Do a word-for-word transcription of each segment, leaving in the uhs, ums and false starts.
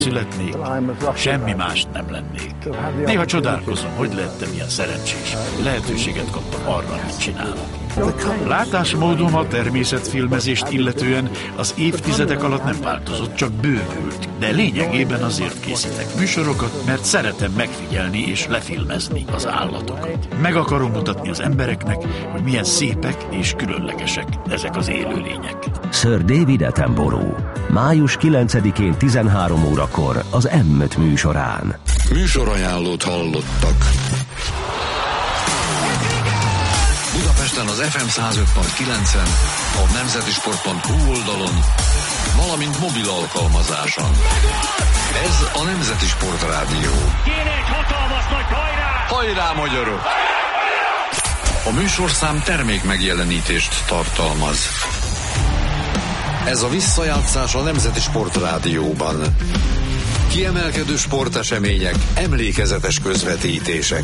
születnék, semmi mást nem lennék. Néha csodálkozom, hogy lettem ilyen szerencsés. Lehetőséget kaptam arra, amit csinálok. Látásmódom a természetfilmezést illetően az évtizedek alatt nem változott, csak bővült. De lényegében azért készítek műsorokat, mert szeretem megfigyelni és lefilmezni az állatokat. Meg akarom mutatni az embereknek, hogy milyen szépek és különlegesek ezek az élőlények. Sir David Attenborough. május kilencedikén tizenhárom órakor az M öt műsorán. Műsorajánlót hallottak. Budapesten az ef em száz öt pont kilencen, a nemzetisport pont hu oldalon, valamint mobil alkalmazáson. Ez a Nemzeti Sport Rádió. Kéne egy hatalmas nagy hajrá! Hajrá, magyarok! A műsorszám termék megjelenítést tartalmaz. Ez a visszajátszás a Nemzeti Sport Rádióban. Kiemelkedő sportesemények, emlékezetes közvetítések.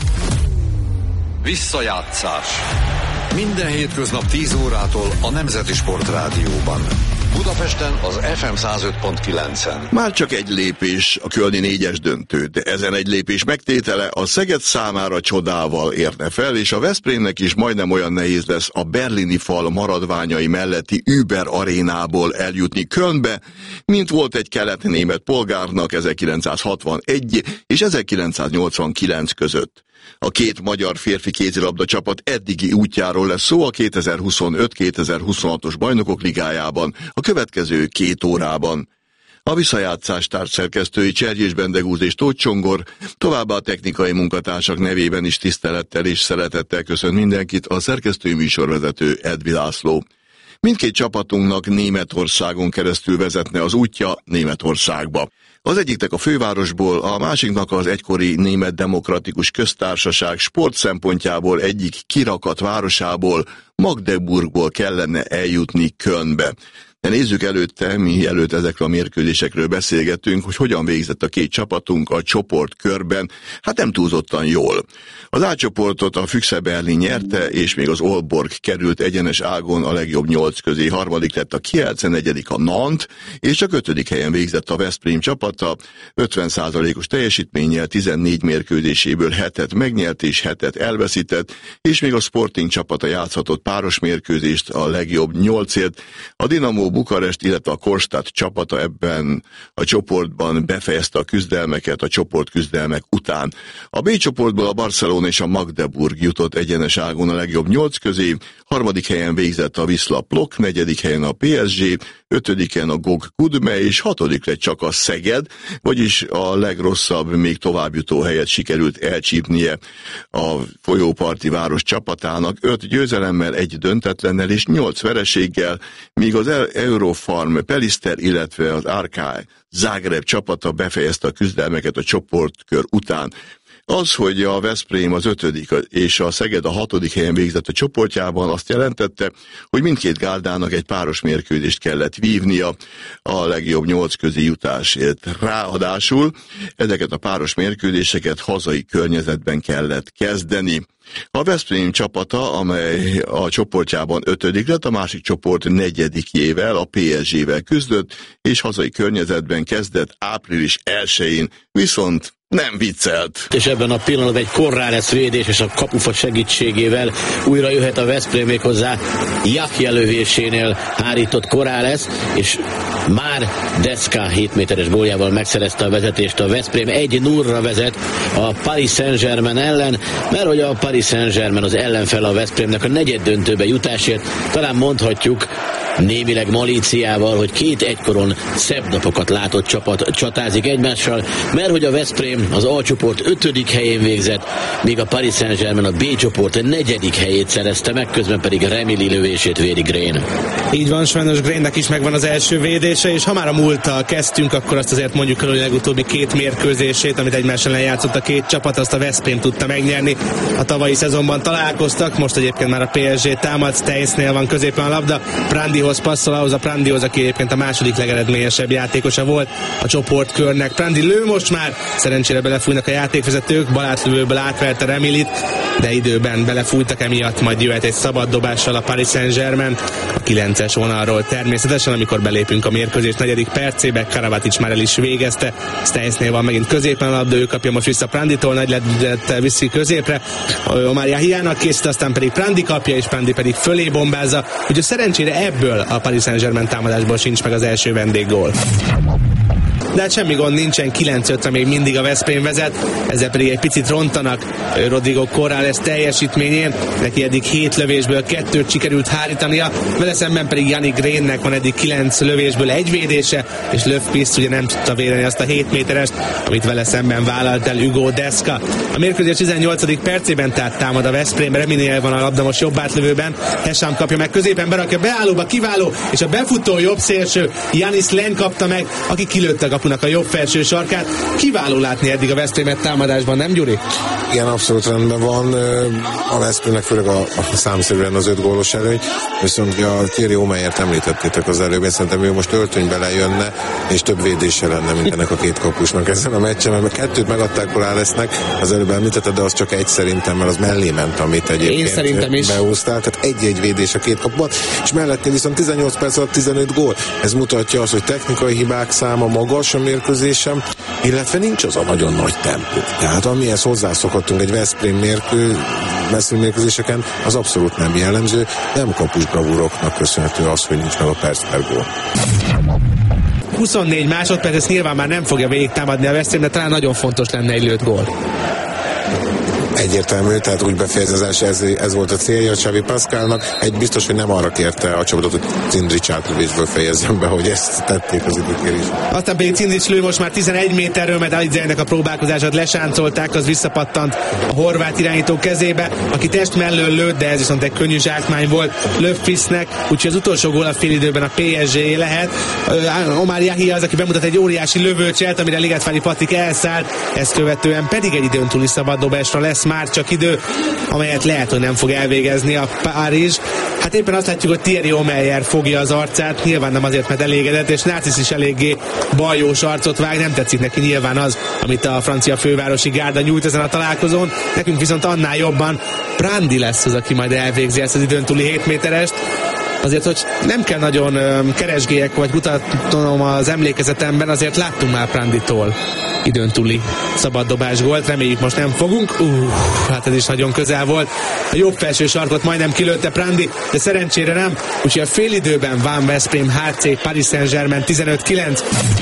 Visszajátszás. Minden hétköznap tíz órától a Nemzeti Sport Rádióban. Budapesten az ef em száz öt pont kilencen. Már csak egy lépés a kölni négyes döntő, de ezen egy lépés megtétele a Szeged számára csodával érne fel, és a Veszprémnek is majdnem olyan nehéz lesz a berlini fal maradványai melletti Uber arénából eljutni Kölnbe, mint volt egy kelet-német polgárnak ezerkilencszázhatvanegy és ezerkilencszáznyolcvankilenc között. A két magyar férfi kézilabda csapat eddigi útjáról lesz szó a kétezer-huszonöt kétezer-huszonhatos Bajnokok Ligájában a következő két órában. A visszajátszás társszerkesztői Cserjés Bendegúz és Tóth Csongor, továbbá a technikai munkatársak nevében is tisztelettel és szeretettel köszönt mindenkit a szerkesztői műsorvezető Edvi László. Mindkét csapatunknak Németországon keresztül vezetne az útja Németországba. Az egyiknek a fővárosból, a másiknak az egykori Német Demokratikus Köztársaság sport szempontjából egyik kirakat városából, Magdeburgból kellene eljutni Kölnbe. De nézzük előtte, mi előtt ezekről a mérkőzésekről beszélgettünk, hogy hogyan végzett a két csapatunk a csoportkörben, hát nem túlzottan jól. Az A csoportot a Füchse Berlin nyerte, és még az Aalborg került egyenes ágon a legjobb nyolc közé, harmadik lett a Kielce, negyedik a Nantes, és csak ötödik helyen végzett a Veszprém csapata, ötven százalékos teljesítménnyel tizennégy mérkőzéséből hetet megnyert és hetet elveszített, és még a Sporting csapata játszhatott páros mérkőzést a legjobb nyolcért. A Dinamo Bukarest, illetve a Kronstadt csapata ebben a csoportban befejezte a küzdelmeket a csoportküzdelmek után. A B csoportból a Barcelona és a Magdeburg jutott egyenes ágon a legjobb nyolc közé, harmadik helyen végzett a Wisla Plock, negyedik helyen a pé es gé, ötödiken a Gog Kudme, és hatodik lett csak a Szeged, vagyis a legrosszabb, még továbbjutó helyet sikerült elcsípnie a folyóparti város csapatának, öt győzelemmel, egy döntetlennel és nyolc vereséggel, míg az Eurofarm Peliszter, illetve az er ká Zágráb csapata befejezte a küzdelmeket a csoportkör után. Az, hogy a Veszprém az ötödik és a Szeged a hatodik helyen végzett a csoportjában, azt jelentette, hogy mindkét gárdának egy páros mérkőzést kellett vívnia a legjobb nyolc közé jutásért. Ráadásul ezeket a páros mérkőzéseket hazai környezetben kellett kezdeni. A Veszprém csapata, amely a csoportjában ötödik lett, a másik csoport negyedikjével, a pé es gével küzdött, és hazai környezetben kezdett április elsején, viszont nem viccelt. És ebben a pillanatban egy Corrales védés és a kapufa segítségével újra jöhet a Veszprém, méghozzá Jakja lövésénél hárított Corrales, és már Deska hét méteres góljával megszerezte a vezetést. A Veszprém egy nullra vezet a Paris Saint-Germain ellen, mert hogy a Paris Saint-Germain az ellenfel a Veszprémnek a negyed döntőbe jutásért. Talán mondhatjuk némileg malíciával, hogy két egykoron szebb napokat látott csapat csatázik egymással, mert hogy a Veszprém az A csoport ötödik helyén végzett, míg a Paris Saint-Germain a B csoport negyedik helyét szerezte meg, közben pedig Remili lövését védi Grén. Így van, sajnos Grénnek is megvan az első védése, és ha már a múlttal kezdtünk, akkor azt azért mondjuk el, hogy a legutóbbi két mérkőzését, amit egymás ellen játszott a két csapat, azt a Veszprém tudta megnyerni. A tavalyi szezonban találkoztak, most egyébként már a pé es gé támad, Steinsnél van középen a labda, Prandihoz passzol, ahhoz a Prandihoz, aki egyébként a második legeredményesebb játékosa volt a csoportkörnek. Prandi lő most már, szerencsére belefújnak a játékvezetők, balátlövőből átverte Remilit, de időben belefújtak, emiatt majd jöhet egy szabad dobással a Paris Saint-Germain a kilences vonalról természetesen, amikor belépünk a mérkőzés negyedik percébe. Karabatic már el is végezte, Steinsnél van megint középen a labda, ő kapja most vissza Pranditól, nagy lendülettel viszi középre, Omar Yahiának készít, aztán pedig Prandi kapja, és Prandi pedig fölé bombázza, úgyhogy szerencsére ebből a Paris Saint-Germain támadásból sincs meg az első vendéggól. De hát semmi gond nincsen, kilenc ötre még mindig a Veszprém vezet, ezzel pedig egy picit rontanak Rodrigo Corrales teljesítményén, neki eddig hét lövésből kettőt sikerült hárítania, vele szemben pedig Yannick Grainnek van eddig kilenc lövésből egy védése, és Löfqvist ugye nem tudta védeni azt a hét méterest, amit vele szemben vállalt el Hugo Deska. A mérkőzés tizennyolcadik percében tehát támad a Veszprém, Reminiel van a labda most jobb átlövőben, Hesham kapja meg középen, berakja beállóba, kiváló, és a befutó jobb szélső Janis Len kapta meg, aki kilőtte a kapunak a jobb felső sarkát. Kiváló látni eddig a Veszprémet támadásban, nem Gyuri? Igen, abszolút rendben van. A Veszprémnek főleg a, a számszerűen az öt gólos előny, viszont a Thierry Omeyert említettétek az előbb, én szerintem ő most öltönybe lejönne, és több védése lenne, mint ennek a két kapusnak ezen a meccsen, mert kettőt megadták Corralesnek, az előbb említetted, de az csak egy szerintem, mert az mellé ment, amit egyébként beúztál, tehát egy-egy védés a két kapuban, és mellettén viszont tizennyolc perc alatt tizenöt gól. Ez mutatja azt, hogy technikai hibák száma magas a mérkőzésem, illetve nincs az a nagyon nagy tempó. Tehát amihez hozzászokottunk egy Veszprém mérkő, Veszprém mérkőzéseken, az abszolút nem jellemző, nem kapus bravúroknak köszönhető az, hogy nincs meg a perc per gól. huszonnégy másodperc, ezt nyilván már nem fogja végigtámadni a Veszprém, de talán nagyon fontos lenne egy lőtt gól. Egyértelmű, tehát úgy befejezés, ez, ez volt a célja Xavi Pascalnak. Egy biztos, hogy nem arra kérte a csapatot, hogy Cindric átlövésből fejezzen be, hogy ezt tették az időkérés. Aztán pedig Cindric lő most már tizenegy méterről, mert Alidzejnek a próbálkozását lesáncolták, az visszapattant a horvát irányító kezébe, aki test mellől lőtt, de ez viszont egy könnyű zsákmány volt Löfqvistnek, úgyhogy az utolsó gól a félidőben a pé es gé lehet. Omar Yahia az, aki bemutat egy óriási lövőcselt, amire Ligetvári Patrik elszállt, ezt követően pedig egy időn túli szabaddobásra lesz már csak idő, amelyet lehet, hogy nem fog elvégezni a Párizs. Hát éppen azt látjuk, hogy Thierry Omeyer fogja az arcát, nyilván nem azért, mert elégedett, és Narcisz is eléggé baljós arcot vág, nem tetszik neki nyilván az, amit a francia fővárosi gárda nyújt ezen a találkozón. Nekünk viszont annál jobban Prandi lesz az, aki majd elvégzi ezt az időn túli hét méterest. Azért, hogy nem kell nagyon um, keresgélyek, vagy mutatnom az emlékezetemben, azért láttunk már Pranditól időn túli szabaddobás gólt, reméljük most nem fogunk. Uh, hát ez is nagyon közel volt. A jobb felső sarkot majdnem kilőtte Prandi, de szerencsére nem, úgyhogy a félidőben van Veszprém há cé Paris Saint-Germain tizenöt kilenc.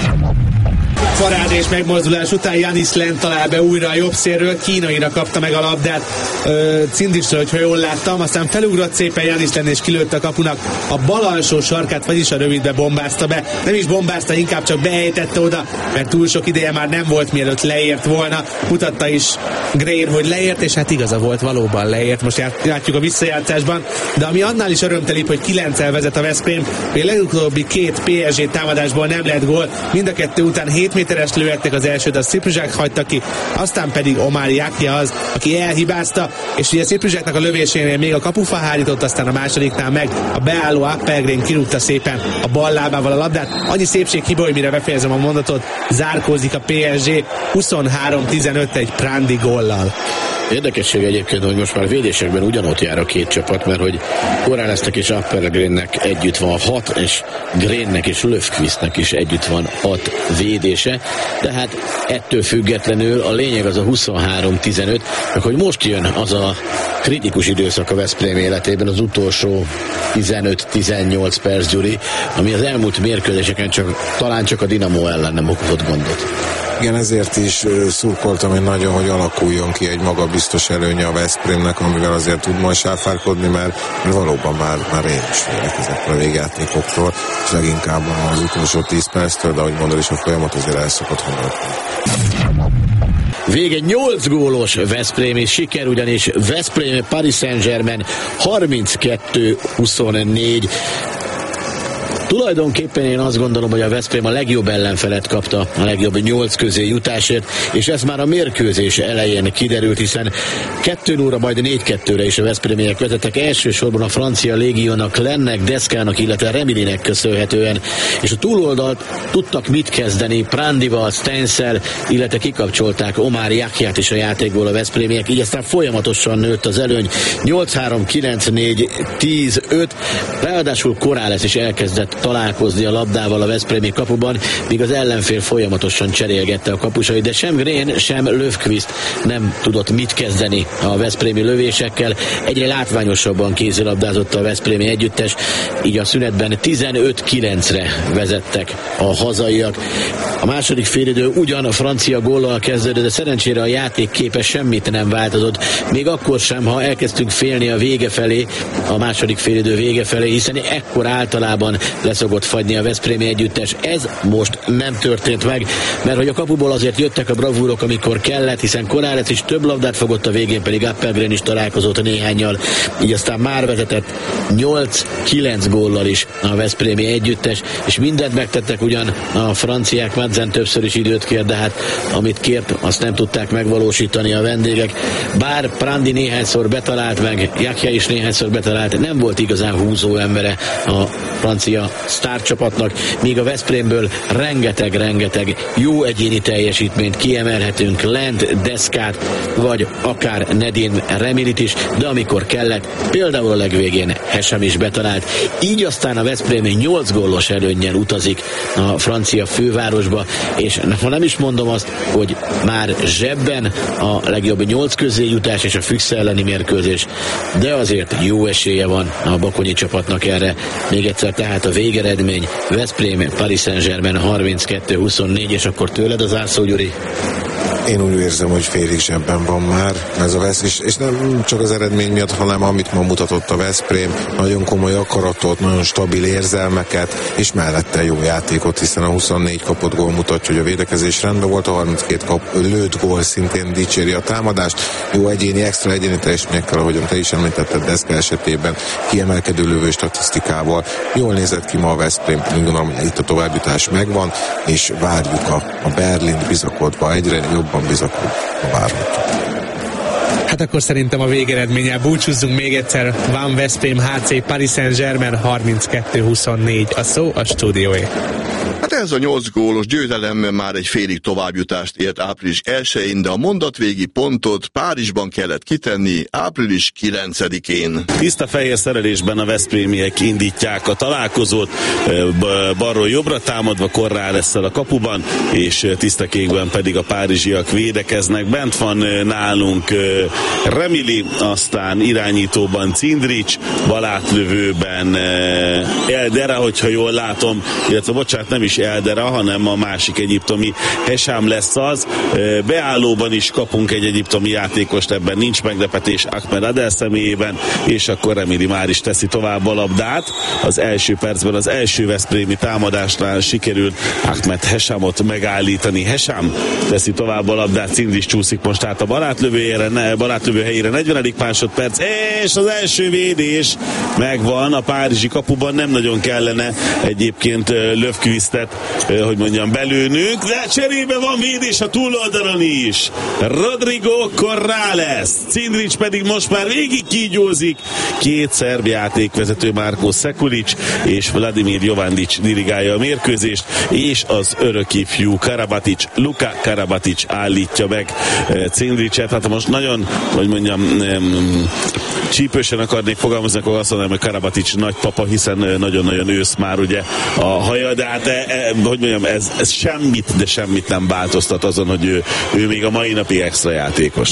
Parád és megmozdulás után Janis Len talál be újra a jobb szélről, kínaira kapta meg a labdát Cindricsről, hogyha jól láttam, aztán felugrott szépen Janis Len és kilőtte a kapunak a bal alsó sarkát, vagyis a rövidbe bombázta be. Nem is bombázta, inkább csak beejtette oda, mert túl sok ideje már nem volt, mielőtt leért volna. Mutatta is Grain, hogy leért, és hát igaza volt, valóban leért. Most látjuk a visszajátszásban, de ami annál is örömtelibb, hogy kilenccel vezet a Veszprém, hogy a legutóbbi két pé es gé támadásból nem lett gól, mind a kettő után hét méteres lőhettek, az elsőt a Sziprizsák hagyta ki, aztán pedig Omar Yahia az, aki elhibázta, és ugye Sziprizsáknak a lövésénél még a kapufa hárított, aztán a másodiknál meg a beálló Appelgren kirúgta szépen a bal lábával a labdát. Annyi szépség hiba, hogy mire befejezem a mondatot, zárkózik a pé es gé huszonhárom tizenöt egy Prandi góllal. Érdekesség egyébként, hogy most már védésekben ugyanott jár a két csapat, mert hogy Corralesnek és Appelgrennek együtt van hat, és Grainnek és Löfqvistnek is együtt van hat védése, tehát ettől függetlenül a lényeg az a huszonhárom tizenöt, meg hogy most jön az a kritikus időszak a Veszprém életében, az utolsó tizenöt tizennyolc perc, Gyuri, ami az elmúlt mérkőzéseken csak, talán csak a Dinamo ellen nem okozott gondot. Igen, ezért is szurkoltam én nagyon, hogy alakuljon ki egy magabiztos előnye a Veszprémnek, amivel azért tud majd sáfárkodni, mert, mert valóban már, már én is félek ezekről a végjátékoktól, és leginkább az utolsó tíz perctől, de ahogy mondod is, a folyamat azért el szokott honorkodni. Vége nyolc gólos veszprémi siker, ugyanis Veszprém Paris Saint-Germain harminckettő huszonnégy. Tulajdonképpen én azt gondolom, hogy a Veszprém a legjobb ellenfelet kapta a legjobb nyolc közé jutásért, és ez már a mérkőzés elején kiderült, hiszen kettő óra, majd négy kettőre is a veszprémiek vezettek, elsősorban a francia légiónak, Lennek, Deskának, illetve Remilinek köszönhetően, és a túloldalt tudtak mit kezdeni, Prandival, Stenszel, illetve kikapcsolták Omar Yahyát is a játékból a veszprémiek, így aztán folyamatosan nőtt az előny, nyolc három, kilenc négy, tíz öt, ráadásul Corrales is elkezdett találkozni a labdával a veszprémi kapuban, míg az ellenfél folyamatosan cserélgette a kapusait, de sem Grén, sem Löfqvist nem tudott mit kezdeni a veszprémi lövésekkel. Egyre látványosabban kézilabdázott a veszprémi együttes, így a szünetben tizenöt kilencre vezettek a hazaiak. A második félidő ugyan a francia góllal kezdődött, de szerencsére a játékképe semmit nem változott, még akkor sem, ha elkezdtünk félni a vége felé, a második félidő vége felé, hiszen ekkor általában leszokott fagyni a veszprémi együttes. Ez most nem történt meg, mert hogy a kapuból azért jöttek a bravúrok, amikor kellett, hiszen Corrales is több labdát fogott, a végén pedig Appelgren is találkozott néhánnyal, így aztán már vezetett nyolc kilenc góllal is a veszprémi együttes, és mindent megtettek ugyan a franciák, Madsen többször is időt kér, de hát amit kért, azt nem tudták megvalósítani a vendégek. Bár Prandi néhányszor betalált meg, Yahya is néhányszor betalált, nem volt igazán húzó embere a francia sztárcsapatnak, míg a Veszprémből rengeteg-rengeteg jó egyéni teljesítményt kiemelhetünk, Lent, Deskát, vagy akár Nedim Remilit is, de amikor kellett, például a legvégén Hesham is betalált. Így aztán a Veszprém nyolc gólos előnnyel utazik a francia fővárosba, és ha nem is mondom azt, hogy már zsebben a legjobb nyolc közé jutás és a Füchs elleni mérkőzés, de azért jó esélye van a bakonyi csapatnak erre. Még egyszer tehát a végeredmény Veszprém, Paris Saint-Germain harminckettő huszonnégy, és akkor tőled az zárszó, Gyuri? Én úgy érzem, hogy félig zsebben van már ez a Vesz, és, és nem csak az eredmény miatt, hanem amit ma mutatott a Veszprém, nagyon komoly akaratot, nagyon stabil érzelmeket, és mellette jó játékot, hiszen a huszonnégy kapott gól mutatja, hogy a védekezés rendben volt, a harminckét kap, lőtt gól szintén dicséri a támadást, jó egyéni, extra egyéni teljesményekkel, ahogyan te is említetted, Deska esetében kiemelkedő lövő statisztikával. Jól nézett ki ma a Veszprém, úgy gondolom, hogy itt a továbbjutás megvan, és várjuk a, a Berlint bizakodva, egyre jobban bizakodva várható. Hát akkor szerintem a végeredménnyel búcsúzzunk még egyszer. Van Veszprém há cé Paris Saint-Germain harminckettő huszonnégy. A szó a stúdióé. Hát ez a nyolc gólos győzelemmel már egy félig továbbjutást ért április elsején, de a mondatvégi pontot Párizsban kellett kitenni április kilencedikén. Tiszta fehér szerelésben a veszprémiek indítják a találkozót, balról jobbra támadva Corralesszel a kapuban, és tiszta kékben pedig a párizsiak védekeznek. Bent van nálunk Remili, aztán irányítóban Cindric, balátlövőben Eldera, hogyha jól látom, illetve bocsánat, nem is Eldera, hanem a másik egyiptomi Hesham lesz az. Beállóban is kapunk egy egyiptomi játékost, ebben nincs meglepetés Ahmed Adel személyében, és akkor Remili már is teszi tovább a labdát. Az első percben, az első veszprémi támadásnál sikerült Ahmed Heshamot megállítani. Hesham teszi tovább a labdát, Cindric csúszik most át a balátlövőjére, ne, balátlövő helyére, negyvenedik másodperc, és az első védés megvan a párizsi kapuban, nem nagyon kellene egyébként Löfqvistet, hogy mondjam, belőnünk, de cserébe van védés a túloldalon is. Rodrigo Corrales, Cindric pedig most már végig kígyózik. Két szerb játékvezető, Marko Sekulic és Vladimir Jovandic dirigálja a mérkőzést, és az örök ifjú Karabatic, Luka Karabatic állítja meg Cindricet. Hát most nagyon, hogy mondjam, csípősen akarnék fogalmazni, akkor azt mondanám, hogy Karabatic nagypapa, hiszen nagyon-nagyon ősz már ugye a haja, de hát e, e, hogy mondjam, ez, ez semmit, de semmit nem változtat azon, hogy ő, ő még a mai napi extra játékos.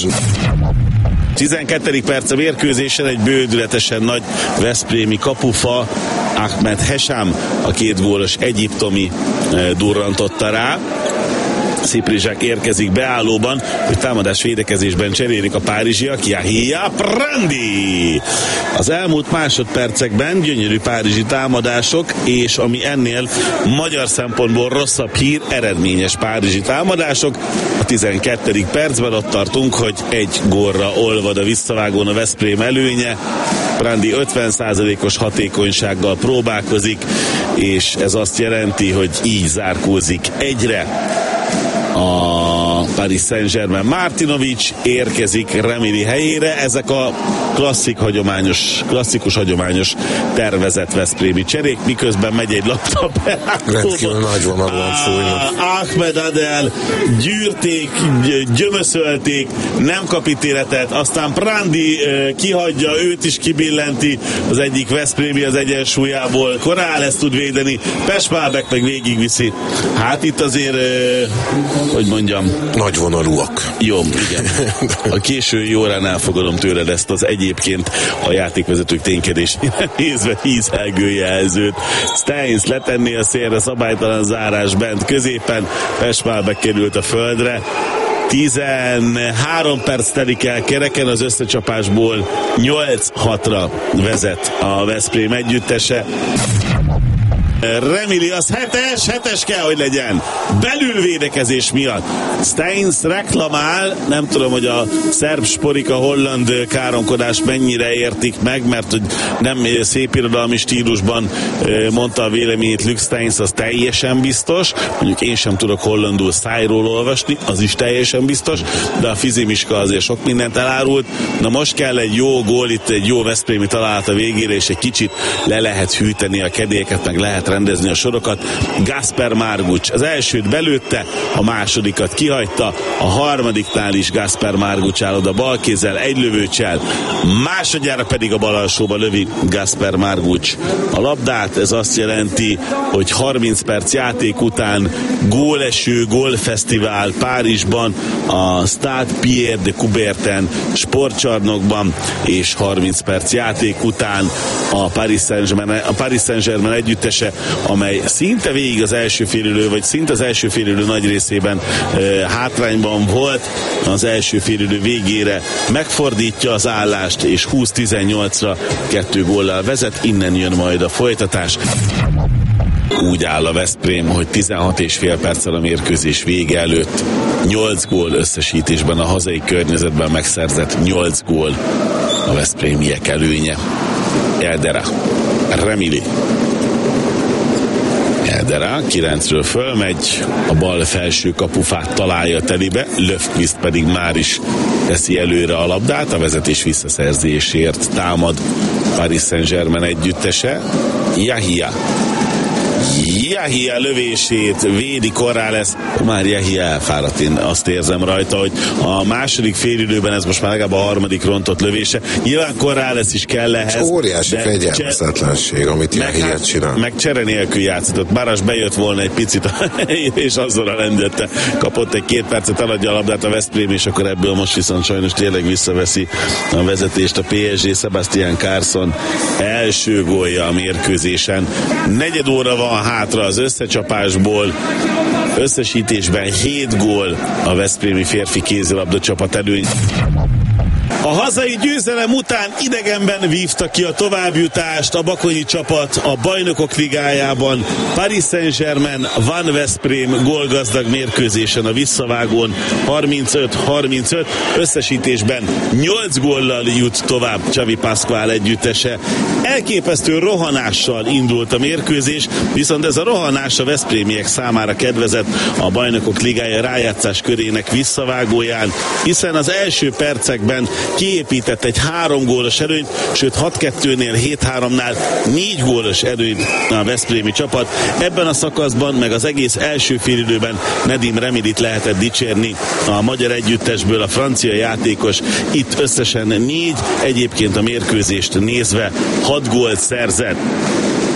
tizenkettedik perc a mérkőzésen egy bődületesen nagy veszprémi kapufa, Ahmed Hesham, a két gólos egyiptomi durrantotta rá. Sziprizsák érkezik beállóban, hogy támadás-védekezésben cserélik a párizsiak. Yahia Prandi! Az elmúlt másodpercekben gyönyörű párizsi támadások, és ami ennél magyar szempontból rosszabb hír, eredményes párizsi támadások. A tizenkettedik percben ott tartunk, hogy egy gólra olvad a visszavágón a Veszprém előnye. Prandi ötven százalékos hatékonysággal próbálkozik, és ez azt jelenti, hogy így zárkózik egyre a Paris Saint-Germain. Martinovic érkezik Remili helyére. Ezek a klasszik, hagyományos, klasszikus, hagyományos tervezett veszprémi cserék, miközben megy egy labda rendkívül nagy vonalon fújnak. Ahmed Adel gyűrték, gyömöszölték, nem kap ítéletet, aztán Prandi kihagyja, őt is kibillenti, az egyik veszprémi az egyensúlyából. Corrales tud védeni, Pespálbek meg végigviszi. Hát itt azért, hogy mondjam, nagy vonalúak. Jó, igen. A késői órán elfogadom tőled ezt az egyébként a játékvezetők ténykedésére nézve hízelgő jelzőt. Steins letenné a szélre, szabálytalan zárás bent középen, Pespálbek került a földre. tizenhárom perc telik el kereken, az összecsapásból nyolc hatra vezet a Veszprém együttese. Remili az hetes, hetes kell, hogy legyen. Belülvédekezés miatt. Steins reklamál, nem tudom, hogy a szerb sporika holland káromkodás mennyire értik meg, mert hogy nem szép irodalmi stílusban mondta a véleményét Luc Steins, az teljesen biztos. Mondjuk én sem tudok hollandul szájról olvasni, az is teljesen biztos, de a fizimiska azért sok mindent elárult. Na most kell egy jó gól, itt egy jó veszprémi találat a végére, és egy kicsit le lehet hűteni a kedélyeket, meg lehet rendezni a sorokat. Gasper Margucs az elsőt belőtte, a másodikat kihagyta, a harmadiknál is Gasper Margucs áll oda balkézzel, egy lövőcsel, másodjára pedig a bal alsóba lövi Gasper Margucs a labdát. Ez azt jelenti, hogy harminc perc játék után góleső, gólfesztivál Párizsban, a Stade Pierre de Coubertin sportcsarnokban, és harminc perc játék után a Paris Saint-Germain, a Paris Saint-Germain együttese, amely szinte végig az első félidő, vagy szinte az első félidő nagy részében e, hátrányban volt, az első félidő végére megfordítja az állást, és húsz tizennyolcra kettő góllal vezet, innen jön majd a folytatás. Úgy áll a Veszprém, hogy tizenhat és fél perccel a mérkőzés vége előtt nyolc gól összesítésben, a hazai környezetben megszerzett nyolc gól a veszprémiek előnye. Eldera, Remili, Eldera kilencről fölmegy, a bal felső kapufát találja telibe, Löfqvist pedig már is teszi előre a labdát, a vezetés visszaszerzésért támad Paris Saint-Germain együttese. Yahia Yahia lövését védi Corrales, már Yahia elfáradt, én azt érzem rajta, hogy a második félidőben ez most már legalább a harmadik rontott lövése. Nyilván Corrales is kell ehhez. Ez óriási fegyelmezetlenség, amit Yahia csinál. Meg csere nélkül játszott. Báras bejött volna egy picit, és azzal a lendette. Kapott egy két percet, eladja a labdát a Veszprém, és akkor ebből most viszont sajnos tényleg visszaveszi a vezetést a pé es gé. Sebastian Carson első gólja a mérkőzésen. Negyed óra van hátra az összecsapásból, összesítésben hét gól a veszprémi férfi kézilabda csapat előny. A hazai győzelem után idegenben vívta ki a továbbjutást a bakonyi csapat a Bajnokok Ligájában. Paris Saint-Germain Van Veszprém gólgazdag mérkőzésen a visszavágón harmincöt harmincöt, összesítésben nyolc góllal jut tovább Xavi Pascual együttese. Elképesztő rohanással indult a mérkőzés, viszont ez a rohanás a veszprémiek számára kedvezett a Bajnokok Ligája rájátszás körének visszavágóján, hiszen az első percekben kiépített egy három gólos előnyt, sőt hat kettőnél, hét háromnál négy gólos előnyt a veszprémi csapat. Ebben a szakaszban, meg az egész első félidőben Nedim Remilit lehetett dicsérni a magyar együttesből, a francia játékos itt összesen négy, egyébként a mérkőzést nézve hat gólt szerzett.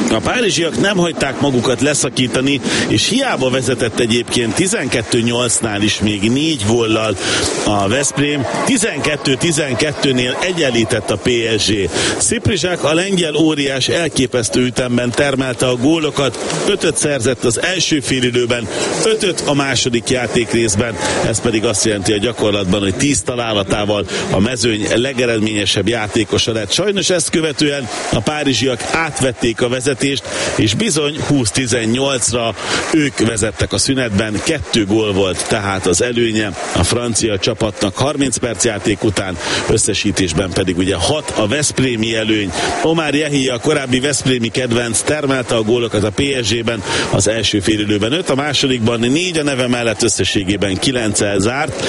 A párizsiak nem hagyták magukat leszakítani, és hiába vezetett egyébként tizenkettő nyolcnál is még négy góllal a Veszprém, tizenkettő tizenkettőnél egyenlített a pé es gé. Sziprizsák, a lengyel óriás elképesztő ütemben termelte a gólokat, ötöt szerzett az első félidőben, ötöt a második játékrészben, ez pedig azt jelenti a gyakorlatban, hogy tíz találatával a mezőny legeredményesebb játékosa lett. Sajnos ezt követően a párizsiak átvették a vezetést, és bizony húsz tizennyolcra ők vezettek a szünetben, kettő gól volt tehát az előnye a francia csapatnak harminc perc játék után, összesítésben pedig ugye hat a veszprémi előny. Omar Yehia, a korábbi veszprémi kedvenc, termelte a gólokat a pé es gében, az első félidőben öt, a másodikban négy, a neve mellett összességében kilenccel zárt,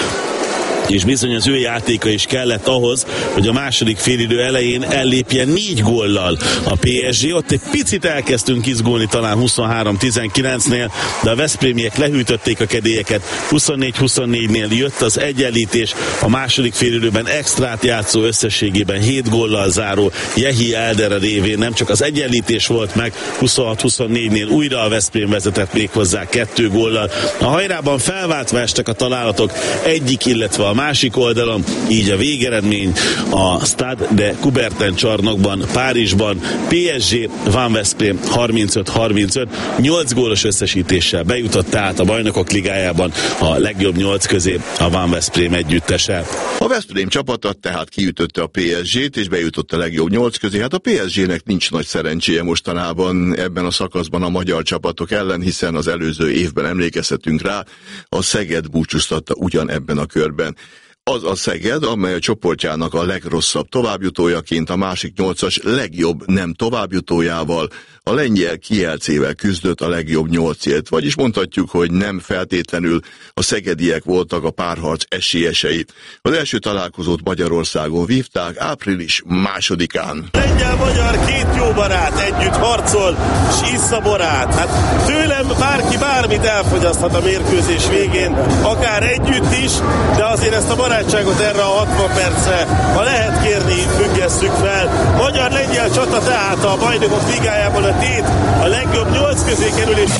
és bizony az ő játéka is kellett ahhoz, hogy a második félidő elején ellépjen négy góllal a pé es gé. Ott egy picit elkezdtünk izgulni talán huszonhárom tizenkilencnél, de a veszprémiek lehűtötték a kedélyeket, huszonnégy huszonnégynél jött az egyenlítés, a második félidőben extrát játszó, összességében hét góllal záró Jehi Elder révén nem csak az egyenlítés volt meg, huszonhat huszonnégynél újra a Veszprém vezetett még hozzá kettő góllal. A hajrában felváltva estek a találatok egyik, illetve a másik oldalon, így a végeredmény a Stade de Coubertin csarnokban, Párizsban, pé es gé Van Veszprém harmincöt harmincöt, nyolc gólos összesítéssel bejutott tehát a Bajnokok Ligájában a legjobb nyolc közé a Van Veszprém együttese. A Veszprém csapata tehát kiütötte a pé es gét, és bejutott a legjobb nyolc közé. Hát a pé es gének nincs nagy szerencséje mostanában ebben a szakaszban a magyar csapatok ellen, hiszen az előző évben emlékezhetünk rá, a Szeged búcsúztatta ugyan ebben a körben. Az a Szeged, amely a csoportjának a legrosszabb továbbjutójaként a másik nyolcas legjobb nem továbbjutójával, a lengyel Kielcével küzdött a legjobb nyolcért, vagyis mondhatjuk, hogy nem feltétlenül a szegediek voltak a párharc esélyesei. Az első találkozót Magyarországon vívták április másodikán. Lengyel-magyar két jó barát együtt harcol, és issza borát. Hát tőlem bárki bármit elfogyaszthat a mérkőzés végén, akár együtt is, de azért ezt a barátságot erre a hatvan percre, ha lehet kérni, függesszük fel. Magyar-lengyel csata tehát a Bajnokok Ligájában a tét a legjobb nyolc közé kerülés.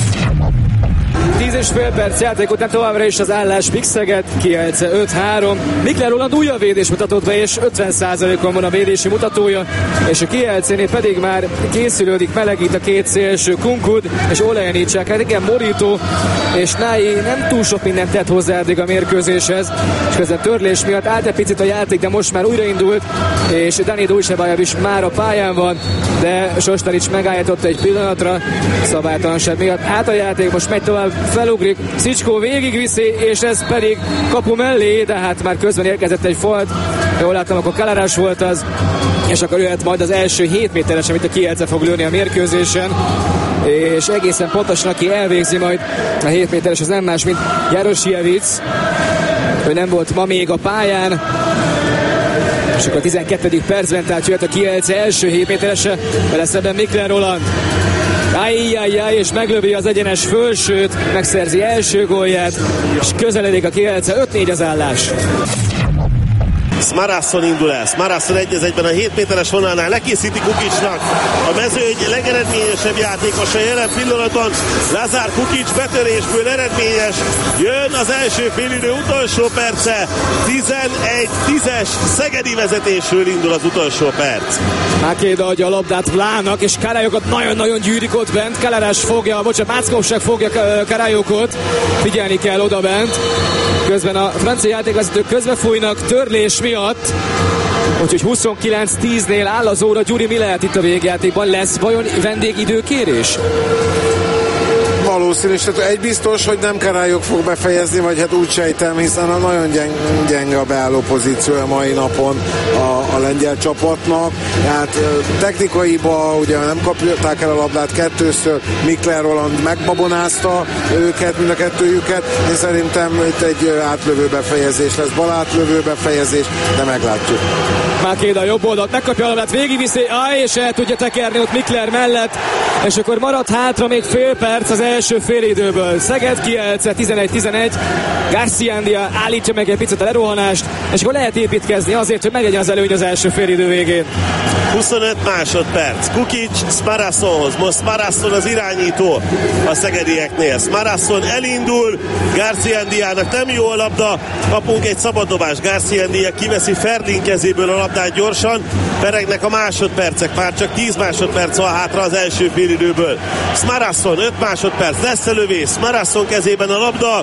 tíz és fél perc játék után továbbra is az állás Pixeget, Kielce öt három. Mikler Roland újabb védés mutatott be, és ötven százalékon van a védési mutatója, és a Kielcénél pedig már készülődik, melegít a két szélső, Kunkud és Olejnicsák. Hát igen, Morito és Nái nem túl sok mindent tett hozzá eddig a mérkőzéshez, és közben törlés miatt állt egy picit a játék, de most már újraindult, és Dani Dujsebajev is már a pályán van, de Sostarics megállította egy pillanatra, szabálytalanság miatt. Hát a játék most megy tovább, felugrik, Szicskó végigviszi, és ez pedig kapu mellé, de hát már közben érkezett egy folt, jól láttam, akkor Kalarás volt az, és akkor jöhet majd az első hét méteres, amit a Kielce fog lőni a mérkőzésen, és egészen pontosan, aki elvégzi majd a hét méteres, az nem más, mint Jarosievic. Ő nem volt ma még a pályán, és akkor a tizenkettedik percben, tehát jöhet a Kielce első hét méterese, vele szemben Mikler Roland. Ajjajjaj, és meglövi az egyenes fölsőt, megszerzi első gólját, és közeledik a Kielce, öt négy az állás. Smarasson indul el. Smarasson egy az egyben a hét méteres vonalnál lekészíti Kukicsnak. A mezőny legeredményesebb játékosa jelen pillanatban. Lazár Kukics betörésből eredményes. Jön az első félidő utolsó perce. tizenegy tízes szegedi vezetésről indul az utolsó perc. Mákéda adja a labdát Vlának, és Karajokot nagyon-nagyon gyűrik ott bent. Kalarás fogja, bocsánat, Máckovság fogja Karajokot. Figyelni kell oda bent. Közben a francia játékvezetők közbefújnak törlés miatt, úgyhogy huszonkilenc tíznél áll az óra. Gyuri, mi lehet itt a végjátékban? Lesz vajon vendégidőkérés? Valószínű, tehát egy biztos, hogy nem Karályok fog befejezni, vagy hát úgy sejtem, hiszen a nagyon gyeng, gyenge a beálló pozíciója mai napon a, a lengyel csapatnak. Hát technikaiba ugye nem kapták el a labdát kettőször, Mikler Roland megbabonázta őket, mind a kettőjüket. Én szerintem itt egy átlövő befejezés lesz, bal átlövő befejezés, de meglátjuk. Mákéda jobb oldalt megkapja a labdát, végigviszi, áj, és el tudja tekerni ott Mikler mellett, és akkor maradt hátra még fél perc az első félidőből. Szeged Kielce tizenegy tizenegy, Garciandia állítja meg egy picit a lerohanást, és akkor lehet építkezni azért, hogy meglegyen az előny az első félidő végén. huszonöt másodperc. Kukic Smarassonhoz. Most Smarasson az irányító a szegedieknél. Smarasson elindul, Garciandiának nem jó a labda, kapunk egy szabaddobás. Garciandia kiveszi Ferdin kezéből a labdát gyorsan, peregnek a másodpercek, már csak tíz másodperc van hátra az első félidőből. Smarasson öt másodperc, lesz a lövés, Smarasson kezében a labda,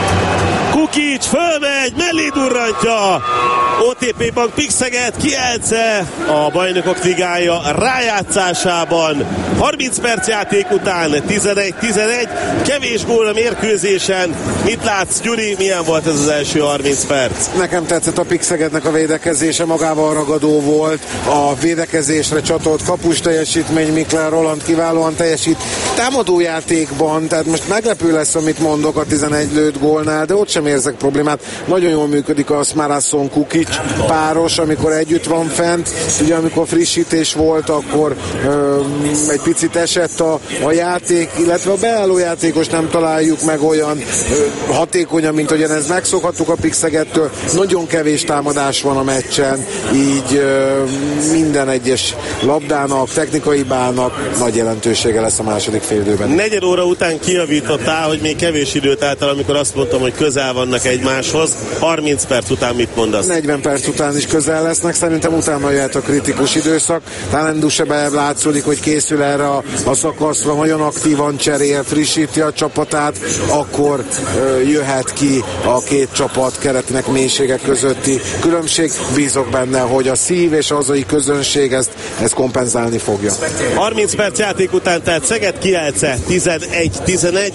Kukic fölmegy, mellé durrantja. o té pé Bank Pixeget, Kielce a Bajnokok Ligája rájátszásában. harminc perc játék után tizenegy tizenegy, kevés gól a mérkőzésen. Mit látsz, Gyuri, milyen volt ez az első harminc perc? Nekem tetszett a Pixegetnek a védekezése, magával ragadó volt, a védekezésre csatolt kapus teljesítmény, Mikler Roland kiválóan teljesít támadójátékban, tehát most meglepő lesz, amit mondok a tizenegy lőtt gólnál, de ott sem érzek problémát. Nagyon jól működik a Smarasson Kukic páros, amikor együtt van fent. Ugye amikor frissítés volt, akkor ö, egy picit esett a, a játék, illetve a beálló játékos nem találjuk meg olyan ö, hatékonyan, mint ahogyan ez megszokhattuk a Pixegettől. Nagyon kevés támadás van a meccsen, így ö, minden egyes labdának, technikai bának nagy jelentősége lesz a második félidőben. Negyed óra után kijavítottál, hogy még kevés időt által, amikor azt mondtam, hogy közel vannak egymáshoz. harminc perc után mit mondasz? negyven perc után is közel lesznek, szerintem utána jöhet a kritikus időszak. Talán Dusebev látszódik, hogy készül erre a, a szakaszra, nagyon aktívan cserél, frissíti a csapatát, akkor ö, jöhet ki a két csapat keretének mélységek közötti különbség. Bízok benne, hogy a szív és a hazai közönség ezt, ezt kompenzálni fogja. harminc perc játék után, tehát Szeged Kielce tizenegy tizenegy.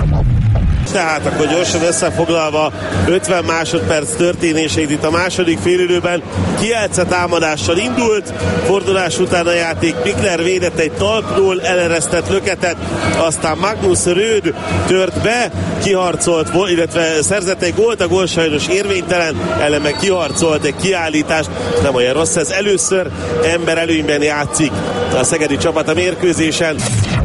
Tehát akkor gyorsan összefoglalva ötven másodperc történéseit itt a második félidőben. Kielce támadással indult, fordulás után a játék Mikler védett egy talpról eleresztett löketet, aztán Magnus Röd tört be, kiharcolt, illetve szerzett egy gólt, a gól sajnos érvénytelen, ellen meg kiharcolt egy kiállítást, nem olyan rossz ez, először ember előnyben játszik a szegedi csapat a mérkőzésen.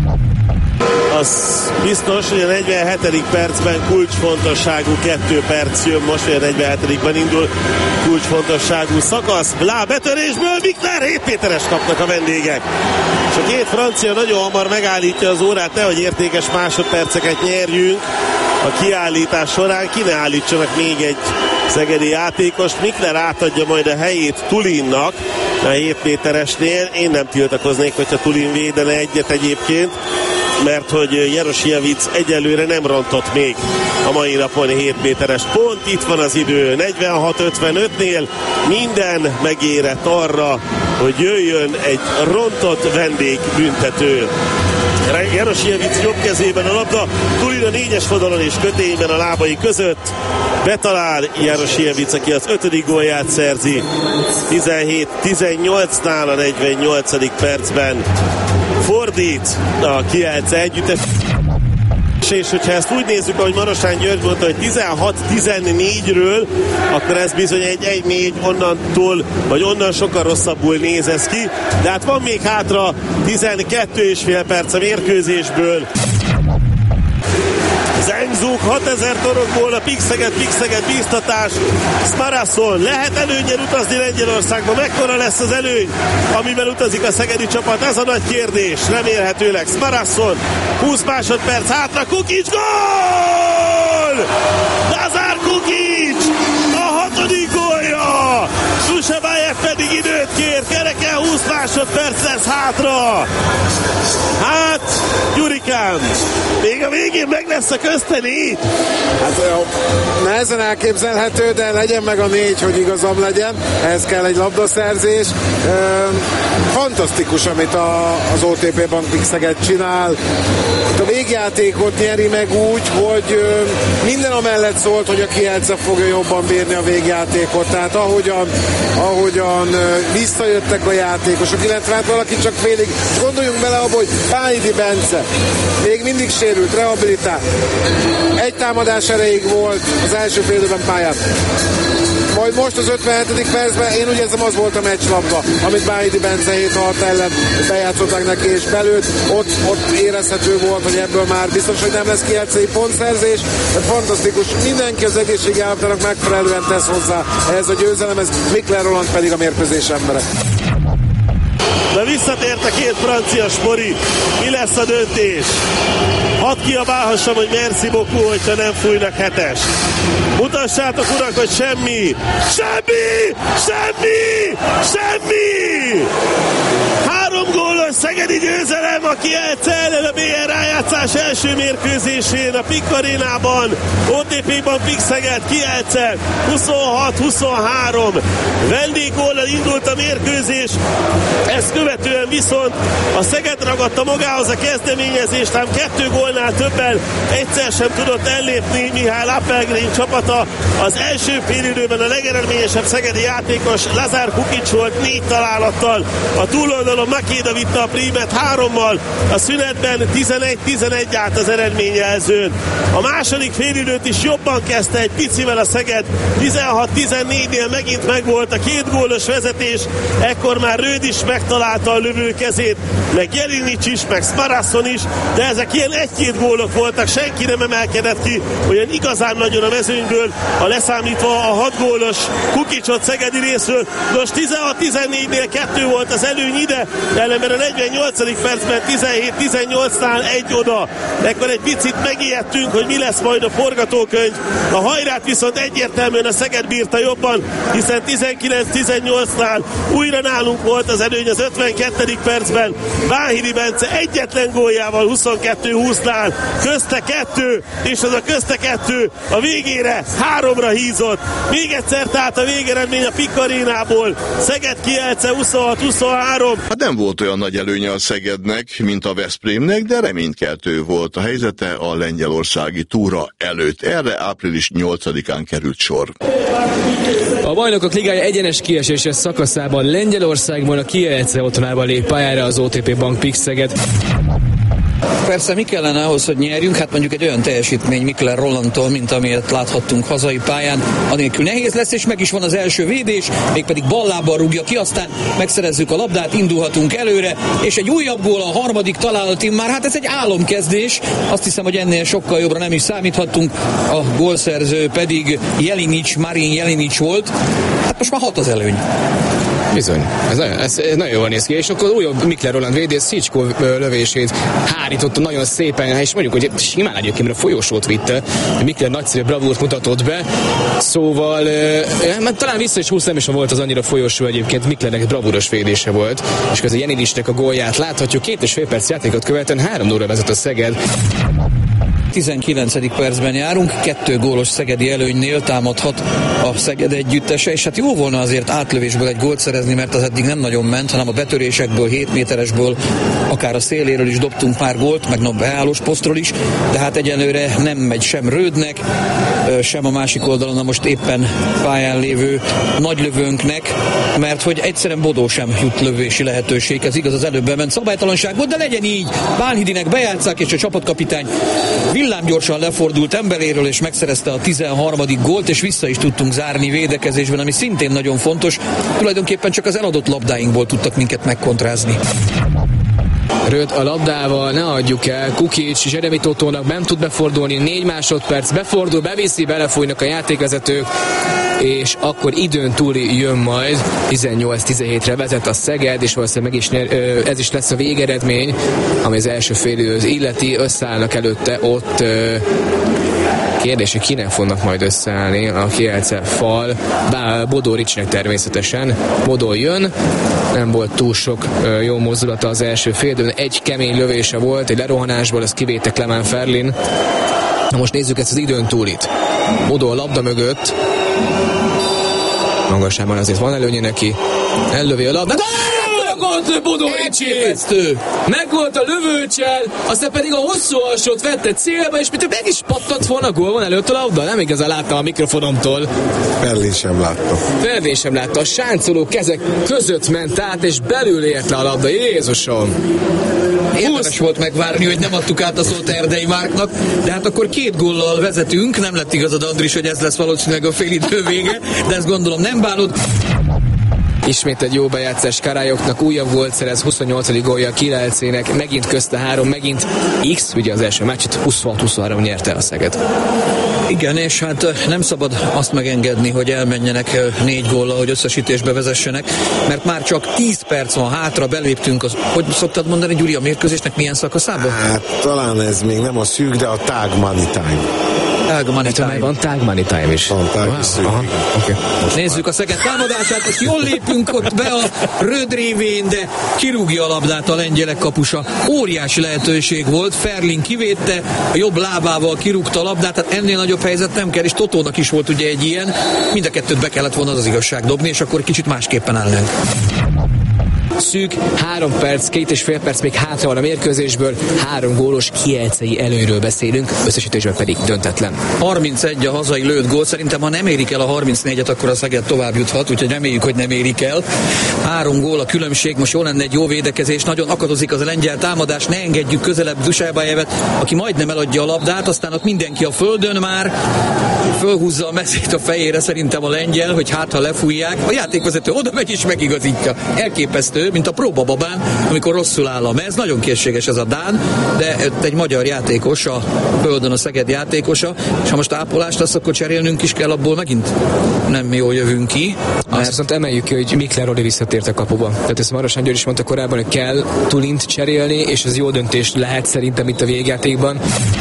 Az biztos, hogy a negyvenhetedik percben kulcsfontosságú kettő perc jön most, hogy a negyvenhetedikben indul kulcsfontosságú szakasz. Blá betörésből Mikler, hét méteres kapnak a vendégek. És a két francia nagyon hamar megállítja az órát, nehogy értékes másodperceket nyerjünk a kiállítás során, ki ne állítsanak még egy szegedi játékost. Mikler átadja majd a helyét Tulinnak a hét méteresnél. Én nem tiltakoznék, hogyha Tulin védene egyet egyébként, mert hogy Jarosjevic egyelőre nem rontott még a mai napon hét méteres pont. Itt van az idő, negyvenhat ötvenötnél minden megérett arra, hogy jöjjön egy rontott vendégbüntető. Jarosjevic jobb kezében a labda, Tulin a négyes fodalon és kötényben a lábai között. Betalál Jarosjevic, aki az ötödik gólját szerzi. tizenhét tizennyolcnál a negyvennyolcadik percben fordít a Kielce együttes. És hogyha ezt úgy nézzük, ahogy Marosán György mondta, hogy tizenhat tizennégyről, akkor ez bizony egy egy négy onnantól, vagy onnan sokkal rosszabbul néz ez ki. De hát van még hátra tizenkettő és fél perc a mérkőzésből. Zengzuk, hatezer torokból a Pixeget, Pixeget bíztatás. Smarasson lehet előnnyel utazni Lengyelországba. Mekkora lesz az előny, amivel utazik a szegedi csapat? Ez a nagy kérdés. Remélhetőleg Smarasson. húsz másodperc hátra, Kukic, gól! Lazar Kukic! A hatodik gólja! Dusebaev pedig időt kér, kereken húsz másodperc lesz hátra. Hát, Gyurikám, még a végén meg lesz a közte négy. Hát nehezen elképzelhető, de legyen meg a négy, hogy igazam legyen. Ehhez kell egy labdaszerzés. Fantasztikus, amit a, az o té pé Bank Pixeget csinál. A végjátékot nyeri meg úgy, hogy minden amellett szólt, hogy a Kielce fogja jobban bírni a végjátékot. Tehát ahogyan, ahogyan visszajöttek a játékosok, illetve hát valaki csak félig, gondoljunk bele abba, hogy Pánidi Bence még mindig sérült, rehabilitált. Egy támadás erejéig volt az első fél időben pályán. Majd most az ötvenhetedik percben én úgy érzem, az volt a meccslabda, amit Bánhidi Bence hét hat ellen bejátszották neki és belőtt. Ott, ott érezhető volt, hogy ebből már biztos, hogy nem lesz kielcei pontszerzés. De fantasztikus, mindenki az egészségi állapotának megfelelően tesz hozzá ehhez a győzelemhez, Mikler Roland pedig a mérkőzés embere. De visszatért a két francia spori. Mi lesz a döntés? Hadd kiabálhassam, hogy merci beaucoup, hogyha nem fújnak hetes. Mutassátok, urak, hogy semmi! Semmi! Semmi! Semmi! Három gólos szegedi győzelem a Kielce ellen a bé er rájátszás első mérkőzésén a Pik Arénában. o té pé Bank Pik Szeged, Kielce huszonhat huszonhárom. Vendéggóllal indult a mérkőzés, ezt követően viszont a Szeged ragadta magához a kezdeményezést, ám kettő gólnál többen egyszer sem tudott ellépni Mihály Appelgren csapata. Az első félidőben a legeredményesebb szegedi játékos Lazár Kukic volt négy találattal. A túloldalon Makéda vitte a prímet hárommal, a szünetben tizenegy tizenegy állt az eredményjelzőn. A második félidőt is jobban kezdte egy picivel a Szeged, tizenhat tizennégynél megint megvolt a két gólos vezetés, ekkor már Rőd is megtalálta a lövő kezét, meg Jelinics is, meg Smarasson is, de ezek ilyen egy-két gólok voltak, senki nem emelkedett ki olyan igazán nagyon a mezőnyből, a leszámítva a hat gólos Kukicot szegedi részről. Most tizenhat tizennégynél kettő volt az előny ide, ellenben a negyvennyolcadik percben tizenhét tizennyolcnál egy oda. Ekkor egy picit megijedtünk, hogy mi lesz majd a forgatókönyv. A hajrát viszont egyértelműen a Szeged bírta jobban, hiszen tizenkilenc tizennyolcnál újra nálunk volt az előny az ötvenkettedik percben. Bánhidi Bence egyetlen góljával huszonkettő húsznál közte kettő, és az a közte kettő a végére háromra hízott. Még egyszer tehát a végeredmény a Pik Arénából. Szeged Kielce huszonhat huszonhárom. Hát nem volt olyan nagy előnye a Szegednek, mint a Veszprémnek, de reménykeltő volt a helyzete a lengyelországi túra előtt. Erre április nyolcadikán került sor. A Bajnokok Ligája egyenes kieséses szakaszában Lengyelországban a Kielce otthonában lép pályára az o té pé Bank Pik Szeged. Persze mi kellene ahhoz, hogy nyerjünk? Hát mondjuk egy olyan teljesítmény Mikler Rolandtól, mint amilyet láthattunk hazai pályán. Anélkül nehéz lesz, és meg is van az első védés, mégpedig ballábbal rúgja ki, aztán megszerezzük a labdát, indulhatunk előre, és egy újabb gól a harmadik találatin már, hát ez egy álomkezdés. Azt hiszem, hogy ennél sokkal jobbra nem is számíthattunk. A gólszerző pedig Jelinics, Marin Jelinics volt. Hát most már hat az előny. Bizony, ez nagyon, ez, ez nagyon jól néz ki, és akkor újabb Mikler Roland védés Szicskó lövését hárította nagyon szépen, és mondjuk, hogy simán egyébként a folyosót vitte, Mikler nagyszerű bravúrt mutatott be, szóval eh, talán vissza is húsz, nem is volt az annyira folyosó egyébként, Miklernek egy bravúros védése volt, és közben Jelinicsnek a gólját láthatjuk, két és fél perc játékot követően három óra vezet a Szeged. tizenkilencedik percben járunk, kettő gólos szegedi előnynél támadhat a Szeged együttese, és hát jó volna azért átlövésből egy gólt szerezni, mert az eddig nem nagyon ment, hanem a betörésekből, hét méteresből, akár a széléről is dobtunk pár gólt, meg no beállós posztról is, de hát egyenlőre nem megy sem Rődnek, sem a másik oldalon a most éppen pályán lévő nagylövőnknek, mert hogy egyszerűen Bodó sem jut lövési lehetőség, ez igaz, az előbb bement szabálytalanság volt, de legyen így, Bánhidinek bejátsszák, és a csapatkapitány villámgyorsan lefordult emberéről, és megszerezte a tizenharmadik gólt, és vissza is tudtunk zárni védekezésben, ami szintén nagyon fontos. Tulajdonképpen csak az eladott labdáinkból tudtak minket megkontrázni. Röd a labdával, ne adjuk el, Kukic Zseremi Totónak nem tud befordulni, négy másodperc, befordul, beviszi, belefújnak a játékvezetők, és akkor időn túli jön majd, tizennyolc tizenhétre vezet a Szeged, és valószínűleg meg is nyer, ez is lesz a végeredmény, ami az első félidőt illeti, összeállnak előtte ott. Kérdés, hogy kinek fognak majd összeállni a Kielce fal. Bár Bodó Ricsnek természetesen. Bodó jön, nem volt túl sok ö, jó mozdulata az első félidőn, egy kemény lövése volt, egy lerohanásból, ezt kivétte Clement Ferlin. Na most nézzük ezt az időn túlit. Bodó a labda mögött. Magasában azért van előnye neki. Ellövi a labda. gólt lő Bodó Ricsi! Megvolt a lövőcsel, aztán pedig a hosszú alsót vette célba, és mint meg is pattant volna, gól van előtt a labda. Nem igazán láttam a mikrofonomtól. Berlin sem látta. Berlin sem látta. A sáncoló kezek között ment át, és belül ért le a labda. Jézusom! Érdemes volt megvárni, hogy nem adtuk át a szót Erdei Márknak, de hát akkor két góllal vezetünk, nem lett igazad, Andris, hogy ez lesz valószínűleg a félidő vége, de ezt gondolom nem bánod. Ismét egy jó bejátszás Karályoknak, újabb gólt szerez, huszonnyolcadik gólja a Kielcének, megint közte három, megint X, ugye az első meccset huszonhat huszonhárom nyerte a Szeged. Igen, és hát nem szabad azt megengedni, hogy elmenjenek négy góllal, hogy összesítésbe vezessenek, mert már csak tíz perc van hátra, beléptünk az, hogy szoktad mondani, Gyuri, a mérkőzésnek milyen szakaszába? Hát talán ez még nem a szűk, de a tag money time. Tag money time. Van tag money time is. Van tag wow. is szűk. Okay. Nézzük a Szeged támadását, most jól lépünk ott be a röd révén, de kirúgja a labdát a lengyelek kapusa. Óriási lehetőség volt, Ferlin kivédte, a jobb lábával kirúgta a labdát, tehát ennél nagyobb helyzet nem kell, és Totónak is volt ugye egy ilyen, mind a kettőt be kellett volna az igazság dobni, és akkor kicsit másképpen állnánk. Szűk, három perc, két és fél perc még hátra van a mérkőzésből, három gólos kielcei előnyről beszélünk, összesítésben pedig döntetlen. harmincegy a hazai lőtt gól, szerintem ha nem érik el a harmincnégyet, akkor a Szeged tovább juthat, úgyhogy reméljük, hogy nem érik el. Három gól a különbség, most jó lenne egy jó védekezés, nagyon akadozik az a lengyel támadás, ne engedjük közelebb Dusajbajevet, aki majdnem eladja a labdát, aztán ott mindenki a földön már, fölhúzza a mezét a fejére szerintem a lengyel, hogy hát ha lefújják, a játékvezető oda megy és megigazítja. Elképesztő, mint a próbababán, amikor rosszul áll a mez, nagyon készséges ez a dán, de egy magyar játékos, a földön a Szeged játékosa, és ha most ápolást lesz, akkor cserélnünk is kell, abból megint nem jól jövünk ki. Mert... Azt viszont emeljük ki, hogy Mikler Roli visszatért a kapuba. Tehát ezt Maros György is mondta korábban, hogy kell Tulint cserélni, és ez jó döntés lehet szerintem itt a végjátékban.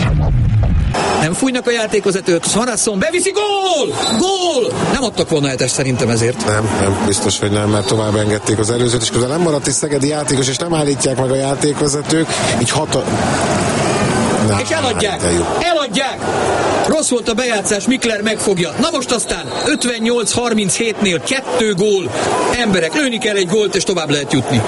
Nem fújnak a játékvezetők, Svensson beviszi, gól! Gól! Nem adtak volna hetest szerintem ezért. Nem, nem, biztos, hogy nem, mert tovább engedték az előzőt, és közben nem maradt egy szegedi játékos, és nem állítják meg a játékvezetők, így hat... Na, és eladják! Eladják! Rossz volt a bejátszás, Mikler megfogja. Na most aztán ötvennyolc harminchétnél kettő gól. Emberek, lőni kell egy gólt, és tovább lehet jutni.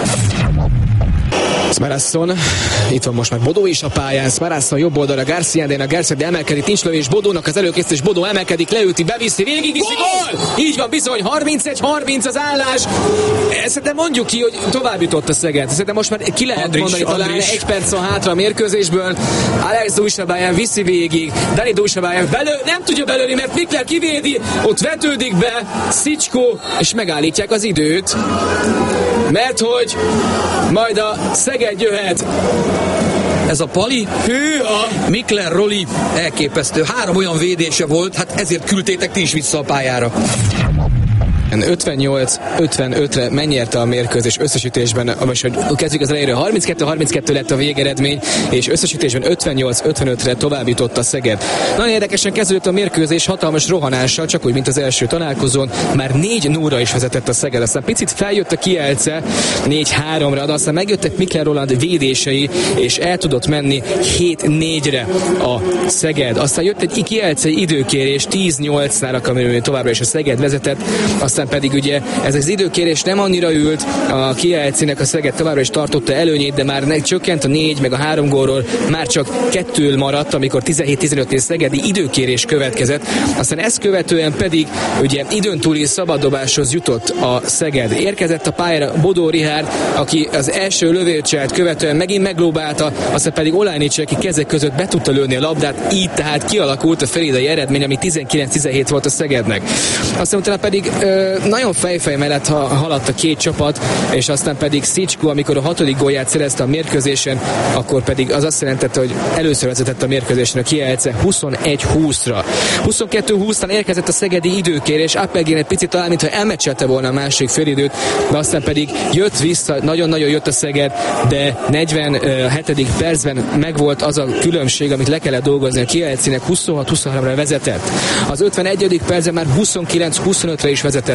Smarasson, itt van most már Bodó is a pályán, Smarasson jobb oldalra Garciandén, a Garcia emelkedik, nincs lövés, Bodónak az előkészítés, Bodó emelkedik, leüti, beviszi, végigviszi, gól! Így van, bizony, harmincegy harminc az állás. Szerintem mondjuk ki, hogy tovább jutott a Szeged. Szerintem most már ki lehet Andris, mondani, talán Andris. Egy perc van hátra a mérkőzésből. Alex Dujsabáján viszi végig, Dani Dujsabáján belő, nem tudja belőni, mert Mikler kivédi, ott vetődik be Szicskó, és megállítják az időt. Mert hogy majd a Szeged jöhet. Ez a Pali, hűha, Mikler Roli, elképesztő. Három olyan védése volt, hát ezért küldtétek ti is vissza a pályára. ötvennyolc ötvenötre megnyerte a mérkőzés összesítésben, most hogy kezdjük az elejéről, harminckettő harminckettő lett a végeredmény, és összesítésben ötvennyolc ötvenötre tovább jutott a Szeged. Nagyon érdekesen kezdődött a mérkőzés, hatalmas rohanással, csak úgy, mint az első találkozón, már négy nulla is vezetett a Szeged, aztán picit feljött a Kielce négy háromra, de aztán megjöttek Mikler Roland védései, és el tudott menni hét négyre a Szeged. Aztán jött egy Kielce időkérés, tíz nyolcnál, amiről továbbra is a Szeged vezetett, aztán pedig ugye ez az időkérés nem annyira ült, a Kielcének a Szeged továbbra is tartotta előnyét, de már csökkent a négy meg a három gólról, már csak kettő maradt, amikor tizenhét tizenötnél szegedi időkérés következett. Aztán ezt követően pedig ugye időn túli szabaddobáshoz jutott a Szeged. Érkezett a pályára Bodó Richárd, aki az első lövőcselt követően megint meglóbálta, aztán pedig Olajnicsi, aki kezek között be tudta lőni a labdát, így tehát kialakult a felidei eredmény, ami tizenkilenc tizenhét volt a Szegednek. Aztán utána pedig ö, nagyon fejfej mellett haladt a két csapat, és aztán pedig Szicskó, amikor a hatodik gólját szerezte a mérkőzésen, akkor pedig az azt jelentette, hogy először vezetett a mérkőzésen a Kielce huszonegy húszra. huszonkettő húsztán érkezett a szegedi időkérés, Appelgén egy picit talán, mintha elmeccselte volna a másik félidőt, de aztán pedig jött vissza, nagyon-nagyon jött a Szeged, de negyvenhetedik percben megvolt az a különbség, amit le kellett dolgozni a Kielcének, huszonhat huszonháromra vezetett. Az ötvenegyedik percben már huszonkilenc huszonötre is vezetett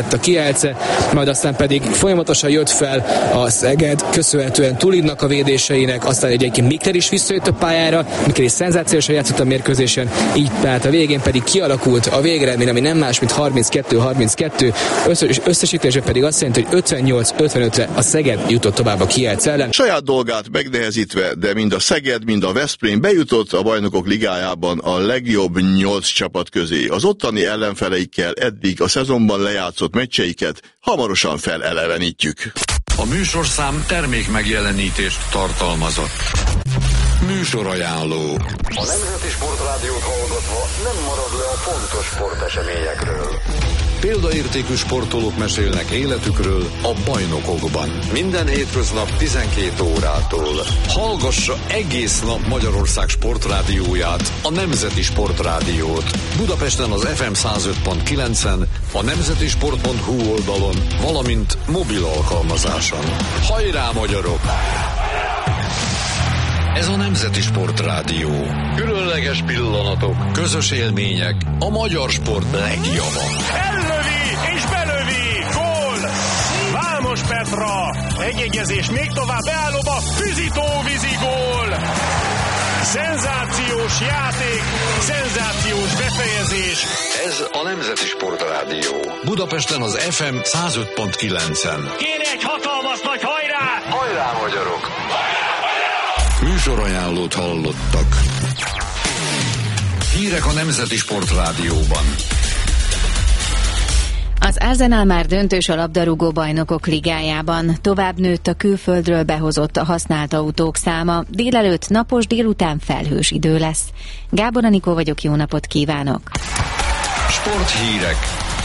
vezetett a Kielce, majd aztán pedig folyamatosan jött fel a Szeged, köszönhetően Tulidnak a védéseinek, aztán egyébként Mikler is visszajött a pályára, Mikler is szenzációsan játszott a mérkőzésen, így tehát a végén pedig kialakult a végeredmény, ami nem más, mint harminckettő harminckettő, összes, összesítésben pedig azt jelenti, hogy ötvennyolc ötvenötre a Szeged jutott tovább a Kielce ellen. Saját dolgát megnehezítve, de mind a Szeged, mind a Veszprém bejutott a Bajnokok Ligájában a legjobb nyolc csapat közé. Az ottani ellenfeleikkel eddig a szezonban lejátszott meccseiket hamarosan felelevenítjük. A műsorszám termék megjelenítést tartalmazott. Műsorajánló. A Nemzeti Sportrádiót hallgatva nem marad le a fontos sporteseményekről. Példaértékű sportolók mesélnek életükről a bajnokokban. Minden hétköznap tizenkét órától. Hallgassa egész nap Magyarország sportrádióját, a Nemzeti Sportrádiót. Budapesten az ef em száz öt pont kilencen, a nemzetisport pont hu oldalon, valamint mobil alkalmazáson. Hajrá, magyarok! Ez a Nemzeti Sportrádió. Különleges pillanatok, közös élmények, a magyar sport legjava. Ellövi és belövi! Gól! Vámos Petra! Egyegyezés még tovább beállóba, Füzitó vízi gól! Szenzációs játék, szenzációs befejezés. Ez a Nemzeti Sportrádió. Budapesten az ef em száz öt pont kilencen. Kéne egy hatalmas nagy hajrá! Hajrá, magyarok! Műsorajánlót hallottak. Hírek a Nemzeti Sportrádióban. Az Arsenal már döntős a labdarúgó bajnokok ligájában. Tovább nőtt a külföldről behozott a használt autók száma. Délelőtt napos, délután felhős idő lesz. Gábor Anikó vagyok, jó napot kívánok! Sporthírek.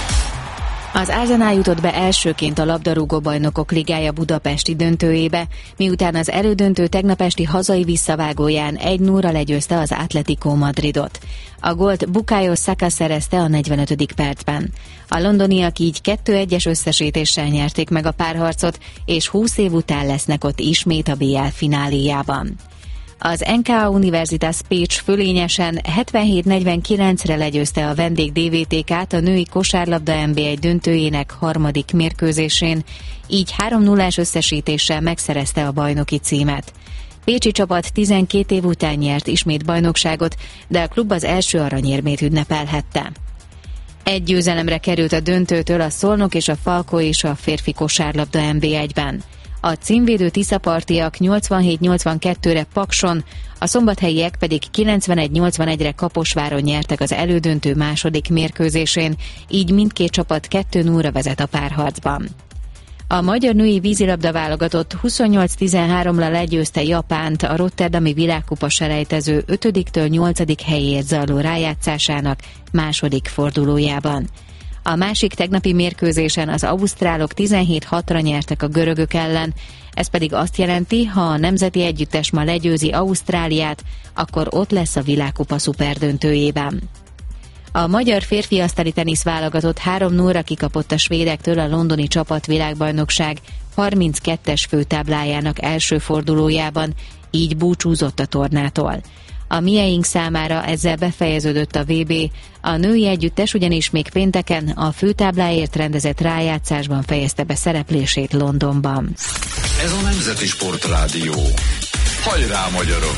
Az Arsenal jutott be elsőként a labdarúgó bajnokok ligája budapesti döntőjébe, miután az elődöntő tegnap esti hazai visszavágóján egy nullra legyőzte az Atletico Madridot. A gólt Bukayo Saka szerezte a negyvenötödik percben. A londoniak így kettő egyes összesítéssel nyerték meg a párharcot, és húsz év után lesznek ott ismét a bé el fináléjában. Az en ká á Universitas Pécs fölényesen hetvenhét negyvenkilencre legyőzte a vendég dé vé té ká-t a női kosárlabda en bé egy döntőjének harmadik mérkőzésén, így három nullás összesítéssel megszerezte a bajnoki címet. Pécsi csapat tizenkét év után nyert ismét bajnokságot, de a klub az első aranyérmét ünnepelhette. Egy győzelemre került a döntőtől a Szolnok és a Falko és a férfi kosárlabda en bé egyben. A címvédő tiszapartiak nyolcvanhét nyolcvankettőre Pakson, a szombathelyiek pedig kilencvenegy nyolcvanegyre Kaposváron nyertek az elődöntő második mérkőzésén, így mindkét csapat kettő nullra vezet a párharcban. A magyar női vízilabda válogatott huszonnyolc tizenháromra legyőzte Japánt a rotterdami világkupa selejtező ötödiktől nyolcadik helyért zajló rájátszásának második fordulójában. A másik tegnapi mérkőzésen az ausztrálok tizenhét hatra nyertek a görögök ellen, ez pedig azt jelenti, ha a nemzeti együttes ma legyőzi Ausztráliát, akkor ott lesz a világkupa szuperdöntőjében. A magyar férfi asztali tenisz válogatott három nullra kikapott a svédektől a londoni csapatvilágbajnokság harminckettes főtáblájának első fordulójában, így búcsúzott a tornától. A mieink számára ezzel befejeződött a vé bé, a női együttes ugyanis még pénteken a főtábláért rendezett rájátszásban fejezte be szereplését Londonban. Ez a Nemzeti Sportrádió. Hajrá, magyarok!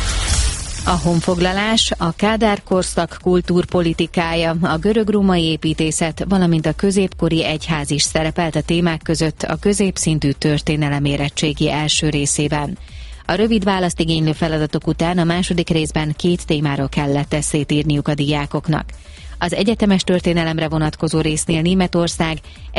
A honfoglalás, a Kádár korszak kultúrpolitikája, a görög-római építészet, valamint a középkori egyház is szerepelt a témák között a középszintű történelemérettségi első részében. A rövid választ igénylő feladatok után a második részben két témáról kellett esszét írniuk a diákoknak. Az egyetemes történelemre vonatkozó résznél Németország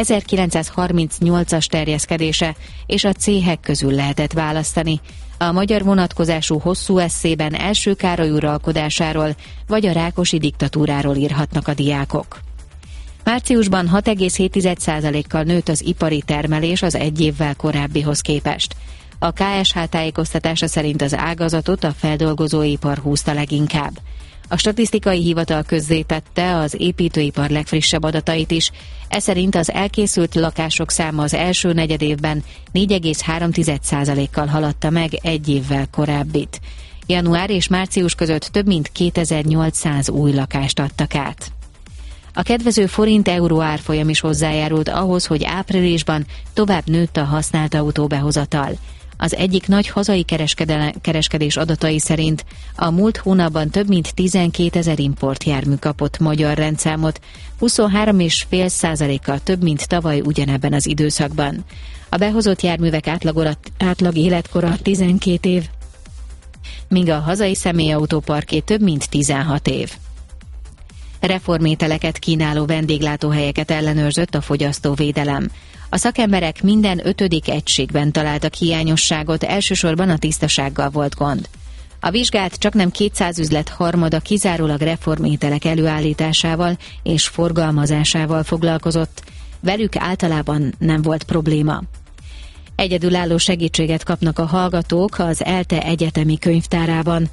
ezerkilencszázharmincnyolcas terjeszkedése és a céhek közül lehetett választani. A magyar vonatkozású hosszú esszében első Károly uralkodásáról vagy a Rákosi diktatúráról írhatnak a diákok. Márciusban hat egész hét százalékkal nőtt az ipari termelés az egy évvel korábbihoz képest. A ká es há tájékoztatása szerint az ágazatot a feldolgozóipar húzta leginkább. A statisztikai hivatal közzétette az építőipar legfrissebb adatait is, ez szerint az elkészült lakások száma az első negyedévben négy egész három százalékkal haladta meg egy évvel korábbit. Január és március között több mint kétezer-nyolcszáz új lakást adtak át. A kedvező forint-euró árfolyam is hozzájárult ahhoz, hogy áprilisban tovább nőtt a használt autóbehozatal. Az egyik nagy hazai kereskedés adatai szerint a múlt hónapban több mint tizenkétezer importjármű kapott magyar rendszámot, huszonhárom egész öt százalékkal több, mint tavaly ugyanebben az időszakban. A behozott járművek átlag, átlag életkora tizenkét év, míg a hazai személyautóparké több mint tizenhat év. Reformételeket kínáló vendéglátóhelyeket ellenőrzött a fogyasztóvédelem. A szakemberek minden ötödik egységben találtak hiányosságot, elsősorban a tisztasággal volt gond. A vizsgát csaknem kétszáz üzlet harmada kizárólag reformételek előállításával és forgalmazásával foglalkozott, velük általában nem volt probléma. Egyedülálló segítséget kapnak a hallgatók az ELTE egyetemi könyvtárában.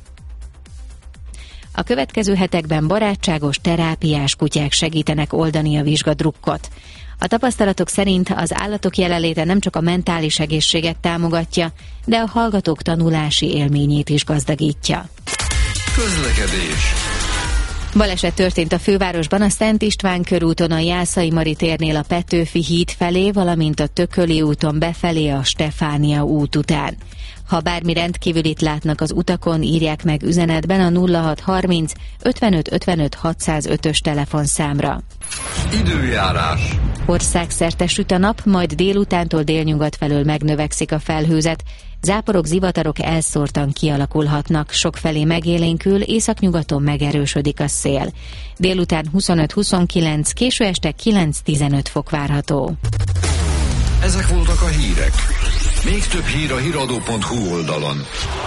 A következő hetekben barátságos terápiás kutyák segítenek oldani a vizsgadrukkot. A tapasztalatok szerint az állatok jelenléte nem csak a mentális egészséget támogatja, de a hallgatók tanulási élményét is gazdagítja. Közlekedés. Baleset történt a fővárosban a Szent István körúton a Jászai Mari térnél a Petőfi híd felé, valamint a Tököli úton befelé a Stefánia út után. Ha bármi rendkívülit látnak az utakon, írják meg üzenetben a nulla hat harminc ötvenöt ötvenöt hatszázötös telefonszámra. Időjárás. Országszerte süt a nap, majd délutántól délnyugat felől megnövekszik a felhőzet. Záporok, zivatarok elszórtan kialakulhatnak, sokfelé megélénkül, északnyugaton megerősödik a szél. Délután huszonöt huszonkilenc, késő este kilenc-tizenöt fok várható. Ezek voltak a hírek. Még több hír a híradó pont hu oldalon.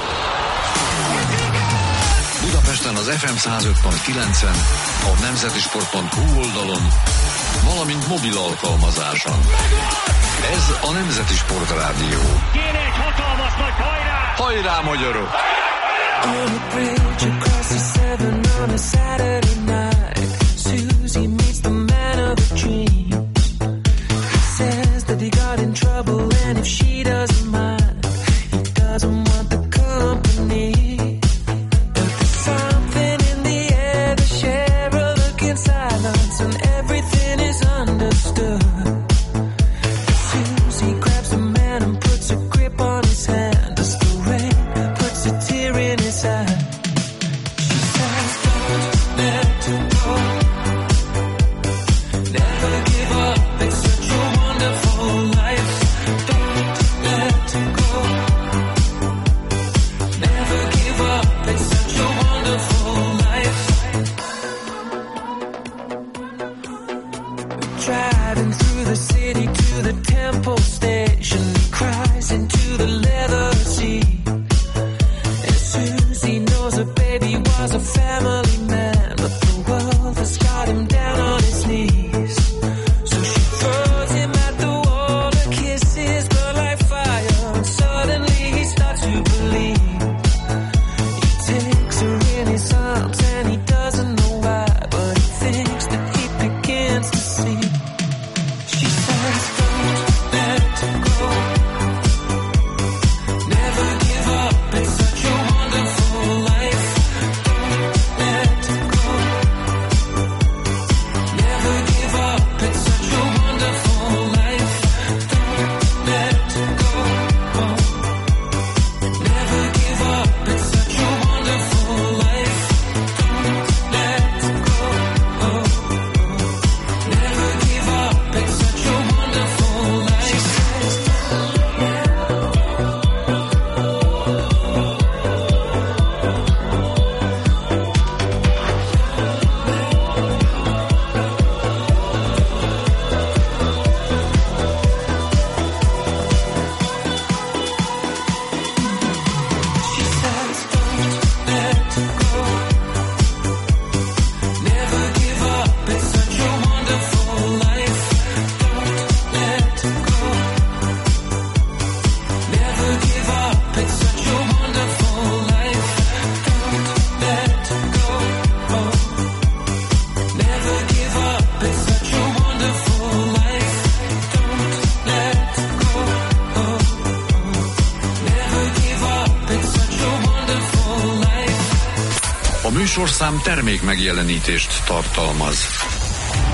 Budapesten az ef em száz öt pont kilencen, a nemzetisport pont hu oldalon, valamint mobil alkalmazáson. Ez a Nemzeti Sport Rádió. Kéne egy hatalmas nagy hajrá! Hajrá, magyarok! On a bridge across the Severn on a Saturday night, Susie meets the man of her dreams. He says that he got in trouble and if she doesn't mind, he doesn't want the company. But there's something in the air, the share a look in silence and everything is understood. Susie grabs the man and puts a grip on his hand as the rain puts a tear in his eye. She says, don't let him go. Never give up, it's such a wonderful life. Don't let him go. Never give up, it's such a wonderful life. Driving through the city to the Temple Station, he cries into the leather seat. And Susie knows her baby was a family man, but the world has got him down on his knees. So she throws him at the wall, her kisses burn like fire, and suddenly he starts to believe. He takes her in his arms and he doesn't know why, but he thinks that he begins to see. She says, don't let him go. Never give up, it's such a wonderful life. Don't let him go. Never give up, it's such a wonderful life. Don't let him go. Never give up, it's such a wonderful life. Don't let him go. Never give up, it's such a wonderful life. She says, she says, don't let him go. Never give up, it's such a wonderful life. Don't let him go. Never give up, it's such a wonderful life. Don't let him go. Never give up, it's such a wonderful life. Don't let him go. Never give up, it's such a wonderful life. A műsorszám termék megjelenítést tartalmaz.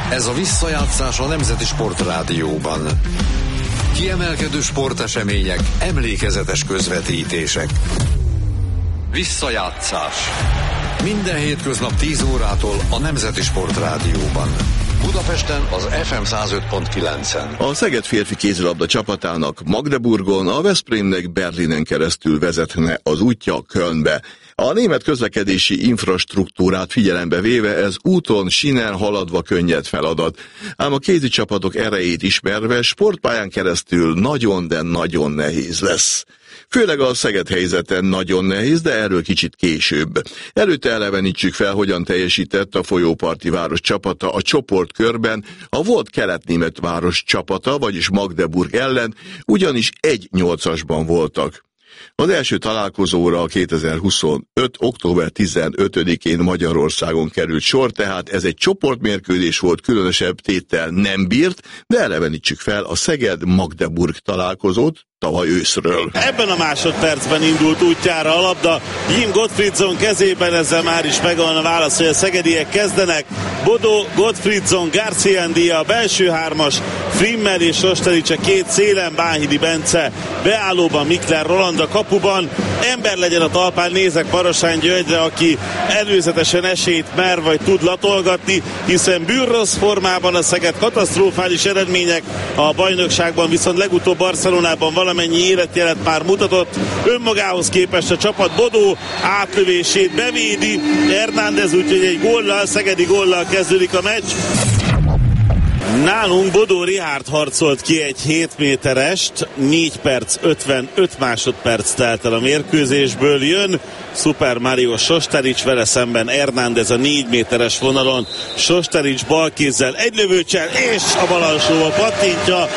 Ez a visszajátszás a Nemzeti Sportrádióban. Kiemelkedő sportesemények, emlékezetes közvetítések. Visszajátszás. Minden hétköznap tíz órától a Nemzeti Sportrádióban. Budapesten az ef em száz öt pont kilencen. A Szeged férfi kézilabda csapatának Magdeburgon, a Veszprémnek Berlinen keresztül vezetne az útja Kölnbe. A német közlekedési infrastruktúrát figyelembe véve ez úton, sínen haladva könnyed feladat. Ám a kézi csapatok erejét ismerve sportpályán keresztül nagyon, de nagyon nehéz lesz. Főleg a Szeged helyzeten nagyon nehéz, de erről kicsit később. Előtte elevenítsük fel, hogyan teljesített a folyóparti város csapata a csoportkörben a volt kelet-német város csapata, vagyis Magdeburg ellen, ugyanis egy nyolcasban voltak. Az első találkozóra a kétezer-huszonöt. október tizenötödikén Magyarországon került sor, tehát ez egy csoportmérkőzés volt, különösebb téttel nem bírt, de elevenítsük fel a Szeged-Magdeburg találkozót tavaly őszről. Ebben a másodpercben indult útjára a labda, Jim Gottfriedson kezében, ezzel már is megvan a válasz, hogy a szegediek kezdenek. Bodó, Gottfriedson, Garciandia, a belső hármas, Frimmel és Rosterics a két szélen, Bánhidi Bence beállóban, Mikler Roland a kapuban. Ember legyen a talpán, nézek Marosány Györgyre, aki előzetesen esélyt mer vagy tud latolgatni, hiszen bűrrossz formában a Szeged, katasztrofális eredmények a bajnokságban, viszont legutóbb Barcelonában valamennyi életjelet már mutatott. Önmagához képest a csapat Bodó átlövését bevédi Hernández, úgyhogy egy góllal, szegedi góllal kezdődik a meccs. Nálunk Bodó Richárd harcolt ki egy hét méterest, négy perc ötvenöt másodperc telt el a mérkőzésből, jön Super Mario Sosterics, vele szemben Hernández a négy méteres vonalon, Sosterics balkézzel egy lövőcsel, és a bal alsóba pattintja.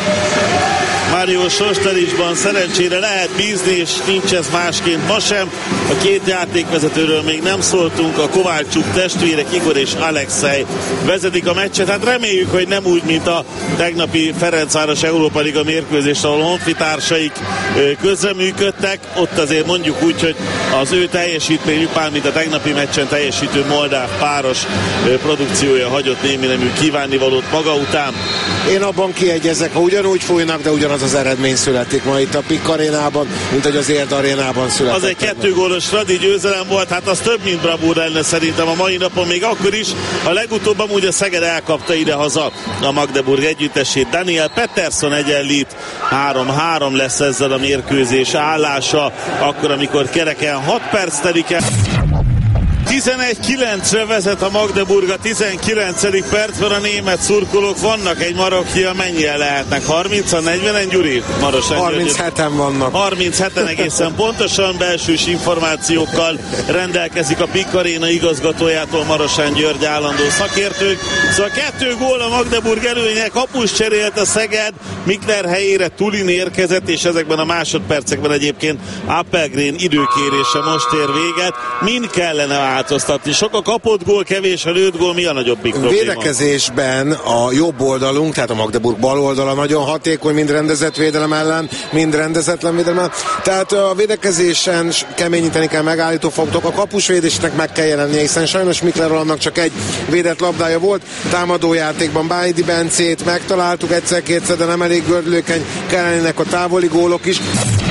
Mario Sostericsban szerencsére lehet bízni, és nincs ez másként ma sem. A két játékvezetőről még nem szóltunk, a Kovácsuk testvérek Igor és Alexej vezetik a meccset. Hát reméljük, hogy nem úgy, mint a tegnapi Ferencváros Európa Liga mérkőzés, ahol honfitársaik közreműködtek. Ott azért mondjuk úgy, hogy az ő teljesítményük, mármint a tegnapi meccsen teljesítő moldáv páros produkciója hagyott némi nemű kívánnivalót maga után. Én abban kiegyezek, ha ugyanúgy fújnak, de ugyanaz az eredmény születik ma itt a Pik arénában, mint hogy az Érd arénában született. Az egy kettő gólos Radi győzelem volt, hát az több, mint bravúr lenne szerintem a mai napon, még akkor is. A legutóbb amúgy a Szeged elkapta idehaza a Magdeburg együttesét. Daniel Pettersson egyenlít, három-három lesz ezzel a mérkőzés állása, akkor amikor kereken hat perc telik el. tizenegy kilencre vezet a Magdeburg a tizenkilencedik percben, a német szurkolók vannak egy Marokkia, mennyien lehetnek? harmincan, negyvenen, Gyuri? Marosány harmincheten vannak. harmincheten egészen pontosan, belsős információkkal rendelkezik a Pik Aréna igazgatójától Marosány György állandó szakértők. Szóval kettő gól a Magdeburg előnye, kapus cserélt a Szeged, Mikler helyére Tulin érkezett, és ezekben a másodpercekben egyébként Appelgren időkérése most ér véget. Mind kellene változtatni. Sok a kapott gól, kevés a lőtt gól, mi a nagyobbik probléma? Védekezésben a jobb oldalunk, tehát a Magdeburg bal oldala nagyon hatékony, mind rendezett védelem ellen, mind rendezetlen védelem ellen. Tehát a védekezésen keményíteni kell megállító fogotok, a kapusvédésnek meg kell jelennie, hiszen sajnos Mikler Rolandnak csak egy védett labdája volt. Támadójátékban Bánhidi Bencét megtaláltuk egyszer-kétszer, de nem elég gördülékeny, kellenének a távoli gólok is.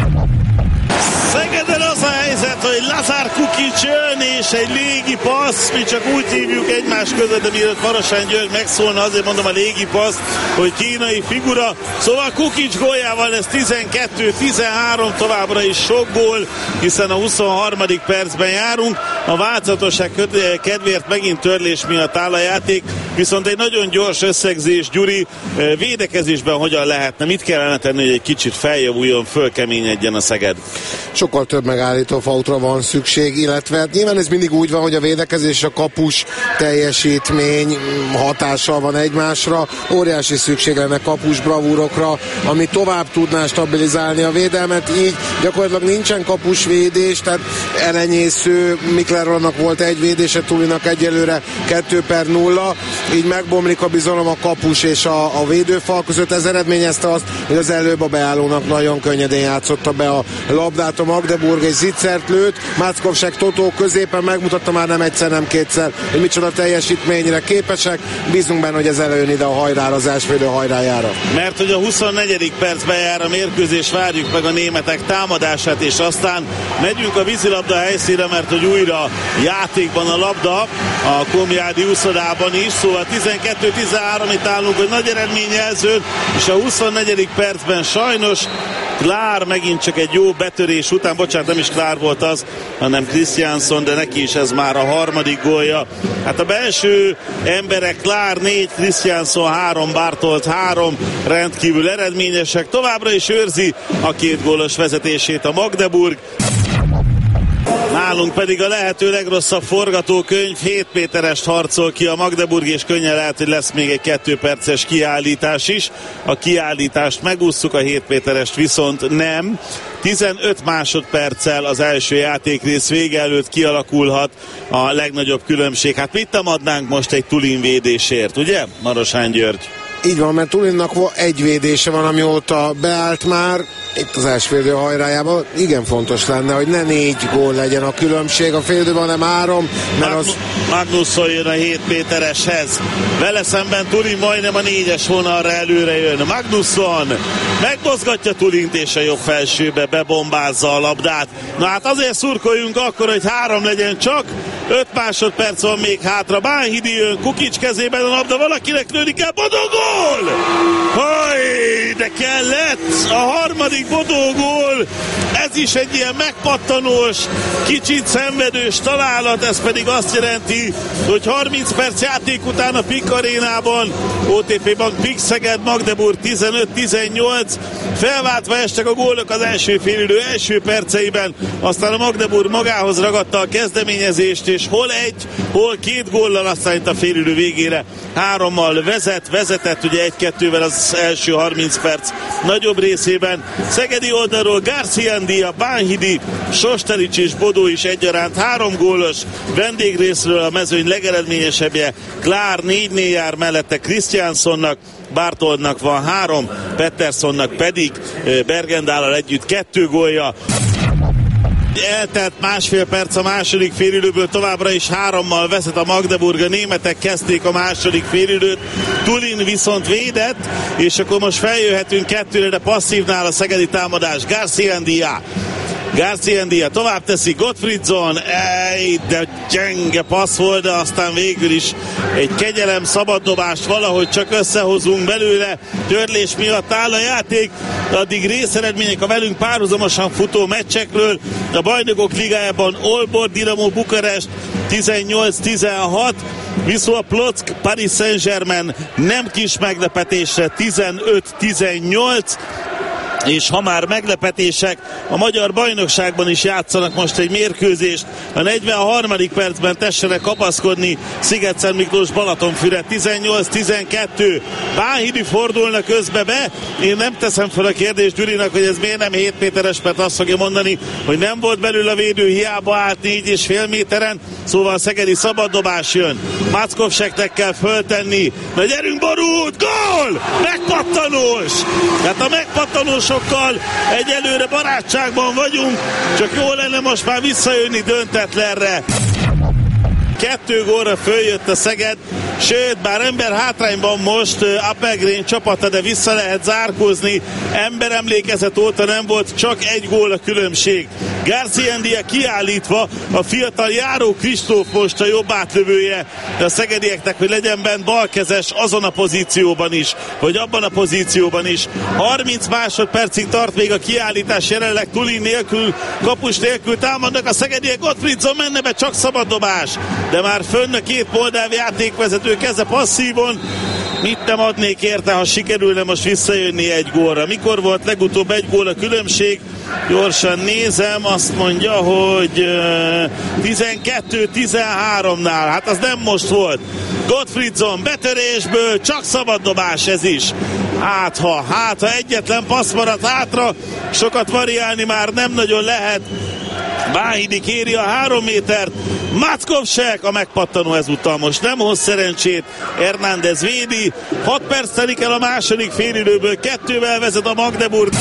Szegeden az a helyzet, hogy Lazar Kukic jön, és egy légi passz, mi csak úgy hívjuk egymás között, de mielőtt Marosány György megszólna, azért mondom a légi passz, hogy kínai figura. Szóval Kukic góljával lesz tizenkettő tizenhárom, továbbra is sok gól, hiszen a huszonharmadik percben járunk. A változatosság kedvéért megint törlés miatt áll a játék, viszont egy nagyon gyors összegzés, Gyuri, védekezésben hogyan lehetne, mit kellene tenni, hogy egy kicsit feljavuljon, fölkeményedjen a Szeged? Sokkal több megállító fautra van szükség, illetve nyilván ez mindig úgy van, hogy a védekezés, a kapus teljesítmény hatással van egymásra, óriási szükség lenne kapus bravúrokra, ami tovább tudná stabilizálni a védelmet, így gyakorlatilag nincsen kapusvédés, tehát elenyésző, Mikler Rolandnak volt egy védése, Tulinak egyelőre kettő per nulla, így megbomlik a bizalom a kapus és a, a védőfal között. Ez eredményezte azt, hogy az előbb a beállónak nagyon könnyedén játszotta be a labdát a Magdeburg, és zicsert lőtt. Mackovsek Totó középen megmutatta már nem egyszer, nem kétszer, hogy micsoda teljesítményre képesek. Bízunk benne, hogy ez előjön ide a hajrára, az elsővédő hajrájára. Mert hogy a huszonnegyedik percben jár a mérkőzés, várjuk meg a németek támadását, és aztán megyünk a vízilabda helyszínre, mert hogy újra játékban a labda a Komjádi úszodában is, szóval tizenkettő tizenhárom itt állunk, hogy nagy eredményjelzőn, és a huszonnegyedik percben sajnos Klár megint csak egy jó betörés után, bocsánat, nem is Klár volt az, hanem Christiansson, de neki is ez már a harmadik gólja. Hát a belső emberek Klár négy, Christiansson három, Bartolt három, rendkívül eredményesek. Továbbra is őrzi a két gólos vezetését a Magdeburg. Nálunk pedig a lehető legrosszabb forgatókönyv, hét méterest harcol ki a Magdeburg, és könnyen lehet, hogy lesz még egy kettő perces kiállítás is. A kiállítást megússzuk, a hét méterest viszont nem. tizenöt másodperccel az első játékrész vége előtt kialakulhat a legnagyobb különbség. Hát mit nem adnánk most egy Tulin védésért, ugye, Marosán György? Így van, mert Tulinnak egy védése van, amióta beállt már itt az első félidő hajrájában. Igen fontos lenne, hogy ne négy gól legyen a különbség a félidőben, hanem három, mert az... Magnusson jön a hét métereshez. Vele szemben Tulin majdnem a négyes vonalra előre jön. Magnusson megmozgatja Tulint, és a jobb felsőbe bebombázza a labdát. Na hát azért szurkoljunk akkor, hogy három legyen csak. öt másodperc van még hátra. Bánhidi jön, Kukics kezében a labda, valakinek lőni el, Bodó gól! Haj, de kellett! A harmadik Bodó gól, ez is egy ilyen megpattanós, kicsit szenvedős találat, ez pedig azt jelenti, hogy harminc perc játék után a Pik Arénában, o té pé Bank Pik Szeged, Magdeburg tizenöt tizennyolc, felváltva estek a gólok az első félidő első perceiben, aztán a Magdeburg magához ragadta a kezdeményezést, és hol egy, hol két góllal, aztán itt a félidő végére hárommal vezet, vezetett ugye egy-kettővel az első harminc perc nagyobb részében. Szegedi oldalról Garciandia, Bánhidi, Sosterics és Bodó is egyaránt három gólos, vendégrészről a mezőny legeredményesebbje Klár négynél jár, mellette Christianssonnak, Bartoldnak van három, Petterssonnak pedig Bergendállal együtt kettő gólja. Eltelt másfél perc a második félidőből, továbbra is hárommal vezet a Magdeburg, a németek kezdték a második félidőt, Tulin viszont védett, és akkor most feljöhetünk kettőre, de passzívnál a szegedi támadás. Garciandia Garciandia tovább teszi, Gottfriedson, ej, de gyenge passz volt, de aztán végül is egy kegyelem szabaddobást valahogy csak összehozunk belőle, törlés miatt áll a játék, addig részeredmények a velünk párhuzamosan futó meccsekről, a Bajnokok Ligájában Olbor, Dinamo Bukarest tizennyolc tizenhat, Wisła Płock, Paris Saint-Germain nem kis meglepetésre tizenöt tizennyolc, és ha már meglepetések, a magyar bajnokságban is játszanak most egy mérkőzést. A negyvenharmadik percben tessenek kapaszkodni Sziget-Szent Miklós Balatonfüred, tizennyolc tizenkettő. Bánhidi fordulna közbe be. Én nem teszem fel a kérdést Gyurinak, hogy ez miért nem hét méteres, mert azt fogja mondani, hogy nem volt belül a védő, hiába állt négy és fél méteren, szóval a szegedi szabaddobás jön. Mackovseknek kell föltenni. Na gyerünk, Borút! Gól! Megpattanós! Tehát a megpattanós sokkal egyelőre barátságban vagyunk, csak jó lenne most már visszajönni döntetlenre. Kettő gólra följött a Szeged, sőt, bár ember hátrányban most Appelgren csapata, de vissza lehet zárkózni. Emberemlékezet óta nem volt csak egy gól a különbség. Garciandia kiállítva, a fiatal Járó Kristóf most a jobb átlövője a szegedieknek, hogy legyen bent balkezes azon a pozícióban is, vagy abban a pozícióban is. harminc másodpercig tart még a kiállítás, jelenleg Tulin nélkül, kapus nélkül támadnak a szegediek, Gottfriedson menne be, csak szabaddobás, de már fönn a két moldáv játékvezető keze passzívon. Mit nem adnék érte, ha sikerülne most visszajönni egy gólra. Mikor volt legutóbb egy gól a különbség? Gyorsan nézem, azt mondja, hogy tizenkettő tizenháromnál. Hát az nem most volt. Gottfriedson betörésből, csak szabaddobás ez is. Hát ha, hát ha egyetlen passz maradt hátra, sokat variálni már nem nagyon lehet. Báhidi kéri a három métert, Mackovsek a megpattanó ezúttal most nem hoz szerencsét, Hernández védi, hat perc telik el a második félidőből, kettővel vezet a Magdeburg.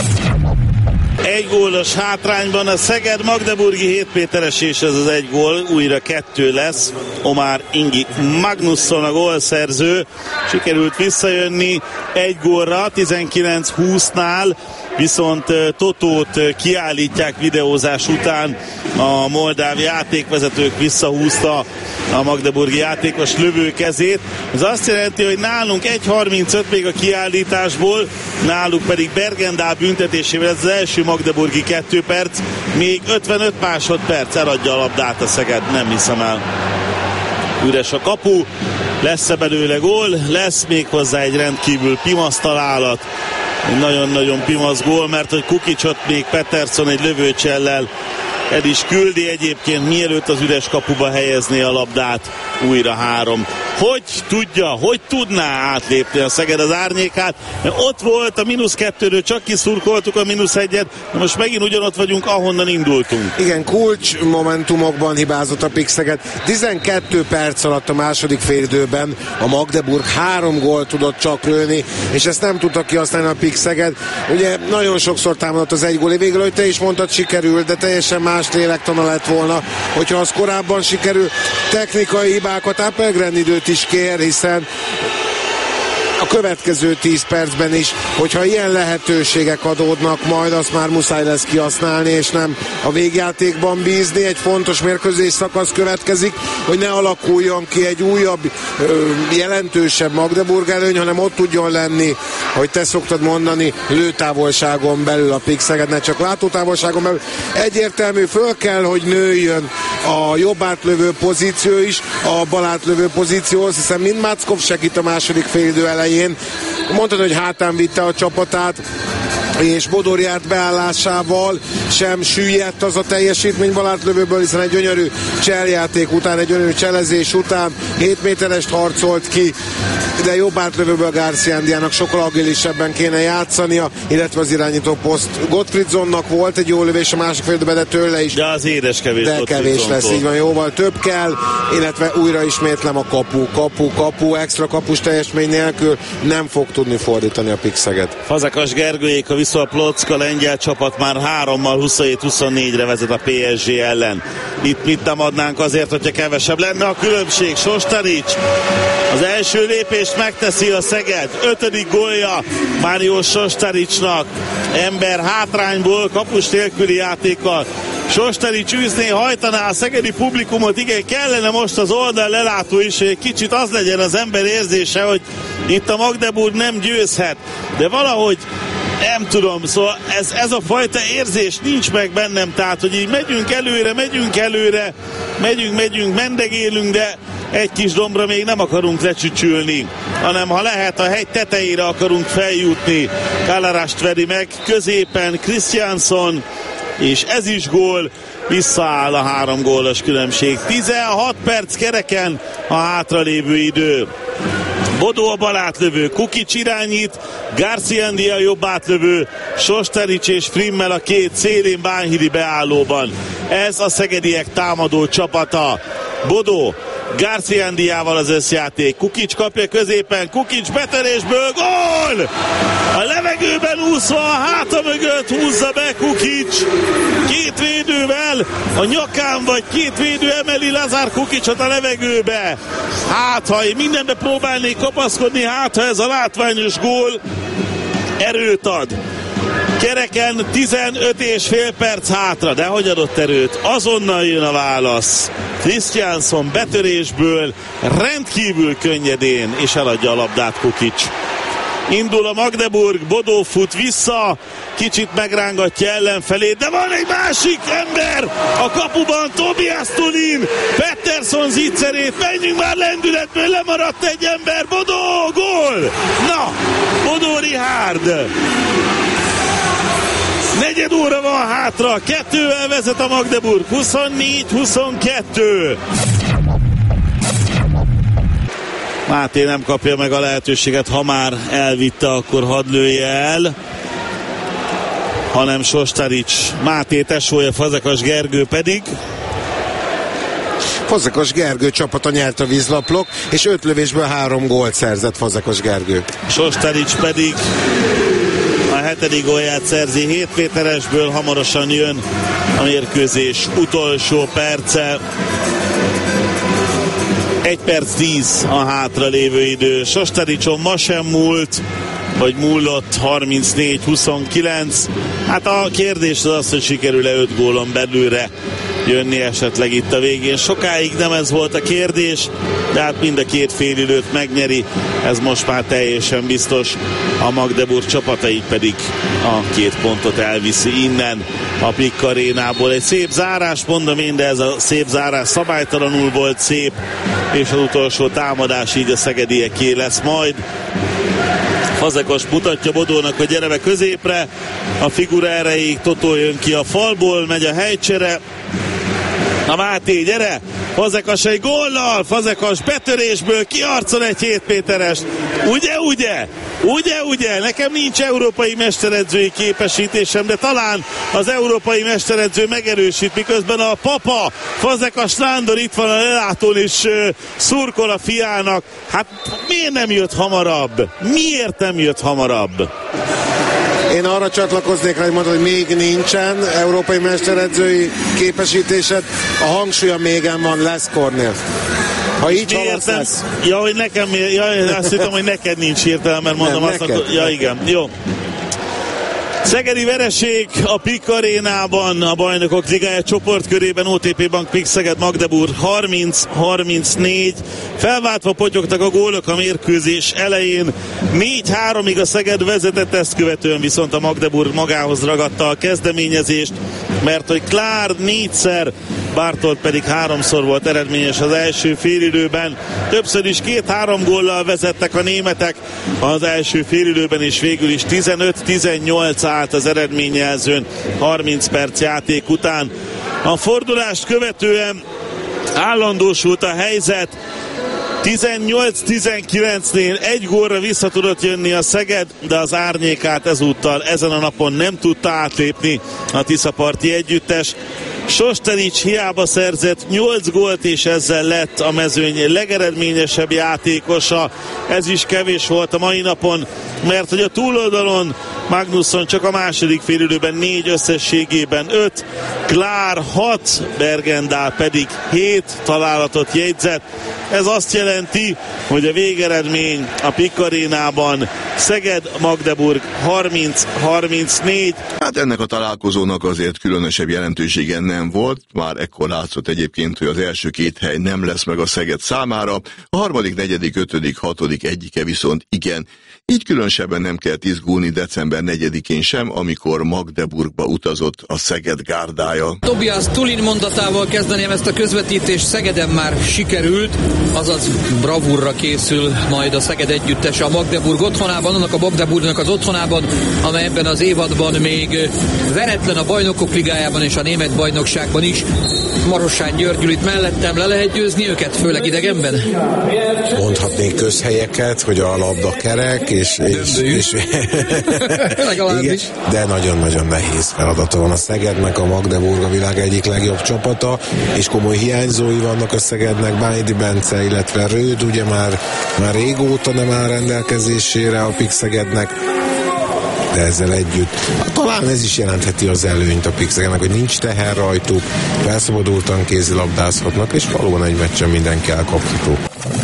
Egy gólos hátrányban a Szeged, Magdeburgi hét méteres, és ez az egy gól, újra kettő lesz. Omar Ingi Magnusson a gólszerző, sikerült visszajönni egy gólra, tizenkilenc húsznál, viszont Totót kiállítják videózás után, a moldáv játékvezetők visszahúzta a magdeburgi játékos lövőkezét. Ez azt jelenti, hogy nálunk egy harmincöt még a kiállításból, náluk pedig Bergendál büntetésével ez az első magdeburgi kettő perc, még ötvenöt másodperc, eladja a labdát a Szeged, nem hiszem el. Üres a kapu, lesz-e belőle gól? Lesz, még hozzá egy rendkívül pimasz találat. Egy nagyon-nagyon pimasz gól, mert hogy Kukicsot még Pettersson egy lövőcsellel el is küldi, egyébként mielőtt az üres kapuba helyezné a labdát. Újra három. Hogy tudja, hogy tudná átlépni a Szeged az árnyékát? Ott volt a mínusz kettőről, csak kiszurkoltuk a mínusz egyet, de most megint ugyanott vagyunk, ahonnan indultunk. Igen, kulcs momentumokban hibázott a Pik Szeged. tizenkét perc alatt a második félidőben a Magdeburg három gólt tudott csak lőni, és ezt nem tudta kihasználni a Pik Szeged. Ugye nagyon sokszor támadott az egy góli végül, hogy te is mondtad, sikerült, de teljesen más lélektana lett volna, hogyha az korábban sikerül. Technikai hibákat, Apelgren időt is kér, hiszen a következő tíz percben is, hogyha ilyen lehetőségek adódnak, majd azt már muszáj lesz kihasználni, és nem a végjátékban bízni. Egy fontos mérkőzés szakasz következik, hogy ne alakuljon ki egy újabb, jelentősebb Magdeburg előny, hanem ott tudjon lenni, hogy te szoktad mondani, lőtávolságon belül a Pik Szeged, ne csak látótávolságon belül. Egyértelmű, föl kell, hogy nőjön a jobb átlövő pozíció is a bal átlövő pozícióhoz, hiszen mind Mackov segít a második félidő elején. Mondtad, hogy hátán vitte a csapatát, és Bodorját beállásával sem süllyedt az a teljesítmény balátlövőből, hiszen egy gyönyörű cseljáték után, egy gyönyörű cselezés után hét méterest harcolt ki, de jobb átlövőből Garciandiának sokkal agilisebben kéne játszania, illetve az irányító poszt Gottfriedsonnak volt egy jó lövés a másik félidőben, de tőle is. De az édes kevés. De kevés lesz, így van, jóval több kell, illetve újra ismétlem a kapu, kapu, kapu, extra kapus teljesmény nélkül nem fog tudni fordítani a Pik Szeged. Fazekas Gergőjék a Wisła Płock, a lengyel csapat már hárommal huszonhét huszonnégyre vezet a pé es gé ellen. Itt mit nem adnánk azért, hogyha kevesebb lenne a különbség. Sostarics az első lépést megteszi a Szeged. Ötödik gólja Mário Sostaricsnak. Ember hátrányból, kapus nélküli játékkal. Sostarics űzné, hajtaná a szegedi publikumot, igen, kellene most az oldal lelátó is, hogy egy kicsit az legyen az ember érzése, hogy itt a Magdeburg nem győzhet. De valahogy nem tudom, szóval ez, ez a fajta érzés nincs meg bennem, tehát, hogy így megyünk előre, megyünk előre, megyünk, megyünk, mendegélünk, de egy kis dombra még nem akarunk lecsücsülni, hanem ha lehet, a hegy tetejére akarunk feljutni. Kalarast veri meg, középen Christiansson, és ez is gól, visszaáll a három gólos különbség. tizenhat perc kereken a hátralévő idő. Bodó a bal átlövő, Kukic irányít, Garciandia jobb átlövő, Sostarics és Frimmel a két szélén Bánhidi beállóban. Ez a szegediek támadó csapata. Bodó Garciandiával az összjáték. Kukic kapja középen, Kukic betörésből, gól! A levegőben úszva a háta mögött húzza be Kukic. Két védővel a nyakán, vagy két védő emeli Lazar Kukicot a levegőbe. Hát, ha én mindenbe próbálnék kapaszkodni, hát, ha ez a látványos gól erőt ad. Kereken tizenöt és fél perc hátra, de hogy adott erőt? Azonnal jön a válasz. Christiansson betörésből rendkívül könnyedén, és eladja a labdát Kukic. Indul a Magdeburg, Bodó fut vissza, kicsit megrángatja ellenfelé, de van egy másik ember a kapuban, Tobias Tulin, Pettersson zicserét, menjünk már lendületből, lemaradt egy ember, Bodó, gól! Na, Bodó Richárd! Negyed óra van hátra, kettővel vezet a Magdeburg, huszonnégy huszonkettő. Máté nem kapja meg a lehetőséget, ha már elvitte, akkor hadd lője el. hanem Sostarics Máté tesója, Fazekas Gergő pedig. Fazekas Gergő csapata nyert a vízlaplok, és öt lövésből három gólt szerzett Fazekas Gergő. Sostarics pedig a hetedik gólját szerzi hét méteresből, hamarosan jön a mérkőzés utolsó perce. egy perc tíz a hátra lévő idő. Sostaricson ma sem múlt, vagy múlott harmincnégy huszonkilenc. Hát a kérdés az az, hogy sikerül-e öt gólon belülre jönni esetleg itt a végén. Sokáig nem ez volt a kérdés, de hát mind a két félidőt megnyeri, ez most már teljesen biztos. A Magdeburg csapata így pedig a két pontot elviszi innen a Pik Arénából. Egy szép zárás, mondom én, de ez a szép zárás szabálytalanul volt szép, és az utolsó támadás így a szegedieké lesz majd. Fazekas mutatja Bodónak, hogy gyere be középre, a figura erejéig, Totó jön ki a falból, megy a helycsere. Na Máté, gyere! Fazekas egy góllal, Fazekas betörésből kiarcol egy hét méterest. Ugye, ugye? Ugye, ugye? Nekem nincs európai mesteredzői képesítésem, de talán az európai mesteredző megerősít, miközben a papa, Fazekas Nándor itt van a lelátón, és uh, szurkol a fiának. Hát miért nem jött hamarabb? Miért nem jött hamarabb? Én arra csatlakoznék rá, hogy mondod, hogy még nincsen európai mesteredzői képesítésed. A hangsúlya mégen van, lesz Kornél. Ha így haladsz, lesz. Ja, hogy nekem, ja, azt hittem, hogy neked nincs értelme, mert mondom nem, azt, neked, akkor, ja igen, jó. Szegedi vereség a Pik Arénában, a Bajnokok Ligája csoportkörében, o té pé Bank Pik Szeged Magdeburg harminc harmincnégy. Felváltva potyogtak a gólok a mérkőzés elején. négy háromig a Szeged vezetett, ezt követően viszont a Magdeburg magához ragadta a kezdeményezést, mert hogy Klár négyszer, Bartolt pedig háromszor volt eredményes az első félidőben. Többször is két-három góllal vezettek a németek az első félidőben, és végül is tizenöt tizennyolc állt az eredményjelzőn harminc perc játék után. A fordulást követően állandósult a helyzet, tizennyolc tizenkilencnél egy gólra vissza tudott jönni a Szeged, de az árnyékát ezúttal ezen a napon nem tudta átlépni a tiszaparti együttes. Sostarics hiába szerzett nyolc gólt, és ezzel lett a mezőny legeredményesebb játékosa. Ez is kevés volt a mai napon, mert hogy a túloldalon Magnusson csak a második félidőben négy, összességében öt, Klár hat, Bergendál pedig hét találatot jegyzett. Ez azt jelenti, hogy a végeredmény a Pik Arénában Szeged Magdeburg harminc harmincnégy. Hát ennek a találkozónak azért különösebb jelentősége nem volt. Már ekkor látszott egyébként, hogy az első két hely nem lesz meg a Szeged számára. A harmadik, negyedik, ötödik, hatodik egyike viszont igen. Így különösebben nem kell izgulni december negyedikén sem, amikor Magdeburgba utazott a Szeged gárdája. Tobias Tulin mondatával kezdeném ezt a közvetítést, Szegeden már sikerült, azaz bravúrra készül majd a Szeged együttese a Magdeburg otthonában, annak a Magdeburgnak az otthonában, amely ebben az évadban még veretlen a Bajnokok Ligájában és a német bajnokságban is. Marossán Györgyül itt mellettem, le lehet győzni őket, főleg idegenben? Mondhatnék közhelyeket, hogy a labda kerek, és, és, és igen, de nagyon-nagyon nehéz feladata van a Szegednek. A Magdeburg a világ egyik legjobb csapata, és komoly hiányzói vannak a Szegednek, Bájdi Bence, illetve Rőd, ugye már, már régóta nem áll rendelkezésére a Pik Szegednek, de ezzel együtt talán ez is jelentheti az előnyt a Pik Szegednek, hogy nincs teher rajtuk, felszabadultan kézilabdázhatnak, és valóban egy meccsen mindenki elkapható.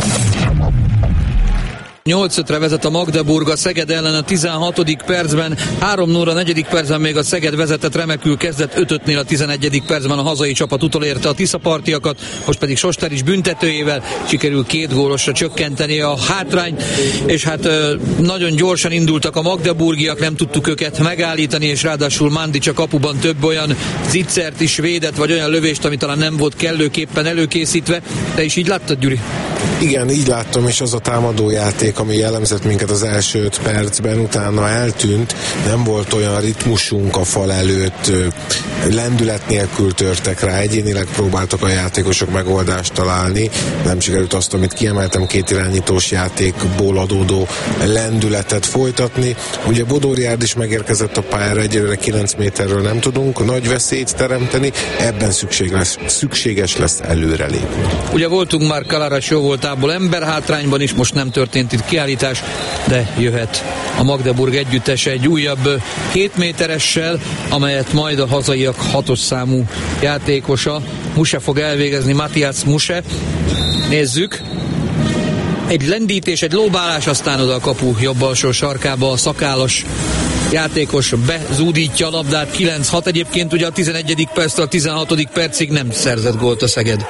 nyolc ötre vezet a Magdeburg a Szeged ellen a tizenhatodik percben, három nulla a negyedik percben még a Szeged vezetett, remekül kezdett, öt ötnél a tizenegyedik percben a hazai csapat utolérte a tiszapartiakat, most pedig Sostarics büntetőjével sikerül két gólosra csökkenteni a hátrányt, és hát nagyon gyorsan indultak a magdeburgiak, nem tudtuk őket megállítani, és ráadásul Mandic a kapuban több olyan zicsert is védett, vagy olyan lövést, ami talán nem volt kellőképpen előkészítve, de is így láttad, Gyuri? Igen, így láttam, és az a támadójáték, játék, ami jellemzett minket az első öt percben, utána eltűnt, nem volt olyan ritmusunk a fal előtt, lendület nélkül törtek rá, egyénileg próbáltak a játékosok megoldást találni, nem sikerült azt, amit kiemeltem, két irányítós játékból adódó lendületet folytatni. Ugye Bodor Járd is megérkezett a pályára, egyelőre kilenc méterről nem tudunk nagy veszélyt teremteni, ebben szükség lesz, szükséges lesz előrelépni. Ugye voltunk már Kalaras jó voltából emberhátrányban is, most nem történt itt kiállítás, de jöhet a Magdeburg együttese egy újabb hét méteressel, amelyet majd a hazaiak hatos számú játékosa Muse fog elvégezni, Matthias Muse. Nézzük. Egy lendítés, egy lóbálás, aztán oda a kapu jobb alsó sarkába a szakállas játékos bezúdítja a labdát, kilenc hat. Egyébként ugye a tizenegyedik perctől a tizenhatodik percig nem szerzett gólt a Szeged.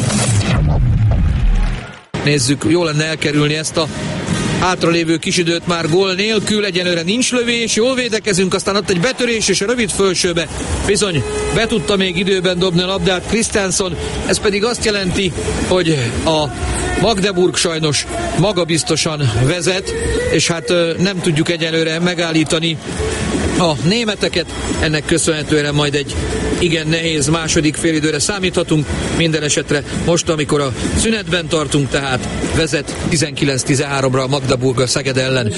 Nézzük, jó lenne elkerülni ezt a hátralévő kisidőt már gól nélkül, egyenlőre nincs lövés, jól védekezünk, aztán ott egy betörés és a rövid fölsőbe bizony be tudta még időben dobni a labdát Krisztánszon, ez pedig azt jelenti, hogy a Magdeburg sajnos magabiztosan vezet, és hát nem tudjuk egyelőre megállítani a németeket, ennek köszönhetően majd egy igen nehéz második félidőre számíthatunk, minden esetre most, amikor a szünetben tartunk, tehát vezet tizenkilenc tizenháromra a Magdeburg a Szeged ellen.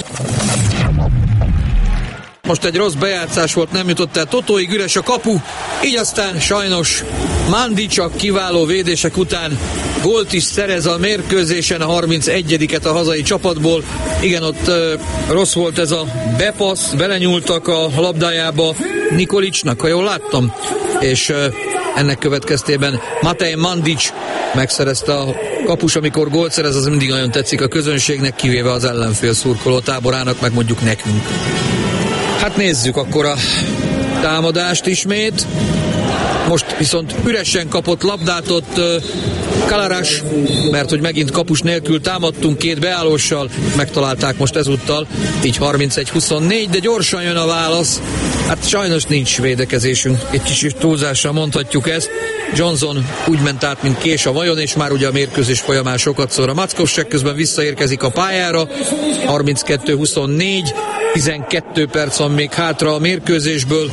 Most egy rossz bejátszás volt, nem jutott el Totóig, üres a kapu, így aztán sajnos Mandic a kiváló védések után gólt is szerez a mérkőzésen, a harmincegyediket a hazai csapatból. Igen, ott uh, rossz volt ez a bepassz, belenyúltak a labdájába Nikolicsnak, ha jól láttam, és uh, ennek következtében Matej Mandic megszerezte a kapus, amikor gólt szerez, az mindig nagyon tetszik a közönségnek, kivéve az ellenfél szurkoló táborának, meg mondjuk nekünk. Hát nézzük akkor a támadást ismét. Most viszont üresen kapott labdát ott uh, Kalaras, mert hogy megint kapus nélkül támadtunk két beállóssal, megtalálták most ezúttal, így harmincegy huszonnégy, de gyorsan jön a válasz. Hát sajnos nincs védekezésünk, egy kicsit túlzással mondhatjuk ezt. Johnson úgy ment át, mint kés a vajon, és már ugye a mérkőzés folyamán sokat szor. A Mackovsek közben visszaérkezik a pályára, harminckettő huszonnégy, tizenkettő perc van még hátra a mérkőzésből.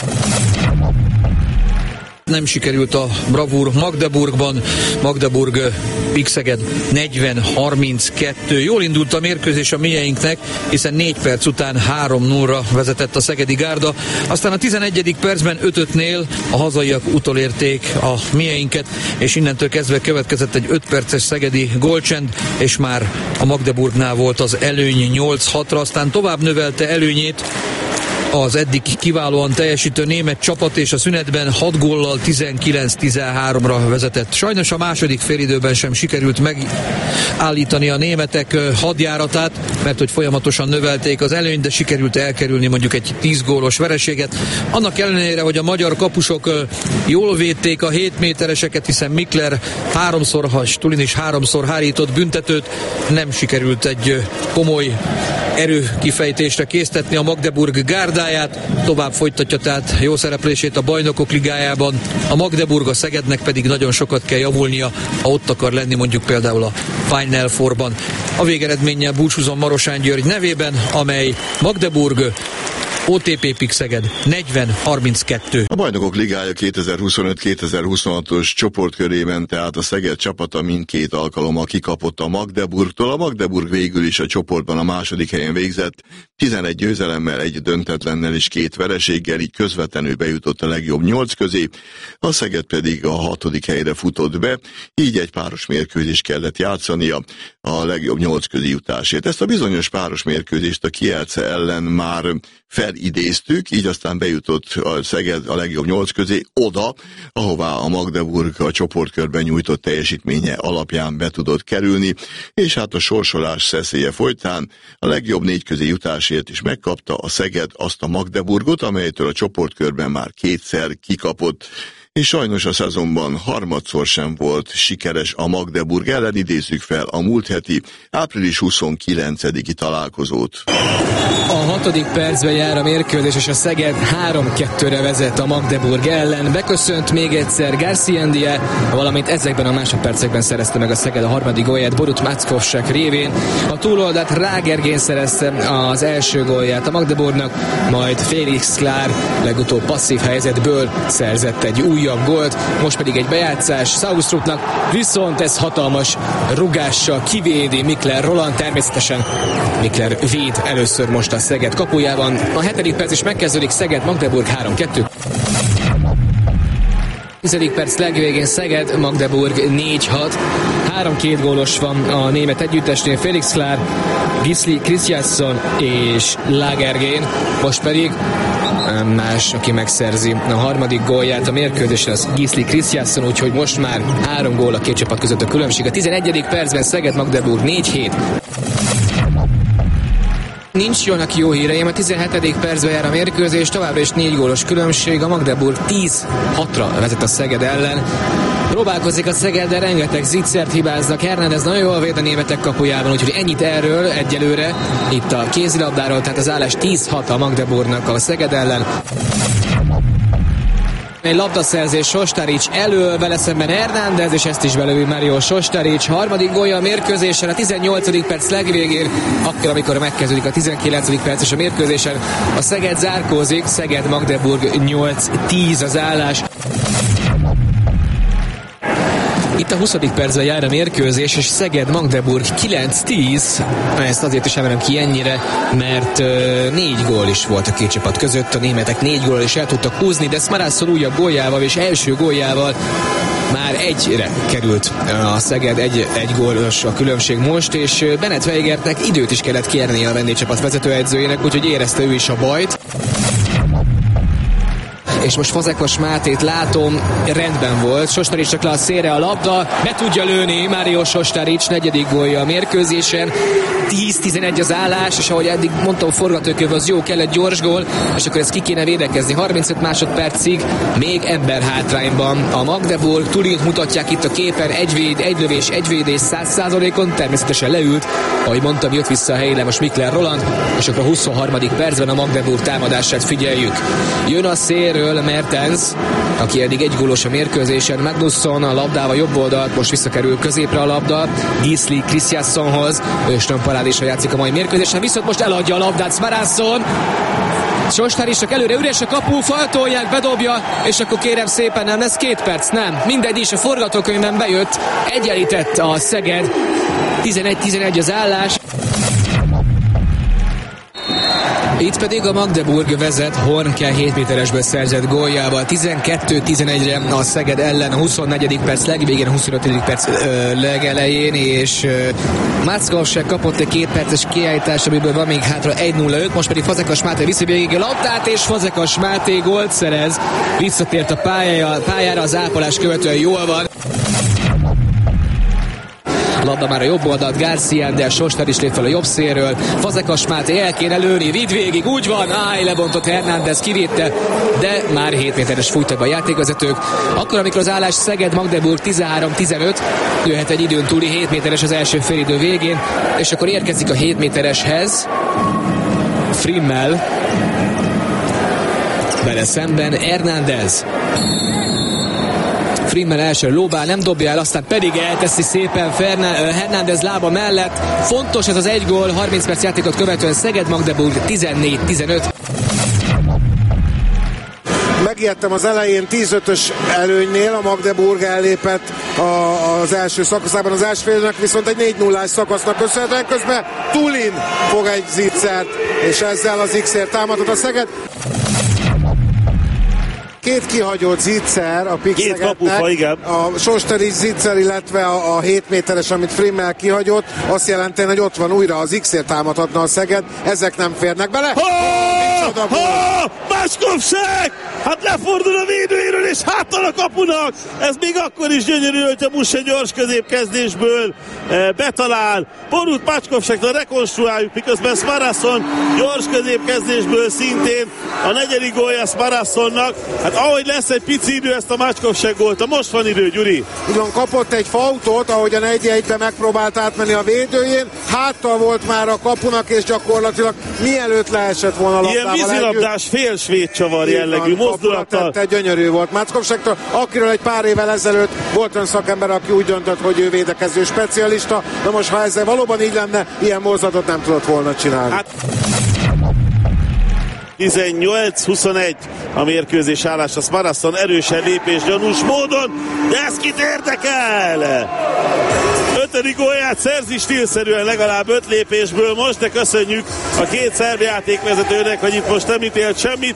Nem sikerült a bravúr Magdeburgban, Magdeburg Pixeged negyven harminckettő. Jól indult a mérkőzés a mieinknek, hiszen négy perc után három nullra vezetett a szegedi gárda. Aztán a tizenegyedik percben öt ötnél a hazaiak utolérték a mieinket, és innentől kezdve következett egy öt perces szegedi gólcsend, és már a Magdeburgnál volt az előny nyolc hatra, aztán tovább növelte előnyét az eddig kiválóan teljesítő német csapat, és a szünetben hat góllal tizenkilenc tizenháromra vezetett. Sajnos a második félidőben sem sikerült megállítani a németek hadjáratát, mert hogy folyamatosan növelték az előnyt, de sikerült elkerülni mondjuk egy tíz gólos vereséget. Annak ellenére, hogy a magyar kapusok jól védték a hét métereseket, hiszen Mikler háromszor, Stulin is háromszor hárított büntetőt, nem sikerült egy komoly erőkifejtésre késztetni a Magdeburg gárdáját, tovább folytatja tehát jó szereplését a Bajnokok Ligájában. A Magdeburg, a Szegednek pedig nagyon sokat kell javulnia, ha ott akar lenni mondjuk például a Final Fourban. A végeredménnyel búcsúzom Marosán György nevében, amely Magdeburg o té pé Pixeged negyven harminckettő. A Bajnokok Ligája kétezer-huszonöt kétezer-huszonhatos csoportkörében tehát a Szeged csapata mindkét alkalommal kikapott a Magdeburgtól. A Magdeburg végül is a csoportban a második helyen végzett, tizenegy győzelemmel, egy döntetlennel és két vereséggel, így közvetlenül bejutott a legjobb nyolc közé, a Szeged pedig a hatodik helyre futott be, így egy páros mérkőzést kellett játszania a legjobb nyolc közé jutásért. Ezt a bizonyos páros mérkőzést a Kielce ellen már felidéztük, így aztán bejutott a Szeged a legjobb nyolc közé oda, ahová a Magdeburg a csoportkörben nyújtott teljesítménye alapján be tudott kerülni, és hát a sorsolás szeszélye folytán a legjobb négy közé jutásért is megkapta a Szeged azt a Magdeburgot, amelytől a csoportkörben már kétszer kikapott. És sajnos a szezonban harmadszor sem volt sikeres a Magdeburg ellen, idézzük fel a múlt heti április huszonkilencediki találkozót. A hatodik percben jár a mérkőzés, és a Szeged három kettőre vezet a Magdeburg ellen. Beköszönt még egyszer Garciandie, valamint ezekben a másodpercekben szerezte meg a Szeged a harmadik gólját Borut Mackovsek révén. A túloldalt Rágergén szerezte az első gólját a Magdeburgnak, majd Felix Klár legutóbb passzív helyzetből szerzett egy újabb gólt, most pedig egy bejátszás Saustrupnak, viszont ez hatalmas rugással kivédi Mikler Roland, természetesen Mikler véd először most a Szeged kapujában. A hetedik perc is megkezdődik, Szeged Magdeburg három kettő. tizedik perc legvégén Szeged Magdeburg négy hat. Három-két gólos van a német együttesnél, Felix Klár, Gisli Kristjánsson és Lagergén. Most pedig más, aki megszerzi a harmadik gólját a mérkőzésre, az Gisli Kristjánsson, úgyhogy most már három gól a két csapat között a különbség. A tizenegyedik percben Szeged Magdeburg négy hét. Nincs jónak jó híreim, a tizenhetedik percben jár a mérkőzés, továbbra is négy gólos különbség, a Magdeburg tíz hatra vezet a Szeged ellen. Próbálkozik a Szeged, de rengeteg zicsert hibáznak, Hernández nagyon jól véd a németek kapujában, úgyhogy ennyit erről egyelőre itt a kézilabdáról, tehát az állás tíz hat a Magdeburgnak a Szeged ellen. Egy labdaszerzés Sostarics elől, vele szemben Hernández, és ezt is belővi Mario Sostarics. Harmadik gólja a mérkőzésen, a tizennyolcadik perc legvégén, akkor, amikor megkezdődik a tizenkilencedik perc és a mérkőzésen. A Szeged zárkózik, Szeged Magdeburg nyolc tíz az állás. Itt a huszadik percben jár a mérkőzés, és Szeged Magdeburg kilenc tíz. Ezt azért is emelem ki ennyire, mert uh, négy gól is volt a két csapat között. A németek négy gól is el tudtak húzni, de Smarászon újabb góljával és első góljával már egyre került a Szeged, egy, egy gólos a különbség most, és Bennett Weigertnek időt is kellett kérni a vendégcsapat vezetőedzőjének, úgyhogy érezte ő is a bajt. És most Fazekas Mátét látom, rendben volt, Sostarics csak le a szélre a labda, be tudja lőni Mário Sostarics, negyedik gólja a mérkőzésen, tíz tizenegy az állás, és ahogy eddig mondtam, forgatókönyv az jó, kell egy gyors gól, és akkor ezt ki kéne védekezni. harmincöt másodpercig még ember hátrányban a Magdeburg, Turint mutatják itt a képen, egy véd, egy lövés, egy védés száz százalékon, természetesen leült, ahogy mondtam, jött vissza a helyére most Mikler Roland, és akkor a huszonharmadik percben a Magdeburg támadását figyeljük. Jön a szélről Mertens, aki eddig egy gólos a mérkőzésen, Magnusson a labdával jobb oldalt, most visszakerül középre a labda, Gisli Kristjánssonhoz, Öström parádésra játszik a mai mérkőzésen, viszont most eladja a labdát Smarászon, Sostaricsnak előre üres a kapu, faltolják, bedobja, és akkor kérem szépen, nem lesz két perc, nem, mindegy is, a forgatókönyvben bejött, egyenlített a Szeged, tizenegy tizenegy az állás. Itt pedig a Magdeburg vezet Hornke hét méteresből szerzett góljával, tizenkettő tizenegyre a Szeged ellen, a huszonnegyedik perc legvégén, a huszonötödik perc ö, legelején, és Mackovsek kapott egy két perces kiállítás, amiből van még hátra egy nulla öt, most pedig Fazekas Máté viszi végig a labdát, és Fazekas Máté gólt szerez, visszatért a pályára, pályára az ápolás követően jól van. Labda már a jobb oldalt, Garciandel, Sostarics lép fel a jobb szélről, Fazekas Máté el kéne lőni, vidd végig, úgy van, áj, lebontott Hernández, kivédte, de már hét méteres fújtak be a játékvezetők. Akkor, amikor az állás Szeged Magdeburg tizenhárom tizenöt, jöhet egy időn túli hét méteres az első félidő végén, és akkor érkezik a hét métereshez Frimmel, vele szemben Hernández. Frimmel első lóbál, nem dobja el, aztán pedig elteszi szépen Fernández, Hernández lába mellett. Fontos ez az egy gól, harminc perc játékot követően Szeged Magdeburg tizennégy tizenöt. Megijedtem az elején, tíz ötös előnynél, a Magdeburg ellépett a, az első szakaszában az első félnek, viszont egy négy nullás szakasznak köszönhetően, közben Tulin fog egy zicsert, és ezzel az X-ért támadott a Szeged. Két kihagyott zicser a Pixegetnek, a Sostarics zicser, illetve a, a hét méteres, amit Frimmel kihagyott, azt jelenti, hogy ott van újra az X-ért támadhatna a Szeged, ezek nem férnek bele. Oh! Micsoda gól! Ha! Bácskovság! Hát lefordul a védőjéről, és háttal a kapunak! Ez még akkor is gyönyörű, hogy a Busse gyors középkezdésből e, betalál. Borut Bácskovságtól rekonstruáljuk, miközben Smarason gyors középkezdésből szintén a negyedik gólja Smarassonnak. Hát ahogy lesz egy pici idő, ezt a Bácskovság gólt. Most van idő, Gyuri. Így van, kapott egy fautot, ahogyan egy-egybe megpróbált átmenni a védőjén. Háttal volt már a kapunak, és gyakorlatilag mielőtt leesett volna labdával. Ilyen vízilabdás fél svéd csavar jellegű mozdulattal. Tette, gyönyörű volt Bácskovságtól, akiről egy pár évvel ezelőtt volt olyan szakember, aki úgy döntött, hogy ő védekező specialista. Na most, ha ezzel valóban így lenne, ilyen mozdulatot nem tudott volna csinálni. Hát... tizennyolc huszonegy a mérkőzés állása. Smarasson erősen lépés gyanús módon, de ez kit érdekel? Ötödik gólját szerzi stílszerűen legalább öt lépésből most, de köszönjük a két szerb játékvezetőnek, hogy itt most nem ítélt semmit.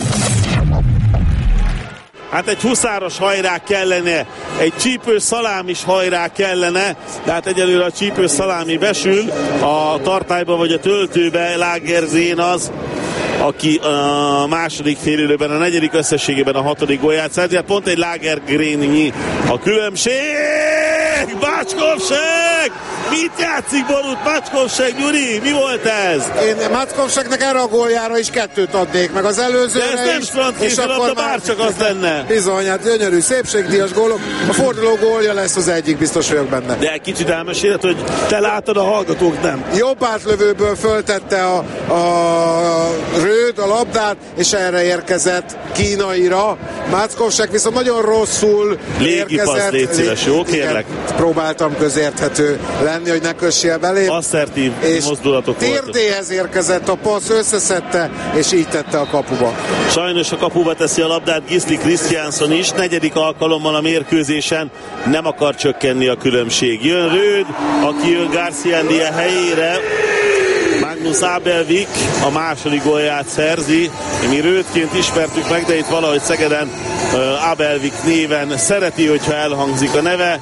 Hát egy huszáros hajrá kellene, egy csípős szalámis hajrá kellene, de hát egyelőre a csípős szalámi besül a tartályba vagy a töltőbe. Lagerzén az, aki a második félidőben, a negyedik összességében a hatodik gólját szerzi. Hát pont egy Lagergrényi a különbség. Bácskovság! Mit játszik Borut Bácskovság, Gyuri? Mi volt ez? Én Bácskovságnak erre a góljára is kettőt adnék, meg az előzőre is. De ez nem strandkézilabda, bárcsak az lenne. Bizony, hát gyönyörű, szépségdíjas gólok. A forduló gólja lesz az egyik, biztos vagyok benne. De kicsit elmeséled, hogy te látod, a hallgatók nem. Jobb átlövőből föltette a, a Röd a labdát, és erre érkezett kínaira. Bácskovság viszont nagyon rosszul érkezett. Légy szíves, jó, kérlek. Próbáltam közérthető lenni, hogy ne kössél belé. Asszertív mozdulatok voltak. Térdéhez érkezett a passz, összeszedte, és így tette a kapuba. Sajnos a kapuba teszi a labdát Gisli Kristjánsson is. Negyedik alkalommal a mérkőzésen, nem akar csökkenni a különbség. Jön Röd, aki jön Garciandia helyére. Magnus Abelvik a második gólját szerzi. Mi Rödként ismertük meg, de itt valahogy Szegeden uh, Abelvik néven szereti, hogyha elhangzik a neve.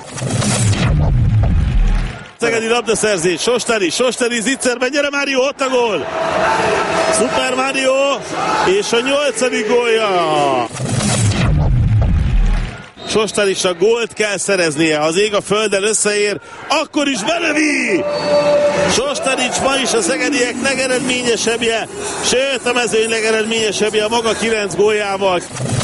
Szegedi labdaszerzés, Sosteri, Sosteri zicserben, gyere Mário, ott a gól! Super Mário, és a nyolcadik gólja! Sosterisnak gólt kell szereznie, ha az ég a földdel összeér, akkor is belövi! Sosterics ma is a szegediek legeredményesebbje, sőt a mezőny legeredményesebbje a maga kilenc góljával.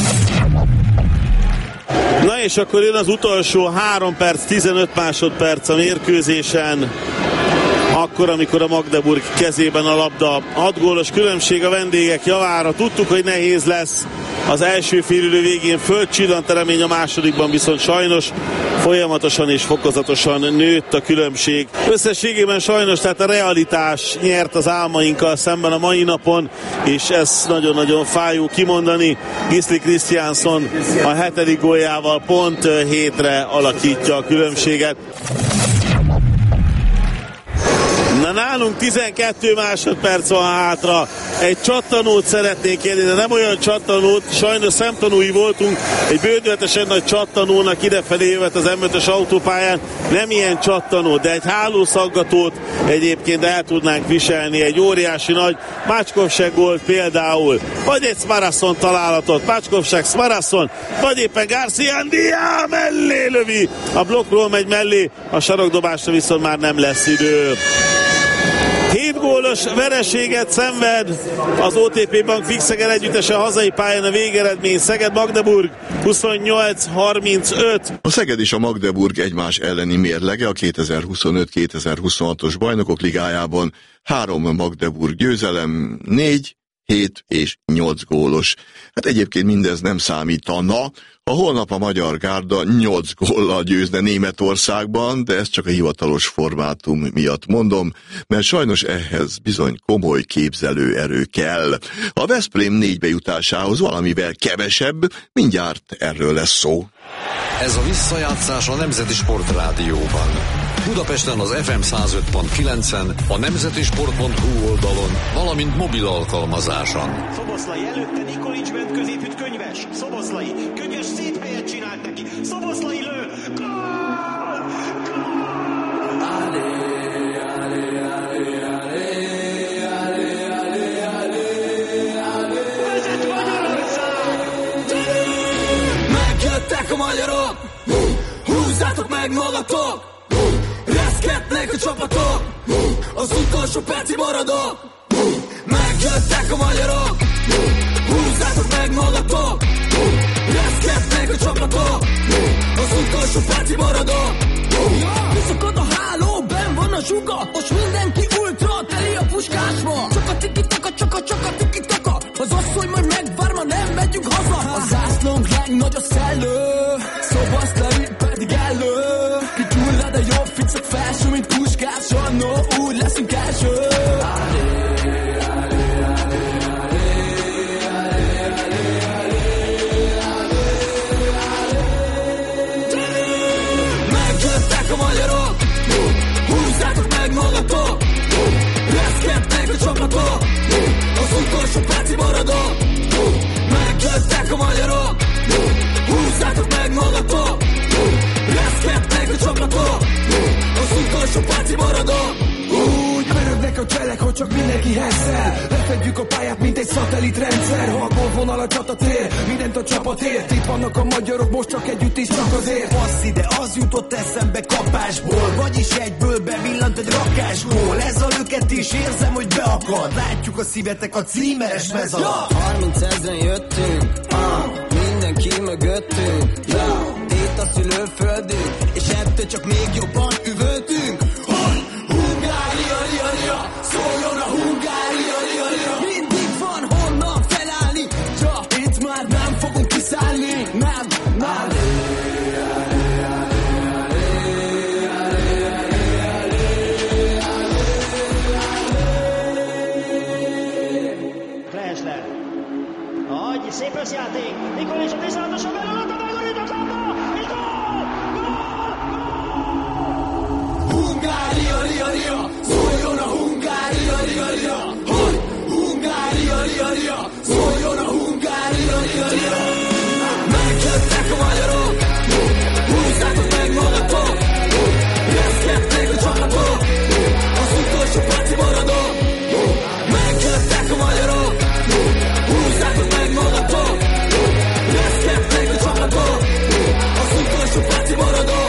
Na és akkor jön az utolsó három perc, tizenöt másodperc a mérkőzésen. Akkor, amikor a Magdeburg kezében a labda. hat gólos különbség a vendégek javára. Tudtuk, hogy nehéz lesz. Az első félidő végén földcsillant a remény, a másodikban viszont sajnos folyamatosan és fokozatosan nőtt a különbség. Összességében sajnos, tehát a realitás nyert az álmainkkal szemben a mai napon, és ez nagyon-nagyon fájó kimondani. Gisli Kristjánsson a hetedik góljával pont hétre alakítja a különbséget. Na nálunk tizenkettő másodperc van hátra. Egy csattanót szeretnék kérni, de nem olyan csattanót, sajnos szemtanúi voltunk egy bődületesen nagy csattanónak idefelé jövet az em ötös autópályán. Nem ilyen csattanó, de egy hálószaggatót egyébként el tudnánk viselni. Egy óriási nagy Bácskovság gólt például, vagy egy Smarasson találatot, Bácskovság, Smarasson, vagy éppen Garciandia mellé lövi. A blokkról megy mellé, a sarokdobásra viszont már nem lesz idő. hét gólos vereséget szenved az o té pé Bank Fixegen együttese hazai pályán, a végeredmény Szeged-Magdeburg huszonnyolc harmincöt. A Szeged és a Magdeburg egymás elleni mérlege a kétezer-huszonöt kétezer-huszonhatos Bajnokok Ligájában három Magdeburg győzelem, négy, hét és nyolc gólos. Hát egyébként mindez nem számítana, ha holnap a Magyar Gárda nyolc góllal győzne Németországban, de ez csak a hivatalos formátum miatt mondom, mert sajnos ehhez bizony komoly képzelőerő kell. A Veszprém négy bejutásához valamivel kevesebb, mindjárt erről lesz szó. Ez a visszajátszás a Nemzeti Sport Rádióban. Budapesten az ef em száz öt pont kilencen, a nemzeti sport pont hu oldalon, valamint mobil alkalmazáson. Szoboszlai előtte Nikolics ment középütt Könyves. Szoboszlai, Könyves szép helyet csinált neki. Szoboszlai lő. Gól! Gól! Allé, allé, allé, allé, allé, allé, allé, allé. meg magatok, reszketnek a csapatok, az utolsó perci maradok, megjöttek a magyarok, húzzátok meg magatok, reszketnek a csapatok, az utolsó perci maradok. Kiszakad a háló, benn van a zsuga, most mindenki ultra, teli a puskásba. Csak a tiki-taka, csak a csak a tiki-taka, az asszony majd megvár, ma nem megyünk haza. A zászlónk legnagyobb szellő, Szoboszlai pedig elő. Kigyullad a jobb ficek felső, mint puskás, annó úgy leszünk első. A magyarok, húzzátok meg magatok, reszketnek a csapatok, az utolsó perci maradok, megjöttek a magyarok, húzzátok meg magatok, reszketnek a csapatok, az utolsó perci maradok. Úgy merögnek a cselek, hogy csak mindenki hesszel, lefedjük a pályát, mint egy szatellitrendszer. Halkból vonal a csatatér, mindent a csapat ért. Itt vannak a magyarok, most csak együtt is csak azért. Passz ide, az jutott eszembe kapásból, vagyis egyből bevillant egy rakásból. Ez a löket is érzem, hogy beakad. Látjuk a szívetek a címeres mez alatt. harminc ezren jöttünk, ah, mindenki mögöttünk, ja, itt a szülőföldünk, és ettől csak még jobban üvöltünk. Hungária, ria, ria, szóljon a Hungária, ria, ria. Mindig van honnan felállni, csak itt már nem fogunk kiszállni, nem, nem. Flashler. Nagy, szép összjáték. Nikolic a tizenhatosan belőlete, megorít a labda, és gól! Hungária, ria, ria, szóljon a Hungária, ria, ria. Hogy? Hungária, ria, ria, szóljon a Hungária, ria, ria. Megjöttek a magyarok, húzzátok meg magatok, reszketnek a csapatok, az utolsó perci maradok. Megjöttek a magyarok, húzzátok meg magatok, reszketnek a csapatok, az utolsó perci maradok.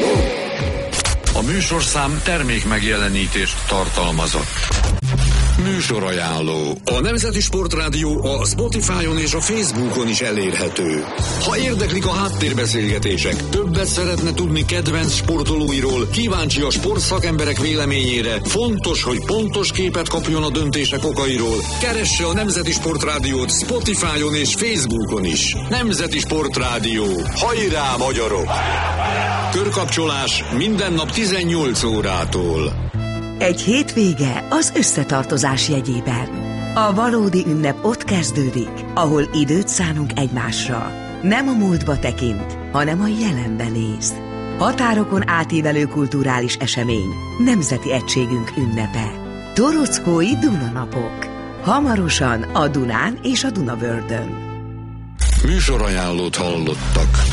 A műsorszám termék megjelenítést tartalmazott. Műsorajánló. A Nemzeti Sportrádió a Spotify-on és a Facebookon is elérhető. Ha érdeklik a háttérbeszélgetések, többet szeretne tudni kedvenc sportolóiról, kíváncsi a sportszakemberek véleményére, fontos, hogy pontos képet kapjon a döntések okairól, keresse a Nemzeti Sportrádiót Spotify-on és Facebookon is. Nemzeti Sportrádió. Hajrá, magyarok! Körkapcsolás minden nap tizennyolc órától. Egy hétvége az összetartozás jegyében. A valódi ünnep ott kezdődik, ahol időt szánunk egymásra. Nem a múltba tekint, hanem a jelenbe néz. Határokon átívelő kulturális esemény, nemzeti egységünk ünnepe. Torockói Dunanapok. Hamarosan a Dunán és a Dunavördön. Műsorajánlót hallottak.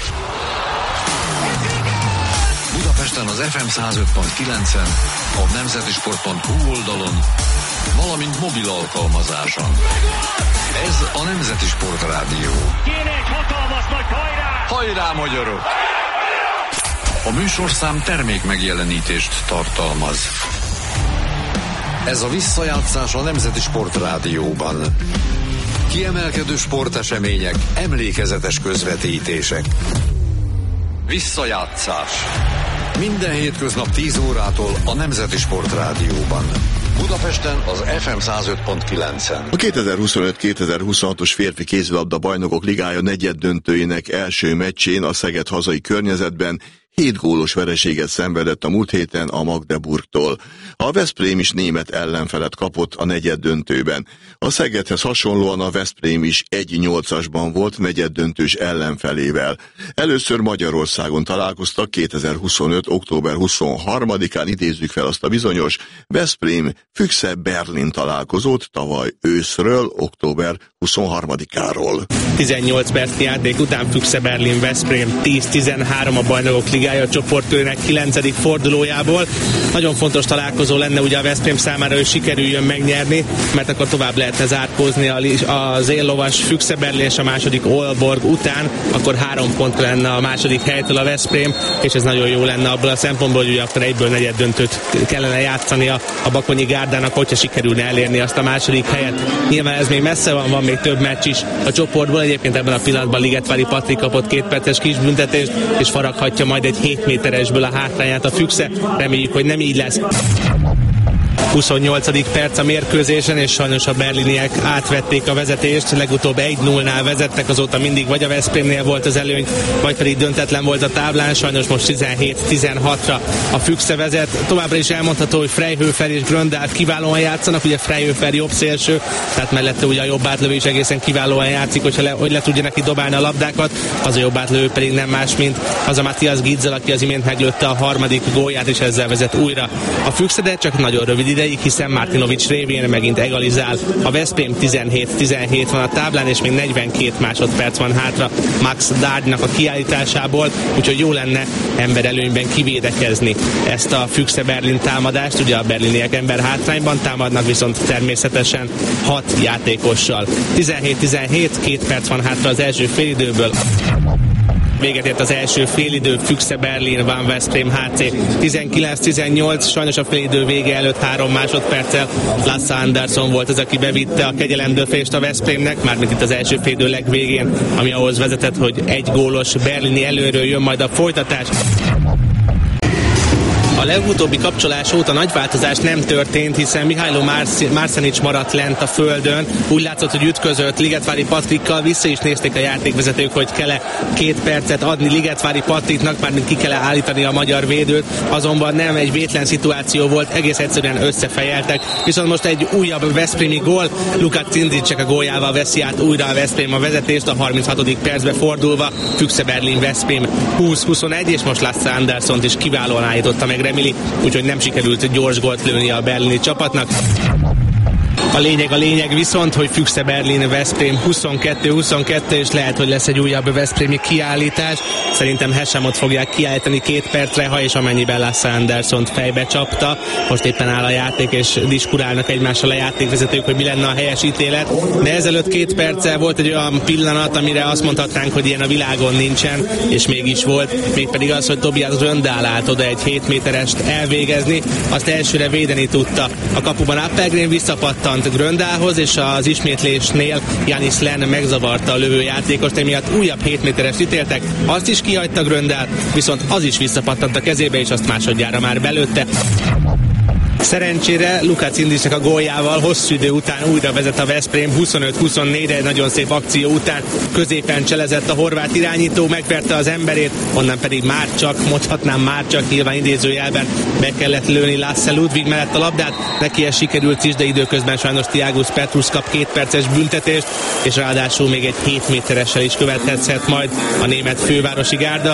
Budapesten az ef em száz öt pont kilencen, a nemzetisport pont hu oldalon, valamint mobil alkalmazáson. Ez a Nemzeti Sport Rádió. Kéne egy hatalmas nagy hajrá! Hajrá, magyarok! A műsorszám termék megjelenítést tartalmaz. Ez a visszajátszás a Nemzeti Sport Rádióban. Kiemelkedő sportesemények, emlékezetes közvetítések. Visszajátszás. Minden hétköznap tíz órától a Nemzeti Sport Rádióban. Budapesten az ef em száz öt pont kilencen. A kétezer-huszonöt kétezer-huszonhatos férfi kézilabda bajnokok ligája negyeddöntőjének első meccsén a Szeged hazai környezetben hét gólos vereséget szenvedett a múlt héten a Magdeburgtól. A Veszprém is német ellenfelet kapott a negyeddöntőben. A Szegedhez hasonlóan a Veszprém is egy nyolcasban volt negyeddöntős ellenfelével. Először Magyarországon találkoztak kétezer-huszonöt október huszonharmadikán, idézzük fel azt a bizonyos Veszprém Füchse Berlin találkozót tavaly őszről, október huszonharmadikáról. tizennyolc perc játék után Füchse Berlin Veszprém tíz tizenhárom a bajnokok Ligája csoportkörének kilencedik fordulójából. Nagyon fontos találkozó lenne ugye a Veszprém számára, hogy sikerüljön megnyerni, mert akkor tovább lehetne zárkózni az éllovas Füchse Berlin és a második Aalborg után, akkor három pont lenne a második helytől a Veszprém, és ez nagyon jó lenne abból a szempontból, hogy ugye akkor egyből negyed döntőt kellene játszania a Bakonyi Gárdának, hogyha sikerülne elérni azt a második helyet. Nyilván ez még messze van, van még több meccs is a csoportból. Egyébként ebben a pillanatban Ligetvári Patrik kapott két perces kisbüntetést, és faraghatja majd egy hét méteresből a hátrányát a Füchse. Reméljük, hogy nem így lesz. huszonnyolcadik perc a mérkőzésen, és sajnos a berliniek átvették a vezetést, legutóbb egy nullnál vezettek, azóta mindig vagy a Veszprémnél volt az előny, vagy pedig döntetlen volt a táblán, sajnos most tizenhét tizenhatra a Füchse vezet. Továbbra is elmondható, hogy Freyhofer és Gröndal kiválóan játszanak, ugye Freyhofer jobb szélső, tehát mellette ugye a jobb átlövő is egészen kiválóan játszik, hogyha le, hogy le tudja neki dobálni a labdákat, az a jobb átlövő pedig nem más, mint az a Matthias Gitzel, aki az imént meglőtte a harmadik gólját, és ezzel vezet újra a Füchse, de csak nagyon rövid ideig, hiszen Martinovics révén megint egalizál. A Veszprém tizenhét tizenhét van a táblán, és még negyvenkét másodperc van hátra Max Dárgynak a kiállításából, úgyhogy jó lenne emberelőnyben kivédekezni ezt a Füchse Berlin támadást. Ugye a berliniek ember hátrányban támadnak, viszont természetesen hat játékossal. tizenhét tizenhét, két perc van hátra az első félidőből. Véget ért az első félidő, Füchse Berlin, Van Veszprém há cé tizenkilenc tizennyolc, sajnos a félidő vége előtt három másodperccel Lasse Andersson volt az, aki bevitte a kegyelemdöfést a Veszprémnek, mármint itt az első félidő legvégén, ami ahhoz vezetett, hogy egy gólos berlini előről jön majd a folytatás. A legutóbbi kapcsolás óta nagy változás nem történt, hiszen Mihailo Marcinic maradt lent a földön. Úgy látszott, hogy ütközött Ligetvári Patrikkal, vissza is nézték a játékvezetők, hogy kell-e két percet adni Ligetvári Patriknak, mármint ki kell állítani a magyar védőt, azonban nem, egy vétlen szituáció volt, egész egyszerűen összefejeltek. Viszont most egy újabb veszprémi gól, Lukács Cindzicek a góljával veszi át újra a Veszprém a vezetést, a harminchatodik percbe fordulva, Füchse Berlin Veszprém húsz huszonegy, és most Lasse Anderssont is kiválóan állította meg Remili, úgyhogy nem sikerült gyors gólt lőni a berlini csapatnak. A lényeg a lényeg viszont, hogy Füchse Berlin Veszprém huszonkettő huszonkettő, és lehet, hogy lesz egy újabb veszprémi kiállítás. Szerintem Hesemot fogják kiállítani két percre, ha és amennyiben Lasse Anderssont fejbe csapta. Most éppen áll a játék, és diskurálnak egymással a játékvezetők, hogy mi lenne a helyes ítélet. De ezelőtt két perccel volt egy olyan pillanat, amire azt mondhatnánk, hogy ilyen a világon nincsen, és mégis volt. Mégpedig az, hogy Tobias Gröndal állt oda egy hét méterest elvégezni, azt elsőre védeni tudta. A kapuban Appelgren visszapattant Gröndalhoz, és az ismétlésnél Janis Len megzavarta a lövőjátékost, emiatt újabb hét méterest ítéltek, azt is kihagyta Gröndal, viszont az is visszapattant a kezébe, és azt másodjára már belőtte. Szerencsére Lukács Cindzicek a góljával hosszú idő után újra vezet a Veszprém huszonöt huszonnégyre, egy nagyon szép akció után középen cselezett a horvát irányító, megverte az emberét, onnan pedig már csak, mondhatnám már csak, nyilván idézőjelben be kellett lőni Lasse Ludwig mellett a labdát, neki ez sikerült is, de időközben sajnos Tiagus Petrus kap két perces büntetést, és ráadásul még egy hét méteressel is követhetett majd a német fővárosi gárda.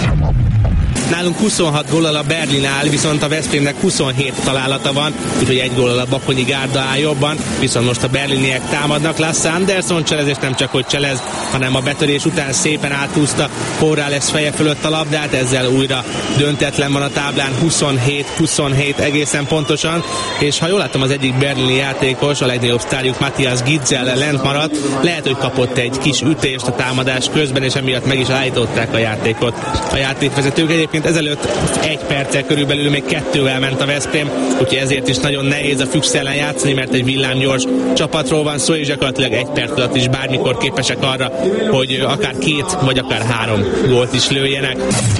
Nálunk huszonhat góllal a Berlin áll, viszont a Veszprémnek huszonhét találata van, úgyhogy egy góllal a Bakonyi Gárda áll jobban, viszont most a berliniek támadnak. Lasse Andersson cselez, és nem csak hogy cselez, hanem a betörés után szépen átúzta Corrales feje fölött a labdát, ezzel újra döntetlen van a táblán, huszonhét huszonhét egészen pontosan, és ha jól látom, az egyik berlini játékos, a legnagyobb sztárjuk Matthias Gitzel lent maradt, lehet, hogy kapott egy kis ütést a támadás közben, és emiatt meg is állították a játékot. A játékvezetők egyébként ezelőtt egy perccel körülbelül még kettővel ment a Veszprém, úgyhogy ezért is nagyon nehéz a Füchse ellen játszani, mert egy villámgyors csapatról van szó, és gyakorlatilag egy perc alatt is bármikor képesek arra, hogy akár két vagy akár három gólt is lőjenek.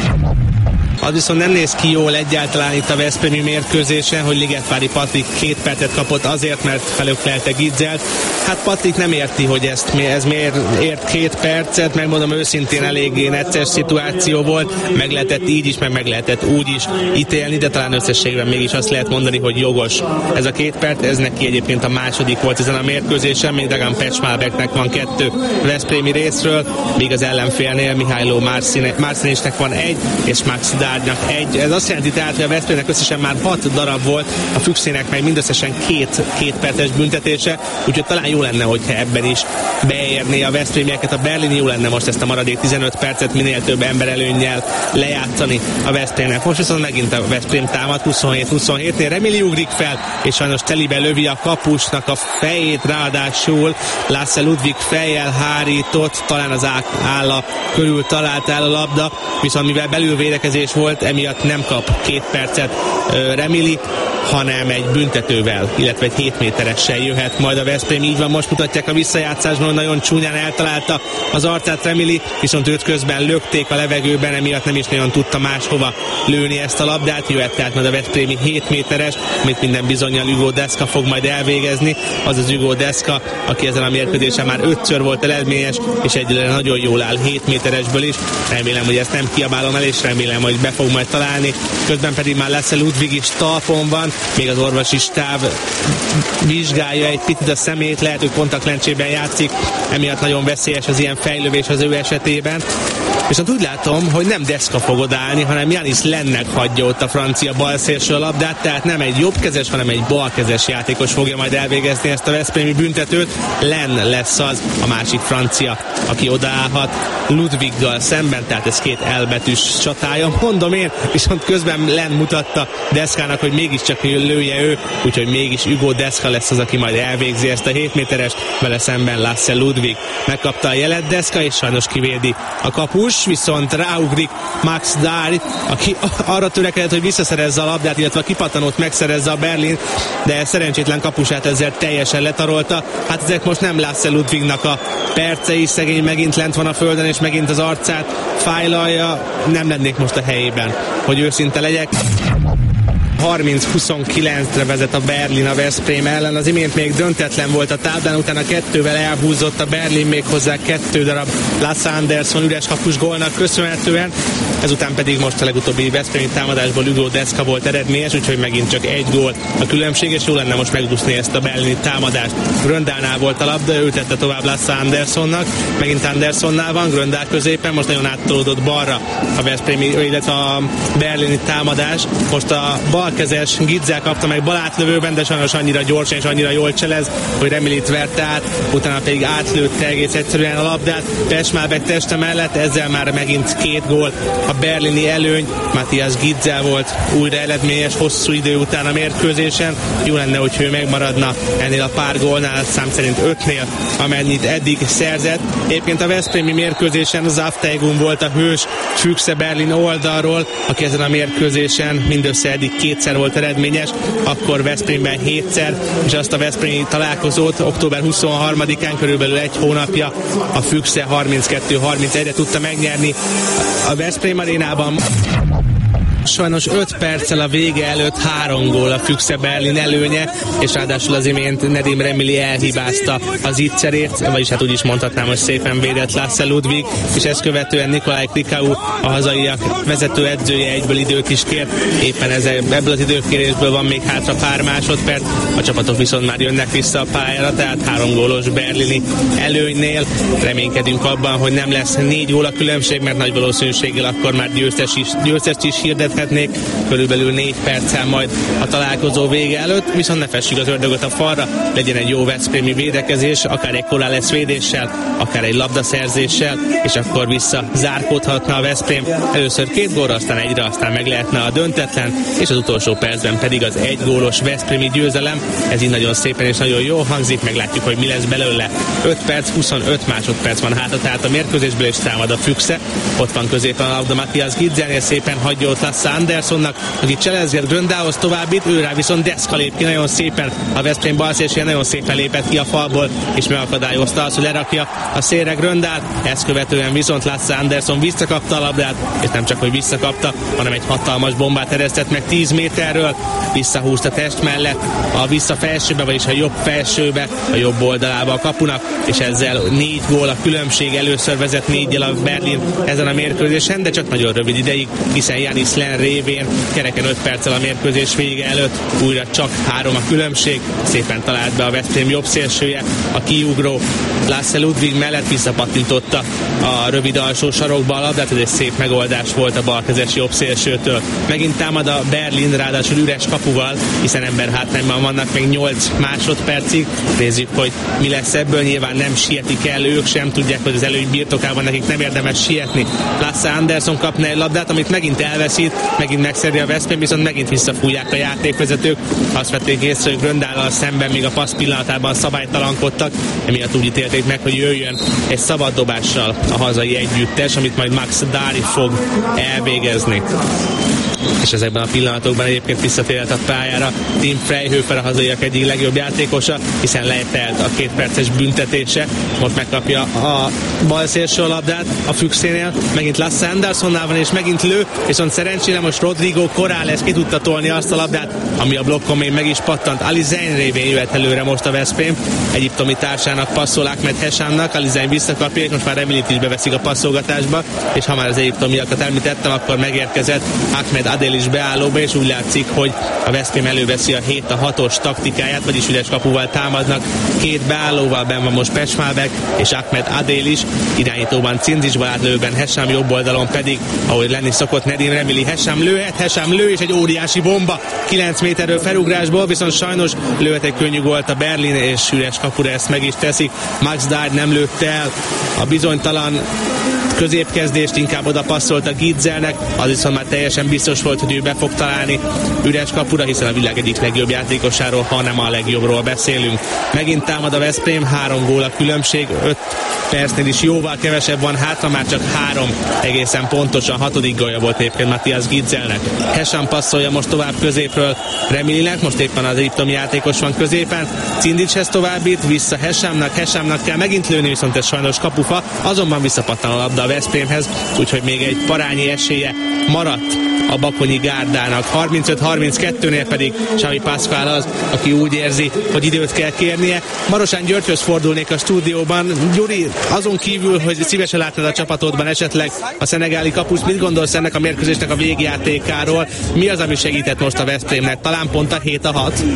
Az viszont nem néz ki jól egyáltalán itt a veszprémi mérkőzésen, hogy Ligetvári Patrik két percet kapott azért, mert felöklelte Gitzelt. Hát Patrik nem érti, hogy ezt, ez miért ért két percet, megmondom őszintén, eléggé necces szituáció volt, meg lehetett így is, meg meg lehetett úgy is ítélni, de talán összességben mégis azt lehet mondani, hogy jogos ez a két perc, ez neki egyébként a második volt ezen a mérkőzésen, még Dragan Pečmálbeknek van kettő veszprémi részről, míg az ellenfélnél Mihailo Marcinicnek van egy, és Max Dárgy Szilárdnak egy. Ez azt jelenti tehát, hogy a Veszprémnek összesen már hat darab volt, a Füxének meg mindösszesen két, két perces büntetése, úgyhogy talán jó lenne, hogyha ebben is beérné a veszprémieket. A berlini, jó lenne most ezt a maradék tizenöt percet minél több emberelőnnyel lejátszani a Veszprémnek. Most viszont megint a Veszprém támad huszonhét huszonhétnél, Remili ugrik fel, és sajnos telibe lövi a kapusnak a fejét, ráadásul Lasse Ludwig fejjel hárított, talán az álla körül talált el a labda, viszont mivel belül védekezés volt, emiatt nem kap két percet Remili, hanem egy büntetővel, illetve egy hét méteressel jöhet majd a Veszprém. Így van, most mutatják a visszajátszásban, nagyon csúnyán eltalálta az arcát Remili, viszont őt közben lökték a levegőben, emiatt nem is nagyon tudta máshova lőni ezt a labdát. Jöhet tehát majd a veszprémi hét méteres, amit minden bizonnyal Hugo Deska fog majd elvégezni. Az az Hugo Deska, aki ezen a mérkőzésen már ötször volt eredményes, és egyelőre nagyon jól áll hét méteresből is. Remélem, hogy ezt nem kiabálom el, és remélem, hogy be fog majd találni. Közben pedig már Lasse Ludwig is talpon van, még az orvosi stáb vizsgálja egy picit a szemét, lehet, hogy kontaktlencsében játszik, emiatt nagyon veszélyes az ilyen fejlövés az ő esetében. Viszont úgy látom, hogy nem Deska fog odállni, hanem Janis Lennek hagyja ott a francia balszélső labdát, tehát nem egy jobbkezes, hanem egy balkezes játékos fogja majd elvégezni ezt a veszprémi büntetőt. Len lesz az, a másik francia, aki odaállhat Ludwiggal szemben, tehát ez két elbetűs csatája, mondom én, viszont közben Len mutatta Deskának, hogy mégiscsak lője ő, úgyhogy mégis Hugo Deska lesz az, aki majd elvégzi ezt a hét méteres, vele szemben Lasse Ludwig. Megkapta a jelet Deska, és sajnos kivédi a kapus, viszont ráugrik Max Dari, aki arra törekedett, hogy visszaszerezze a labdát, illetve a kipattanót megszerezze a Berlin, de szerencsétlen kapusát ezzel teljesen letarolta. Hát ezek most nem Lasse Ludwignak a percei, szegény megint lent van a földön, és megint az arcát fájlalja. Nem lennék most a helyében, hogy őszinte legyek. harminc huszonkilencre vezet a Berlin a Veszprém ellen. Az imént még döntetlen volt a táblán, utána kettővel elhúzott a Berlin, még hozzá kettő darab Lasse Andersson üres kapus gólnak köszönhetően. Ezután pedig most a legutóbbi veszprémi támadásból Hugo Deska volt eredményes, úgyhogy megint csak egy gól a különbség, és jó lenne most megúszni ezt a berlini támadást. Gröndálnál volt a labda, ő tette tovább Lasse Anderssonnak, megint Anderssonnál van, Gröndál középen, most nagyon áttolódott balra a veszprémi, illetve a berlini támadás. Most a balkezes Gidzel kapta meg balátlövőben, de sajnos annyira gyorsan és annyira jól cselez, hogy Remilit verte át, utána pedig átlőtte egész egyszerűen a labdát Pesmálbek teste mellett, ezzel már megint két gól a berlini előny. Matthias Gidzel volt újra eredményes hosszú idő után a mérkőzésen. Jó lenne, hogy ő megmaradna ennél a pár gólnál, szám szerint ötnél, amennyit eddig szerzett. Egyébként a veszprémi mérkőzésen Zafteigun volt a hős Füchse Berlin oldalról, aki ezen a mérkőzésen mindössze eddig kétszer volt eredményes, akkor Veszprémben hétszer, és azt a veszprémi találkozót október huszonharmadikán, körülbelül egy hónapja a Füchse harminckettő harmincegyre tudta megnyerni a Veszprém arénában. Sajnos öt perccel a vége előtt három gól a Füchse Berlin előnye, és ráadásul az imént Nedim Remili elhibázta az ígyszerét, vagyis hát úgy is mondhatnám, hogy szépen védett Lasse Ludwig, és ezt követően Nikolaj Krikau, a hazaiak vezető edzője egyből időt is kért, éppen ez, ebből az időkérésből van még hátra pár másodperc, a csapatok viszont már jönnek vissza a pályára, tehát három gólos berlini előnynél. Reménykedünk abban, hogy nem lesz négy gól a különbség, mert nagy valószínűséggel akkor már győztes is, győztest is hirdet körülbelül négy perccel majd a találkozó vége előtt, viszont ne fessük az ördögöt a falra, legyen egy jó veszprémi védekezés, akár egy Corrales védéssel, akár egy labdaszerzéssel, és akkor vissza zárkódhatna a Veszprém. Először két gólra, aztán egyre, aztán meg lehetne a döntetlen, és az utolsó percben pedig az egy gólos veszprémi győzelem. Ez így nagyon szépen és nagyon jól hangzik, meglátjuk, hogy mi lesz belőle. öt perc, huszonöt másodperc van hátra, tehát a mérkőzésből is támad a Füchse. Ott van középen a labda Matthias Gidzelnél, szépen hagyja ott Lasse Anderssonnak, aki cselezget Gröndához továbbít, őrá viszont Deska lép ki nagyon szépen, a Veszprém balszélsője nagyon szépen lépett ki a falból, és megakadályozta azt, hogy lerakja a szélre Gröndát. Ezt követően viszont Lasse Andersson visszakapta a labdát, és nem csak, hogy visszakapta, hanem egy hatalmas bombát eresztett meg tíz méterről, visszahúzta test mellett a vissza felsőbe, vagyis a jobb felsőbe, a jobb oldalába a kapunak, és ezzel négy gól a különbség. Először vezet négyel a Berlin ezen a mérkőzésen, de csak nagyon rövid ideig, hiszen Janis Len révén kereken öt perccel a mérkőzés vége előtt újra csak három a különbség. Szépen talált be a Veszprém jobb szélsője, a kiugró Lasse Ludwig mellett visszapattintotta a rövid alsó sarokba a labdát, ez egy szép megoldás volt a balkezes jobb szélsőtől. Megint támad a Berlin, ráadásul üres kapuval, hiszen ember hátrányban vannak még nyolc másodpercig. Nézzük, hogy mi lesz ebből, nyilván nem sietik el, ők sem tudják, hogy az előny birtokában nekik nem érdemes sietni. Lasse Andersson kapna egy labdát, amit megint elveszít, megint megszeri a Veszprém, viszont megint visszafújják a játékvezetők. Azt vették észre, hogy Gröndállal szemben még a passz pillanatában szabálytalankodtak, emiatt úgy ítélték meg, hogy jöjjön egy szabad dobással a hazai együttes, amit majd Max Dari fog elvégezni. És ezekben a pillanatokban egyébként visszatérhet a pályára Tim Freyhofer, a hazaiak egyik legjobb játékosa, hiszen letelt a két perces büntetése. Most megkapja a bal szélső labdát a Füchsénél, megint Lasse Anderssonnál van, és megint lő, viszont szerencsére most Rodrigo Corrales ki tudta tolni azt a labdát, ami a blokkon még meg is pattant. Ali Zein révén jöhet előre most a Veszprém. Egyiptomi társának passzol Ahmed Heshamnak, Ali Zein visszakapja, és most már Remilit is beveszik a passzolgatásba, és ha már az egyiptomiakat említettem, akkor megérkezett Ahmed Adel is beállóba, és úgy látszik, hogy a Veszprém előveszi a hét a hatos taktikáját, vagyis üres kapuval támadnak. Két beállóval benn van most Pesmálbek és Ahmed Adel is, irányítóban Cinzisban, átlőben Hesham, jobb oldalon pedig, ahogy lenni szokott, Nedim Remili. Hesham lőhet, Hesham lő, és egy óriási bomba kilenc méterről felugrásból, viszont sajnos lőhet egy könnyű gólt a Berlin, és üres kapura ezt meg is teszik. Max Dard nem lőtt el a bizonytalan középkezdést, inkább oda passzolt a Gitzelnek, az viszont már teljesen biztos volt, hogy ő be fog találni üres kapura, hiszen a világ egyik legjobb játékosáról, ha nem a legjobbról beszélünk. Megint támad a Veszprém, három gól a különbség, öt percnél is jóval kevesebb van hátra, már csak három egészen pontosan, hatodik gólja volt éppen Matthias Gitzelnek. Hesham passzolja most tovább középről Remilinek, most éppen az egyiptomi játékos van középen, Cindicshez továbbít, vissza Heshamnak, Heshamnak kell megint lőni, viszont ez sajnos kapufa, azonban visszapattan a labda a Veszprémhez, úgyhogy még egy parányi esélye maradt a bakonyi gárdának. harmincöt harminckettőnél pedig Xavi Pascual az, aki úgy érzi, hogy időt kell kérnie. Marosán Györgyhöz fordulnék a stúdióban. Gyuri, azon kívül, hogy szívesen látnád a csapatodban esetleg a szenegáli kapus, mit gondolsz ennek a mérkőzésnek a végjátékáról? Mi az, ami segített most a Veszprémnek? Talán pont a hét a hat?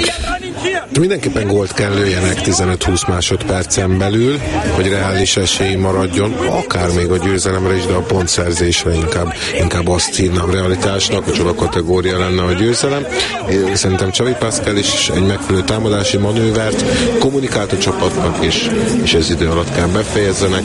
Mindenképpen gólt kell lőjenek tizenöt-húsz másodpercen belül, hogy reális esély maradjon, akár még a győzelemre is, de a pontszerzésre inkább, inkább azt hívnám realitásnak, hogy a kategória lenne a győzelem. Én szerintem Xavi Pascual is egy megfelelő támadási manővert kommunikált a csapatnak, és, és ez idő alatt kell befejezzenek.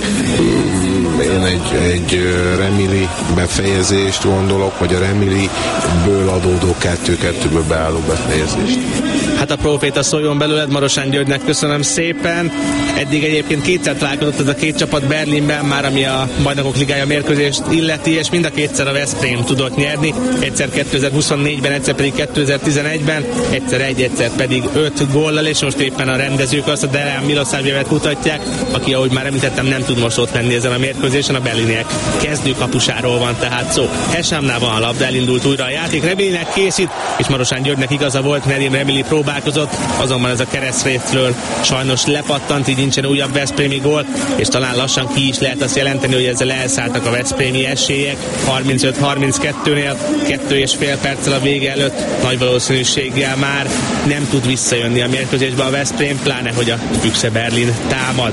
Én egy, egy Remili befejezést gondolok, vagy a Remiliből adódó kettő-kettőből beálló befejezést. Hát a proféta szóljon belőled, Marosán Györgynek köszönöm szépen. Eddig egyébként kétszer találkozott ez a két csapat Berlinben, már ami a Bajnokok Ligája mérkőzést illeti, és mind a kétszer a Veszprém tudott nyerni. Egyszer kétezer-huszonnégyben, egyszer pedig kétezer-tizenegyben, egyszer egy, egyszer pedig öt góllal, és most éppen a rendezők azt a Dejan Milosavljevet mutatják, aki, ahogy már említettem, nem tud most ott lenni ezen a mérkőzésen, a berliniek kezdőkapusáról van tehát szó. Hesamnál van a labda, elindult újra a játék, Remilinek készít, és Marosán Györgynek igaza volt, Nedim Remili próbálkozott, azonban ez a keresztrészről sajnos lepattant, így nincsen újabb veszprémi gól, és talán lassan ki is lehet azt jelenteni, hogy ezzel elszálltak a veszprémi esélyek. harmincöt harminckettőnél, kettő és fél perccel a vége előtt nagy valószínűséggel már nem tud visszajönni a mérkőzésbe a Veszprém, pláne hogy a Füchse Berlin támad.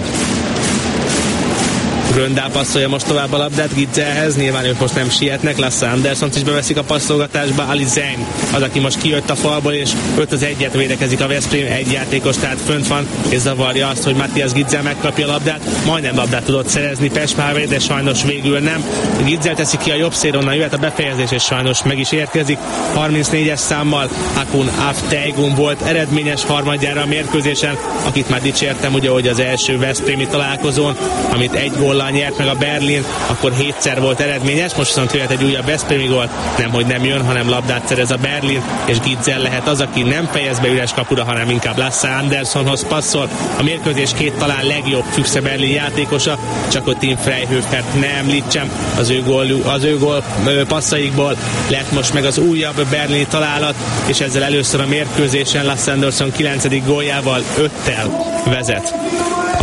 Gröndál passzolja most tovább a labdát Gitzelhez, nyilván ők most nem sietnek, Lasse Anderssont is beveszik a passzolgatásba, Ali Zein az, aki most kijött a falból, és öt az egyet védekezik a Veszprém, egy játékos, tehát fönt van, és zavarja azt, hogy Matthias Gitzel megkapja a labdát, majdnem labdát tudott szerezni Pesmálbek, de sajnos végül nem. Gitzel teszi ki a jobb szél, onnan jöhet a befejezés, és sajnos meg is érkezik. harmincnégyes számmal Akun Afteigun volt eredményes harmadjára a mérkőzésen, akit már dicsértem, ugye, hogy az első veszprémi találkozón, amit egy góllal nyert meg a Berlin, akkor hétszer volt eredményes, most viszont jöhet egy újabb veszprémi gól, nemhogy nem jön, hanem labdát szerez a Berlin, és Gitzel lehet az, aki nem fejez be üres kapura, hanem inkább Lasse Anderssonhoz passzol. A mérkőzés két talán legjobb Füchse Berlin játékosa, csak hogy Tim Freyhofert ne említsem, az ő gól, az ő gól passzaikból lett most meg az újabb berlini találat, és ezzel először a mérkőzésen Lasse Andersson kilencedik góljával öttel vezet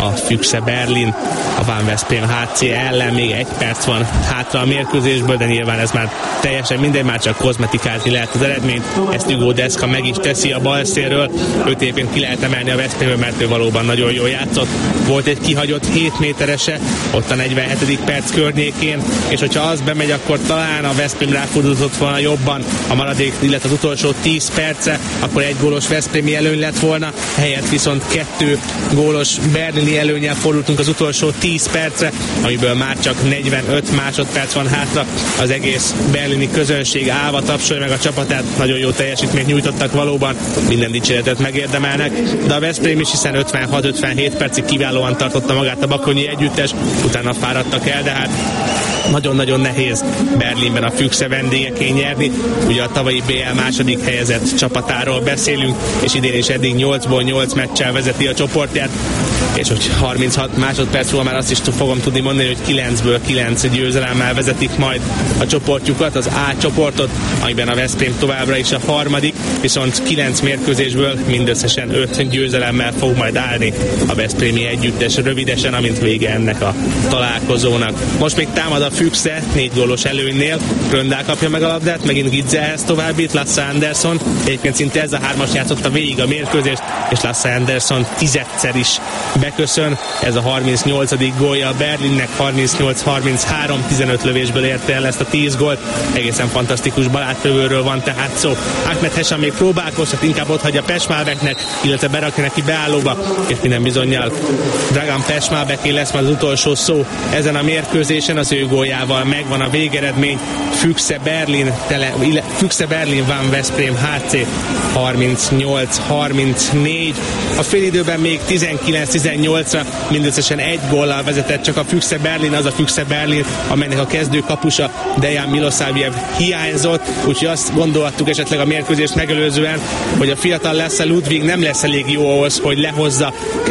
a Füchse Berlin a Van Veszprém há cé ellen. Még egy perc van hátra a mérkőzésből, de nyilván ez már teljesen mindegy, már csak kozmetikázni lehet az eredményt. Ezt Hugo Deszka meg is teszi a bal szélről. Őt éppen ki lehet emelni a Veszprémből, mert ő valóban nagyon jól játszott. Volt egy kihagyott hét méterese, ott a negyvenhetedik perc környékén, és hogyha az bemegy, akkor talán a Veszprém ráfordultott volna jobban a maradék, illetve az utolsó tíz perce, akkor egy gólos veszprémi előny lett volna, helyett viszont kettő gólos berlini előnnyel fordultunk az utolsó tíz percre, amiből már csak negyvenöt másodperc van hátra. Az egész berlini közönség állva tapsolja meg a csapatát, nagyon jó teljesítményt nyújtottak valóban, minden dicséretet megérdemelnek, de a Veszprém is, hiszen ötvenhat-ötvenhét percig kiválóan tartotta magát a bakonyi együttes, utána fáradtak el, de hát nagyon-nagyon nehéz Berlinben a Füchse vendégeként nyerni. Ugye a tavalyi bé el második helyezett csapatáról beszélünk, és idén is eddig nyolcból nyolc meccsel vezeti a csoportját, és hogy harminchat másodpercről már azt is fogom tudni mondani, hogy kilencből kilenc győzelemmel vezetik majd a csoportjukat, az A csoportot, amiben a Veszprém továbbra is a harmadik, viszont kilenc mérkőzésből mindösszesen öt győzelemmel fog majd állni a veszprémi együttes rövidesen, amint vége ennek a találkozónak. Most még támad a Füchse négy gólos előnynél, Röndál kapja meg a labdát, megint Gidzehez továbbít, Lasse Andersson, egyébként szinte ez a hármas játszotta végig a mérkőzést, és Lasse Andersson tizedszer is beköszön, ez a harmincnyolcadik gólja a Berlinnek, harmincnyolc harminchárom, tizenöt lövésből érte el ezt a tíz gólt, egészen fantasztikus barátövőről van tehát szó. Ahmed Hesam még próbálkozhat, inkább ott hagyja Pešmálbeknek, illetve berakja neki beállóba, és minden bizonnyal Dragan Pešmálbeké lesz már az utolsó szó ezen a mérkőzésen, az ő góljával megvan a végeredmény. Füchse Berlin, tele, Füchse Berlin Van Veszprém há cé harmincnyolc harmincnégy. A félidőben még tizenkilenc tizennyolcra mindösszesen egy góllal vezetett csak a Füchse Berlin, az a Füchse Berlin, amelynek a kezdő kapusa Dejan Milosavljev hiányzott, úgyhogy azt gondolhattuk esetleg a mérkőzést megelőzően, hogy a fiatal Lasse Ludwig nem lesz elég jó ahhoz, hogy lehozza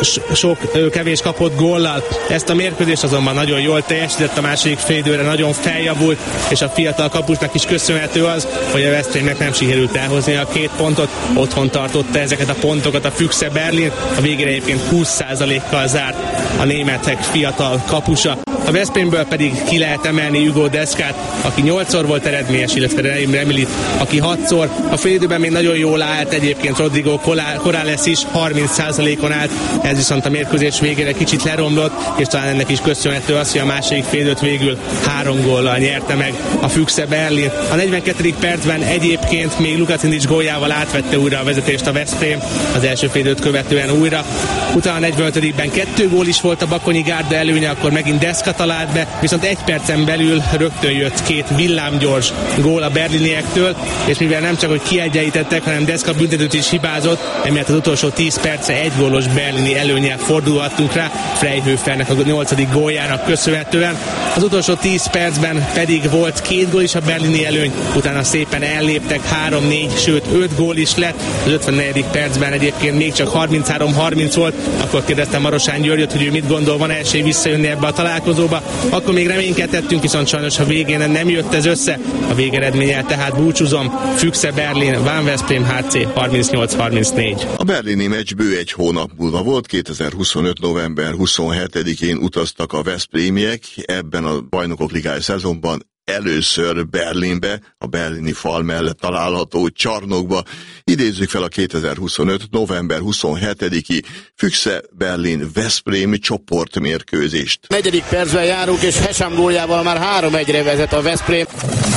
sok kevés kapott góllal. Ezt a mérkőzést azonban nagyon jól teljesített, a második félidőre nagyon feljavult, és a fiatal kapusnak is köszönhető az, hogy a Veszprémnek nem sikerült elhozni a két pontot, otthon tartotta ezeket a pontokat a Füchse Berlin, a végére egyébként húsz százalékkal zárt a németek fiatal kapusa. A Veszprémből pedig ki lehet emelni Hugo Deszkát, aki nyolcszor volt eredményes, illetve Reim Remilit, aki hatszor. A félidőben még nagyon jól állt egyébként Rodrigo Corrales is, harminc százalékon állt, ez viszont a mérkőzés végére kicsit leromlott, és talán ennek is köszönhető az, hogy a második félidőt végül három góllal nyerte meg a Füchse Berlin. A negyvenkettedik percben egyébként még Lukacindics góljával átvette újra a vezetést a Veszprém, az első félidőt követően újra. Utána a negyvenötödikben kettő gól is volt a bakonyi gárda előnye, akkor megint Deszka talált be, viszont egy percen belül rögtön jött két villámgyors gól a berliniektől, és mivel nem csak hogy kiegyenlítettek, hanem Deszka büntetőt is hibázott, emiatt az utolsó tíz perce egy gólos berlini előnnyel fordulhattunk rá, Freihöfernek a nyolcadik góljának köszönhetően. Az utolsó tíz percben pedig volt két gól is a berlini előny, utána szépen elléptek, három négy, sőt öt gól is lett. Az ötvennegyedik percben egyébként még csak harminchárom harminc volt, akkor kérdeztem Marosán Györgyöt, hogy ő mit gondol, van esély visszajönni ebbe a találkozóba. Akkor még reménykedtettünk, viszont sajnos a végén nem jött ez össze. A végeredménnyel tehát búcsúzom. Füchse Berlin, Van Veszprém há cé harmincnyolc harmincnégy. A berlini meccs bő egy hónap múlva volt, kétezer-huszonöt november huszonhetedikén utaztak a veszprémiek ebben a Bajnokok Ligája szezonban először Berlinbe, a berlini fal mellett található csarnokba. Idézzük fel a kétezer-huszonöt november huszonhetediki Füchse Berlin Veszprém csoportmérkőzést. Negyedik percben járunk, és Hesam góljával már három egyre vezet a Veszprém.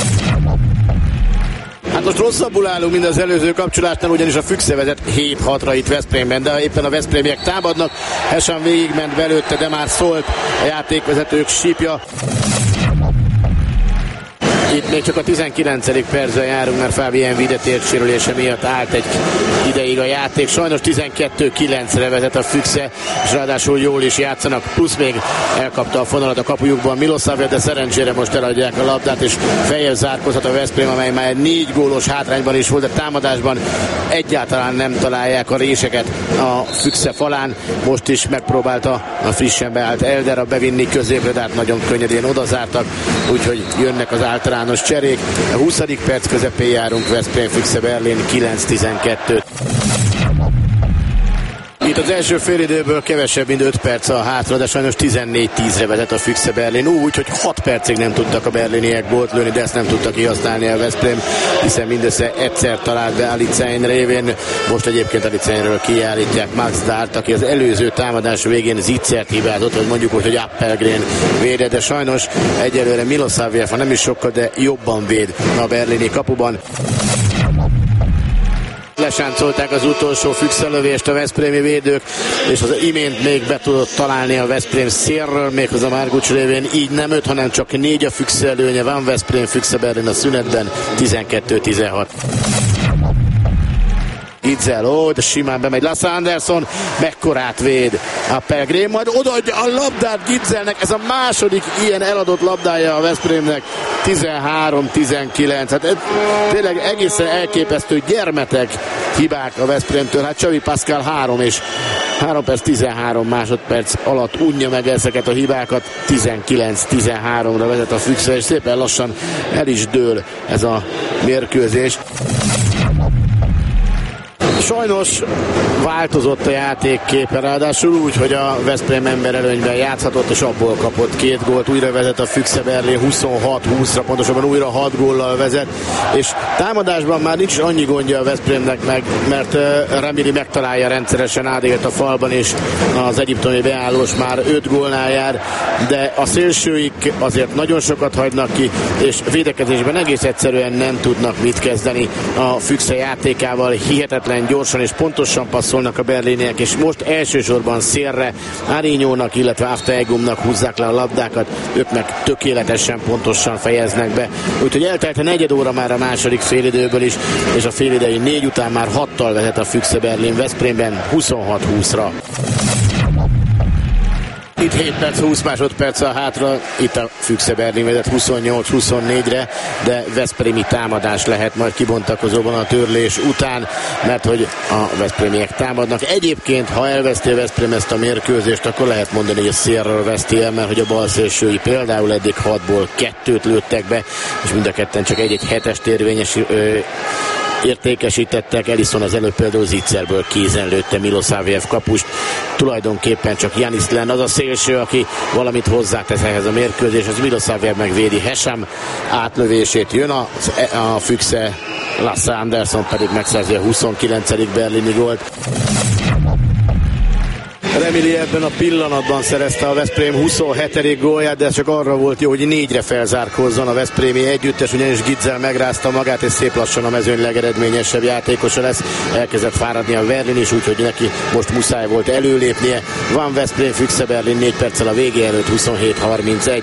Hát most rosszabbul állunk, mint az előző kapcsolásnál, ugyanis a Füchse vezet hét hatra itt Veszprémben, de éppen a veszprémiek támadnak. Hesam végigment belőtte, de már szólt a játékvezetők sípja. Itt még csak a tizenkilencedik percben járunk, mert Fabien Wiede térsérülése miatt állt egy ideig a játék. Sajnos tizenkettő kilencre vezet a Füchse, és ráadásul jól is játszanak, plusz még elkapta a fonalat a kapujukban Milosavljev, de szerencsére most eladják a labdát, és feljel zárkozhat a Veszprém, amely már négy gólos hátrányban is volt, de támadásban egyáltalán nem találják a réseket a Füchse falán. Most is megpróbálta a frissen beállt Elder a bevinni középre, de hát nagyon könnyedén odazártak, úgyhogy jönnek az általános cserék. A huszadik perc közepén járunk, Veszprém Füchse Berlin kilenc tizenkettő. Itt az első félidőből kevesebb, mint öt perc a hátra, de sajnos tizennégy tízre vezet a Füchse Berlin. Úgy, hogy hat percig nem tudtak a berliniek gólt lőni, de ezt nem tudtak kihasználni a Veszprém, hiszen mindössze egyszer talált be Alicein révén. Most egyébként Aliceinről kiállítják Max Dárt, aki az előző támadás végén Zitzert hibázott, vagy mondjuk úgy, hogy Appelgren védett, de sajnos egyelőre Milosavljev nem is sokkal, de jobban véd a berlini kapuban. Lesáncolták az utolsó Füchse lövést a veszprémi védők, és az imént még be tudott találni a Veszprém szélről, méghozzá Margucs révén, így nem öt, hanem csak négy a Füchse előnye van. Veszprém Füchse Berlin a szünetben tizenkettő tizenhat. Gitzel, ó, de simán bemegy Lasse Andersson, mekkorát véd Appelgren, majd odaadja a labdát Gitzelnek, ez a második ilyen eladott labdája a Veszprémnek, tizenhárom tizenkilenc, hát ez tényleg egészen elképesztő, gyermetek hibák a Veszprémtől, hát Xavi Pascal három és három perc tizenhárom másodperc alatt unja meg ezeket a hibákat, tizenkilenc tizenháromra vezet a Füchse, és szépen lassan el is dől ez a mérkőzés. Sajnos változott a játékképe, ráadásul úgy, hogy a Veszprém emberelőnyben játszhatott, és abból kapott két gólt. Újra vezet a Füchse Berlin huszonhat húszra, pontosabban újra hat góllal vezet, és támadásban már nincs annyi gondja a Veszprémnek meg, mert uh, Remili megtalálja rendszeresen Ádélt a falban, és az egyiptomi beállós már öt gólnál jár, de a szélsőik azért nagyon sokat hagynak ki, és védekezésben egész egyszerűen nem tudnak mit kezdeni a Füchse játékával. Hihetetlen gyorsan és pontosan passzolnak a berliniek, és most elsősorban szélre Arinyónak, illetve Aftaegumnak húzzák le a labdákat, ők meg tökéletesen pontosan fejeznek be. Úgyhogy eltelt a negyed óra már a második félidőből is, és a félidei négy után már hattal vezet a Füchse Berlin Veszprémben huszonhat húszra. Itt hét perc, húsz másodperc a hátra, itt a Füchse Berlin vezet huszonnyolc huszonnégyre, de veszprémi támadás lehet majd kibontakozóban a törlés után, mert hogy a veszprémiek támadnak. Egyébként, ha elveszti a Veszprém ezt a mérkőzést, akkor lehet mondani, hogy a szélről veszti el, mert hogy a bal szélsői például eddig hatból kettőt lőttek be, és mind a ketten csak egy-egy hetest érvényes ö, értékesítettek. Ellison az előbb például Zitzerből kézen lőtte Milosavljev kapust. Tulajdonképpen csak Janis Lenn az a szélső, aki valamit hozzátesz ehhez a mérkőzés. Az Milosavljev megvédi Hesham átlövését. Jön a, a Füchse, Lasse Andersson pedig megszerzi a huszonkilencedik berlini gólt. Remili ebben a pillanatban szerezte a Veszprém huszonhetedik gólját, de ez csak arra volt jó, hogy négyre felzárkózzon a veszprémi együttes, ugyanis Gitzel megrázta magát, és szép lassan a mezőny legeredményesebb játékosa lesz. Elkezdett fáradni a Berlin is, úgyhogy neki most muszáj volt előlépnie. Van Veszprém Füchse Berlin négy perccel a végé előtt, huszonhét harmincegy.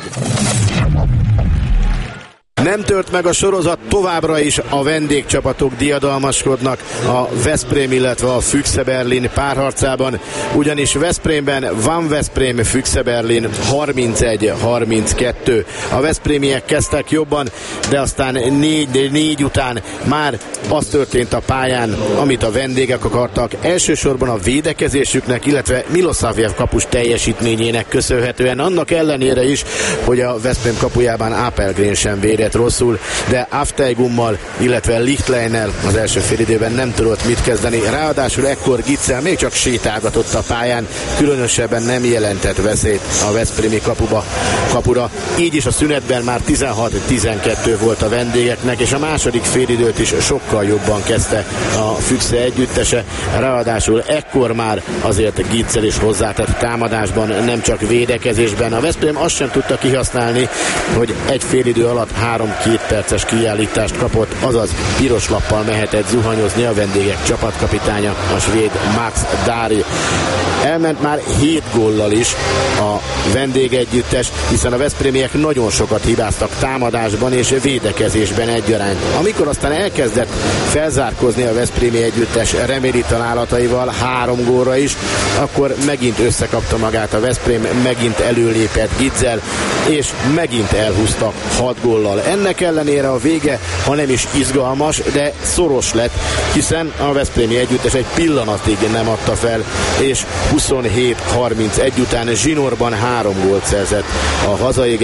Nem tört meg a sorozat, továbbra is a vendégcsapatok diadalmaskodnak a Veszprém, illetve a Füchse Berlin párharcában, ugyanis Veszprémben van Veszprém Füchse Berlin harmincegy harminckettő. A veszprémiek kezdtek jobban, de aztán négy, négy után már az történt a pályán, amit a vendégek akartak, elsősorban a védekezésüknek, illetve Milosavljev kapus teljesítményének köszönhetően, annak ellenére is, hogy a Veszprém kapujában Appelgren sem védett rosszul, de Aftaegummal, illetve Lichtleinnel az első félidőben nem tudott mit kezdeni. Ráadásul ekkor Gitzel még csak sétálgatott a pályán, különösebben nem jelentett veszélyt a veszprémi kapuba, kapura. Így is a szünetben már tizenhat tizenkettő volt a vendégeknek, és a második félidőt is sokkal jobban kezdte a Füchse együttese. Ráadásul ekkor már azért Gitzel is hozzátett támadásban, nem csak védekezésben. A Veszprém azt sem tudta kihasználni, hogy egy félidő alatt három két perces kiállítást kapott, azaz piros lappal mehetett zuhanyozni a vendégek csapatkapitánya, a svéd Max Dári. Elment már hét góllal is a vendégegyüttes, hiszen a veszprémiek nagyon sokat hibáztak támadásban és védekezésben egyaránt. Amikor aztán elkezdett felzárkózni a veszprémi együttes Remili találataival három gólra is, akkor megint összekapta magát a Veszprém, megint előlépett Gitzel, és megint elhúzta hat góllal. Ennek ellenére a vége, ha nem is izgalmas, de szoros lett, hiszen a veszprémi együttes egy pillanatig nem adta fel, és huszonhét harmincegy után zsinórban három gólt szerzett a hazai gárda.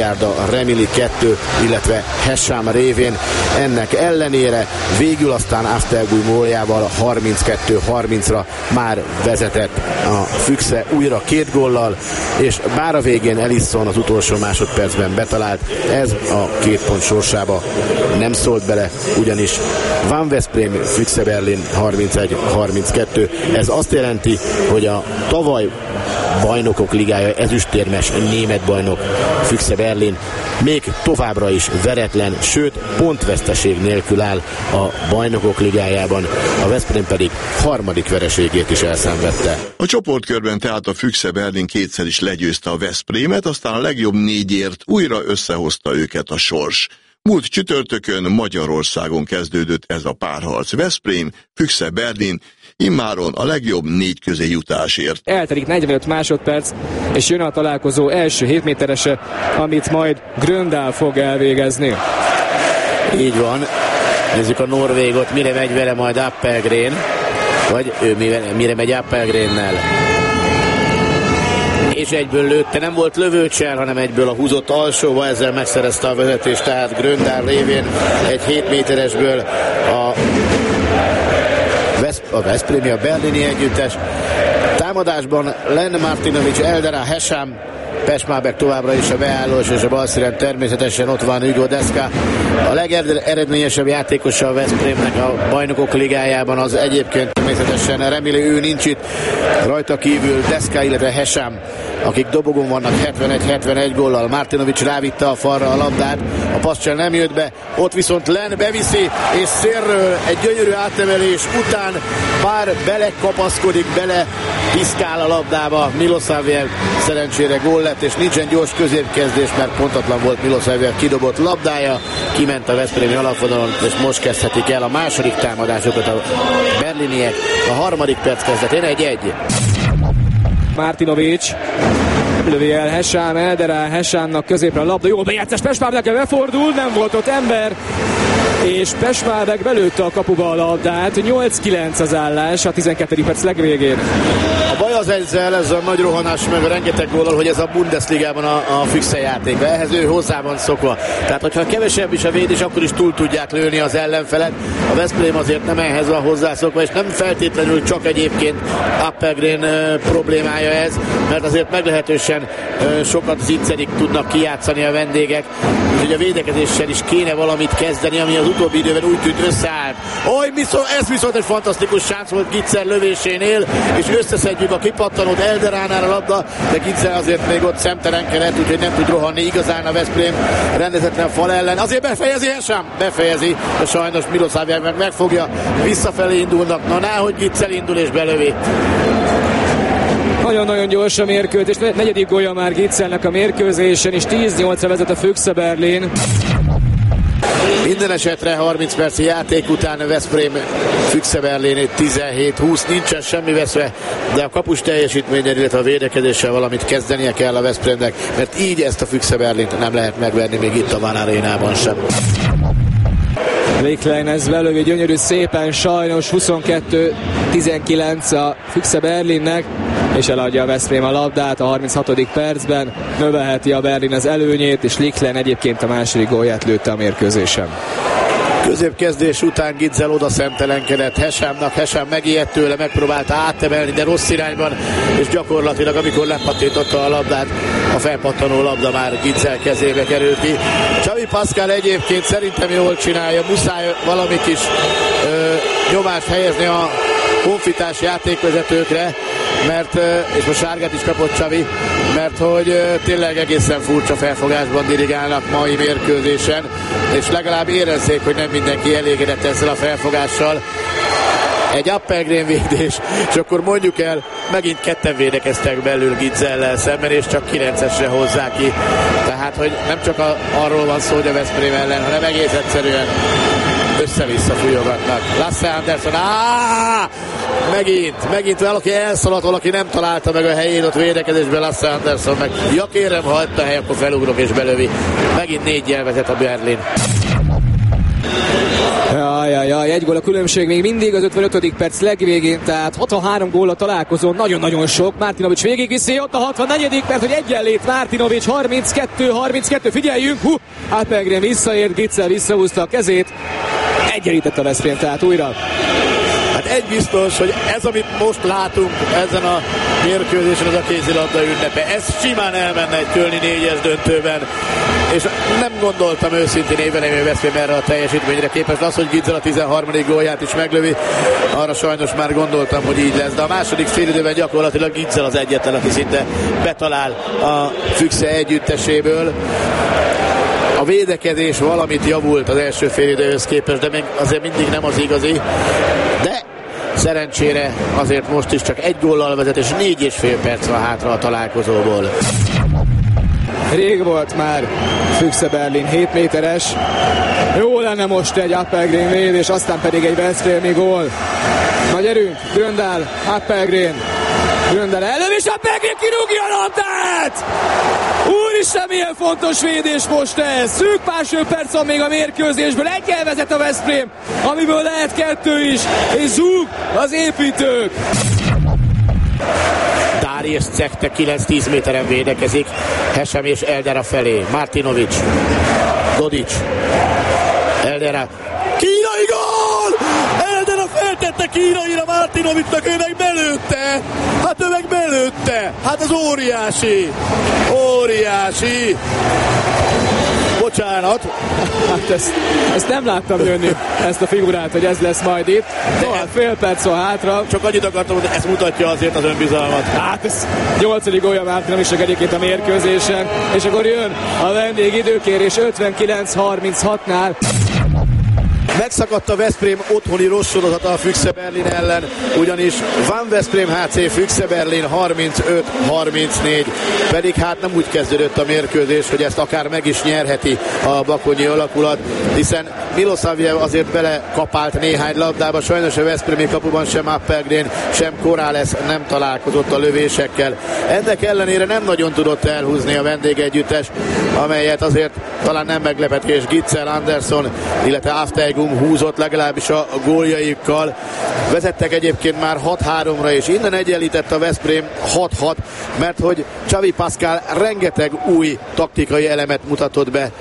Gárda, a Remili kettő, illetve Hessam révén. Ennek ellenére végül aztán Aftergui góljával harminckettő harmincra már vezetett a Füchse újra két góllal, és bár a végén Ellison az utolsó másodpercben betalált, ez a két pont sorsába nem szólt bele, ugyanis Van Veszprém Füchse Berlin harmincegy harminckettő. Ez azt jelenti, hogy a tavaly Bajnokok Ligája ezüstérmes német bajnok Füchse Berlin még továbbra is veretlen, sőt pontveszteség nélkül áll a Bajnokok Ligájában, a Veszprém pedig harmadik vereségét is elszenvedte. A csoportkörben tehát a Füchse Berlin kétszer is legyőzte a Veszprémet, aztán a legjobb négyért újra összehozta őket a sors. Múlt csütörtökön Magyarországon kezdődött ez a párharc. Veszprém, Füchse Berlin, immáron a legjobb négy közé jutásért. Eltelik negyvenöt másodperc, és jön a találkozó első hét méterese, amit majd Gröndal fog elvégezni. Így van. Nézzük a norvégot, mire megy vele majd Appelgren, vagy ő mire, mire megy Appelgrennel. És egyből lőtte, nem volt lövőcsel, hanem egyből a húzott alsóba, ezzel megszerezte a vezetést, tehát Gröndal révén egy hét méteresből a, Vesz, a Veszprémi, a berlini együttes. Támadásban Len Martinovic, Eldera, Hessam, Peshmerga továbbra is a beállós, és a balszíren természetesen ott van Hugo Deska. A legeredményesebb játékosa a Veszprémnek a Bajnokok Ligájában az egyébként természetesen Remili, ő nincs itt, rajta kívül Deska, illetve Hessam, akik dobogon vannak hetvenegy hetvenegy góllal. Martinovic rávitte a falra a labdát, a passzcsel nem jött be, ott viszont Len beviszi, és szélről egy gyönyörű átemelés után bár belekapaszkodik, bele piszkál a labdába. Milosavljev szerencsére gól lett, és nincsen gyors középkezdés, mert pontatlan volt Milosavljev kidobott labdája, kiment a veszprémi alapvonalon, és most kezdhetik el a második támadásokat a berliniek. A harmadik perc kezdetén egy-egy. Martinovic lövi el Hessam, Eldera, Hessamnak középre a labda, jó bejátszás, Peshmerga befordul, nem volt ott ember, és Peshmerga belőtte a kapuba a labdát, nyolc kilenc az állás a tizenkettedik perc legvégén. A baj az ezzel, ez a nagy rohanás meg a rengeteg góllal, hogy ez a Bundesligában a, a Füchse játékban, ehhez ő hozzá van szokva. Tehát, hogyha kevesebb is a védés, akkor is túl tudják lőni az ellenfelet. A Veszprém azért nem ehhez van hozzászokva, és nem feltétlenül csak egyébként Appelgren uh, problémája ez, mert azért meglehetősen uh, sokat zicserik tudnak kijátszani a vendégek, úgyhogy a védekezéssel is kéne valamit kezdeni, ami az utóbbi időben úgy tűnt összeállt. Oly, ez viszont egy fantasztikus sánc volt Gitzel lövésénél, és összeszedjük a kipattanót Elderánál a labda, de Gitzel azért még ott szemtelenkedett, úgyhogy nem tud rohanni igazán a Veszprém rendezetlen fal ellen. Azért befejezi Hessam? Befejezi, de sajnos Milosavljev meg megfogja, visszafelé indulnak, na náhogy Gitzel indul és belövi. Nagyon-nagyon gyors a mérkőzés, negyedik gólja már Gitzelnek a mérkőzésen, és tíz nyolcra vezet a Füchse Berlin. Minden esetre harminc perci játék után a Veszprém Füchse Berlin tizenhét húsz, nincsen semmi veszve, de a kapus teljesítményen, illetve a védekezéssel valamit kezdenie kell a Veszprémnek, mert így ezt a Füchse Berlint nem lehet megverni még itt a Van Arénában sem. Lichtlein ez belövi gyönyörű szépen, sajnos huszonkettő tizenkilenc a Füchse Berlinnek, és eladja a Veszprém a labdát a harminchatodik percben, növelheti a Berlin az előnyét, és Lichtlein egyébként a második gólját lőtte a mérkőzésen. Középkezdés után Gitzel oda szemtelenkedett Hessamnak, Hessam megijedt tőle, megpróbálta áttemelni, de rossz irányban, és gyakorlatilag amikor lepattintotta a labdát, a felpattanó labda már Gitzel kezébe került ki. Xavi Pascal egyébként szerintem jól csinálja, muszáj valami kis ö, nyomást helyezni a honfitárs játékvezetőkre, mert, és most sárgát is kapott Xavi, mert hogy tényleg egészen furcsa felfogásban dirigálnak mai mérkőzésen, és legalább érezzék, hogy nem mindenki elégedett ezzel a felfogással. Egy Appelgren védés, és akkor mondjuk el, megint ketten védekeztek belül Gitzellel szemben, és csak kilencesre hozzá ki. Tehát, hogy nem csak a, arról van szó, hogy a Veszprém ellen, hanem egész egyszerűen össze-vissza fújogatnak. Lasse Andersson, áááá! Megint, megint valaki elszaladt, valaki nem találta meg a helyét ott védekezésben, Lasse Andersson meg. Ja kérem, ha itt a hely, akkor felugrok és belövi. Megint négyel vezet a Berlin. Jaj, jaj, jaj, egy gól a különbség még mindig az ötvenötödik perc legvégén, tehát hatvanhárom gól a találkozón, nagyon-nagyon sok. Martinovic végigviszi, ott a hatvannegyedik perc, hogy egyenlét Martinovic, harminckettő harminckettő, figyeljünk, hú, Appelgren visszaért, Gitzel visszahúzta a kezét, egyenlített a Veszprém, tehát újra. Hát egy biztos, hogy ez, amit most látunk ezen a mérkőzésen, az a kézilabda ünnepe. Ez simán elmenne egy kölni négyes döntőben, és nem gondoltam őszintén éven, hogy Veszprém erre a teljesítményre képes. Az, hogy Gitzel a tizenharmadik gólját is meglövi, arra sajnos már gondoltam, hogy így lesz, de a második félidőben gyakorlatilag Gitzel az egyetlen, aki szinte betalál a Füchse együtteséből. A védekezés valamit javult az első félidőhöz képest, de még azért mindig nem az igazi. De szerencsére azért most is csak egy góllal vezet, és négy és fél perc van hátra a találkozóból. Rég volt már Füchse Berlin hét méteres. Jó lenne most egy Appelgren védés, aztán pedig egy Veszprémi gól. Nagy erőnk, Gröndal, Appelgren. Gröndal előbb, és Appelgren kirúgja a labdát! Úristen, milyen fontos védés most ez! Szűk másodperc van még a mérkőzésből, egyel vezet a Veszprém, amiből lehet kettő is, és zúg az építők! Dári és Cekte kilenc-tíz méteren védekezik, Hesem és Eldera felé. Martinovic, Dodic, Eldera, kínai gól! Eldera feltette kínaira Martinovicnak, ő meg belőtte! Hát ő meg belőtte! Hát az óriási! Óriási! Bocsánat. Hát ezt, ezt nem láttam jönni, ezt a figurát, hogy ez lesz majd itt. No, hát fél perc van hátra. Csak annyit akartam, hogy ez mutatja azért az önbizalmat. Hát ez nyolcadik gólja Martinovic egyébként a mérkőzésen. És akkor jön a vendég időkérés ötvenkilenc harminchatnál. Megszakadt a Veszprém otthoni rossz sorozata a Füchse Berlin ellen, ugyanis Van Veszprém há cé Füchse Berlin harmincöt harmincnégy, pedig hát nem úgy kezdődött a mérkőzés, hogy ezt akár meg is nyerheti a bakonyi alakulat, hiszen Milosavljev azért belekapált néhány labdába, sajnos a veszprémi kapuban sem Appelgren, sem Corrales nem találkozott a lövésekkel. Ennek ellenére nem nagyon tudott elhúzni a vendégegyüttes, amelyet azért talán nem meglepetés Gitzel, Anderson, illetve Afteigum húzott legalábbis a góljaikkal. Vezettek egyébként már hat háromra, és innen egyenlített a Veszprém hat hat, mert hogy Xavi Pascal rengeteg új taktikai elemet mutatott be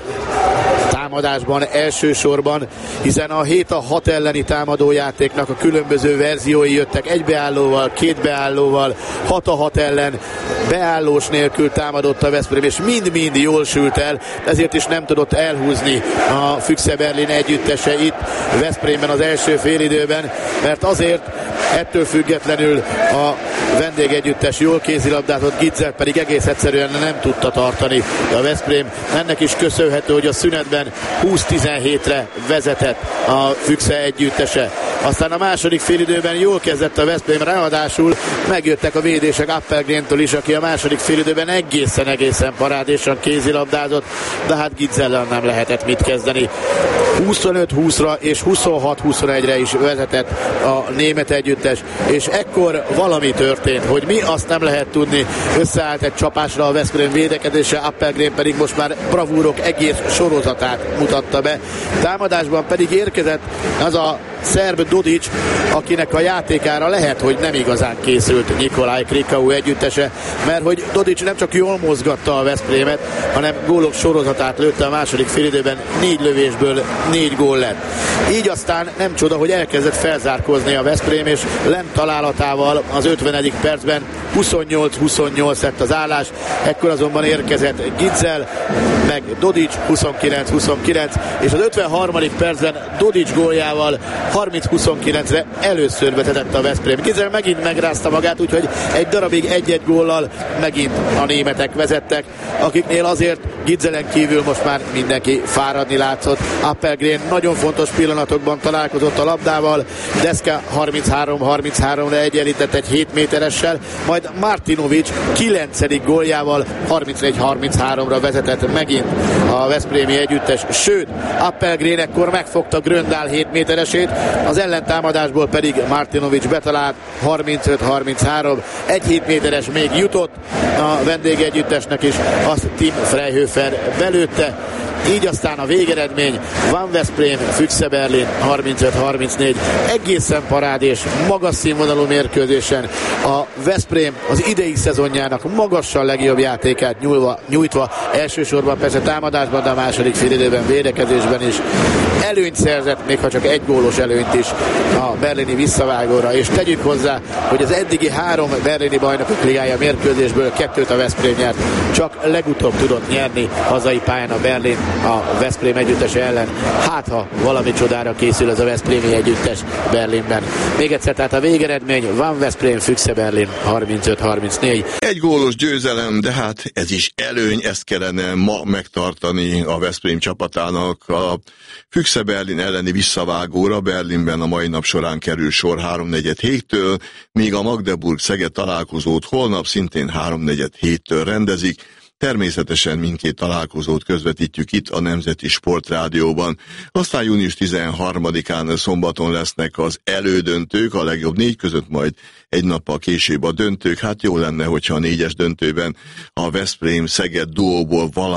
támadásban elsősorban, hiszen a hét a hat elleni támadójátéknak a különböző verziói jöttek, egy beállóval, két beállóval, hat a hat ellen beállós nélkül támadott a Veszprém, és mind-mind jól sült el, ezért is nem tudott elhúzni a Füchse Berlin együttese itt Veszprémben az első félidőben, mert azért ettől függetlenül a vendégegyüttes jól kézilabdázott, Gitzel pedig egész egyszerűen nem tudta tartani a Veszprém. Ennek is köszönhető, hogy a szünetben húsz tizenhétre vezetett a Füchse együttese. Aztán a második félidőben jól kezdett a Veszprém, ráadásul megjöttek a védések Appelgrentől is, aki a második félidőben egészen-egészen parádésan kézilabdázott, de hát Gitzellel nem lehetett mit kezdeni. huszonöt húszra és huszonhat huszonegyre is vezetett a német együttes, és ekkor valami történt, hogy mi azt nem lehet tudni. Összeállt egy csapásra a Veszprém védekezése, Appelgren pedig most már bravúrok egész sorozatát mutatta be. Támadásban pedig érkezett az a szerb Dodic, akinek a játékára lehet, hogy nem igazán készült Nikolaj Krikau együttese, mert hogy Dodic nem csak jól mozgatta a Veszprémet, hanem gólok sorozatát lőtte a második félidőben, négy lövésből négy gól lett. Így aztán nem csoda, hogy elkezdett felzárkózni a Veszprém, és lent találatával az ötvenedik percben huszonnyolc huszonnyolc lett az állás, ekkor azonban érkezett Gitzel, meg Dodic huszonkilenc huszonkilenc, és az ötvenharmadik percben Dodic góljával harminc huszonkilencre először vezetett a Veszprém. Gitzel megint megrázta magát, úgyhogy egy darabig egy-egy góllal megint a németek vezettek, akiknél azért Gitzelen kívül most már mindenki fáradni látszott. Appelgren nagyon fontos pillanatokban találkozott a labdával, Deska harminchárom harmincháromra egyenlített egy hét méteressel, majd Martinovic kilencedik góljával harmincnégy harmincháromra vezetett megint a veszprémi együttes, sőt, Appelgren ekkor megfogta Gröndal hét méteresét, az ellentámadásból pedig Martinovic betalált harmincöt harminchárom, egy hét méteres még jutott a vendégegyüttesnek is, azt Tim Freihöfer belőtte, Így aztán a végeredmény Van Veszprém, Füchse Berlin harmincöt harmincnégy. Egészen parádés, magas színvonalú mérkőzésen a Veszprém az idei szezonjának magasan legjobb játékát nyúlva, nyújtva, elsősorban persze támadásban, de a második félidőben védekezésben is előnyt szerzett, még ha csak egy gólos előnyt is a berlini visszavágóra, és tegyük hozzá, hogy az eddigi három berlini bajnokok ligája mérkőzésből kettőt a Veszprém nyert, csak legutóbb tudott nyerni hazai pályán a Berlin a Veszprém együttese ellen. Hát ha valami csodára készül ez a veszprémi együttes Berlinben. Még egyszer, tehát a végeredmény Van Veszprém, Füchse Berlin harmincöt harmincnégy. Egy gólos győzelem, de hát ez is előny, ezt kellene ma megtartani a Veszprém csapatának. A Füchse Berlin elleni visszavágóra Berlinben a mai nap során kerül sor háromnegyed héttől, míg a Magdeburg-Szeged találkozót holnap szintén háromnegyed héttől rendezik. Természetesen mindkét találkozót közvetítjük itt a Nemzeti Sportrádióban. Aztán június tizenharmadikán szombaton lesznek az elődöntők, a legjobb négy között, majd egy nappal később a döntők. Hát jó lenne, hogyha a négyes döntőben a Veszprém-Szeged duóból valami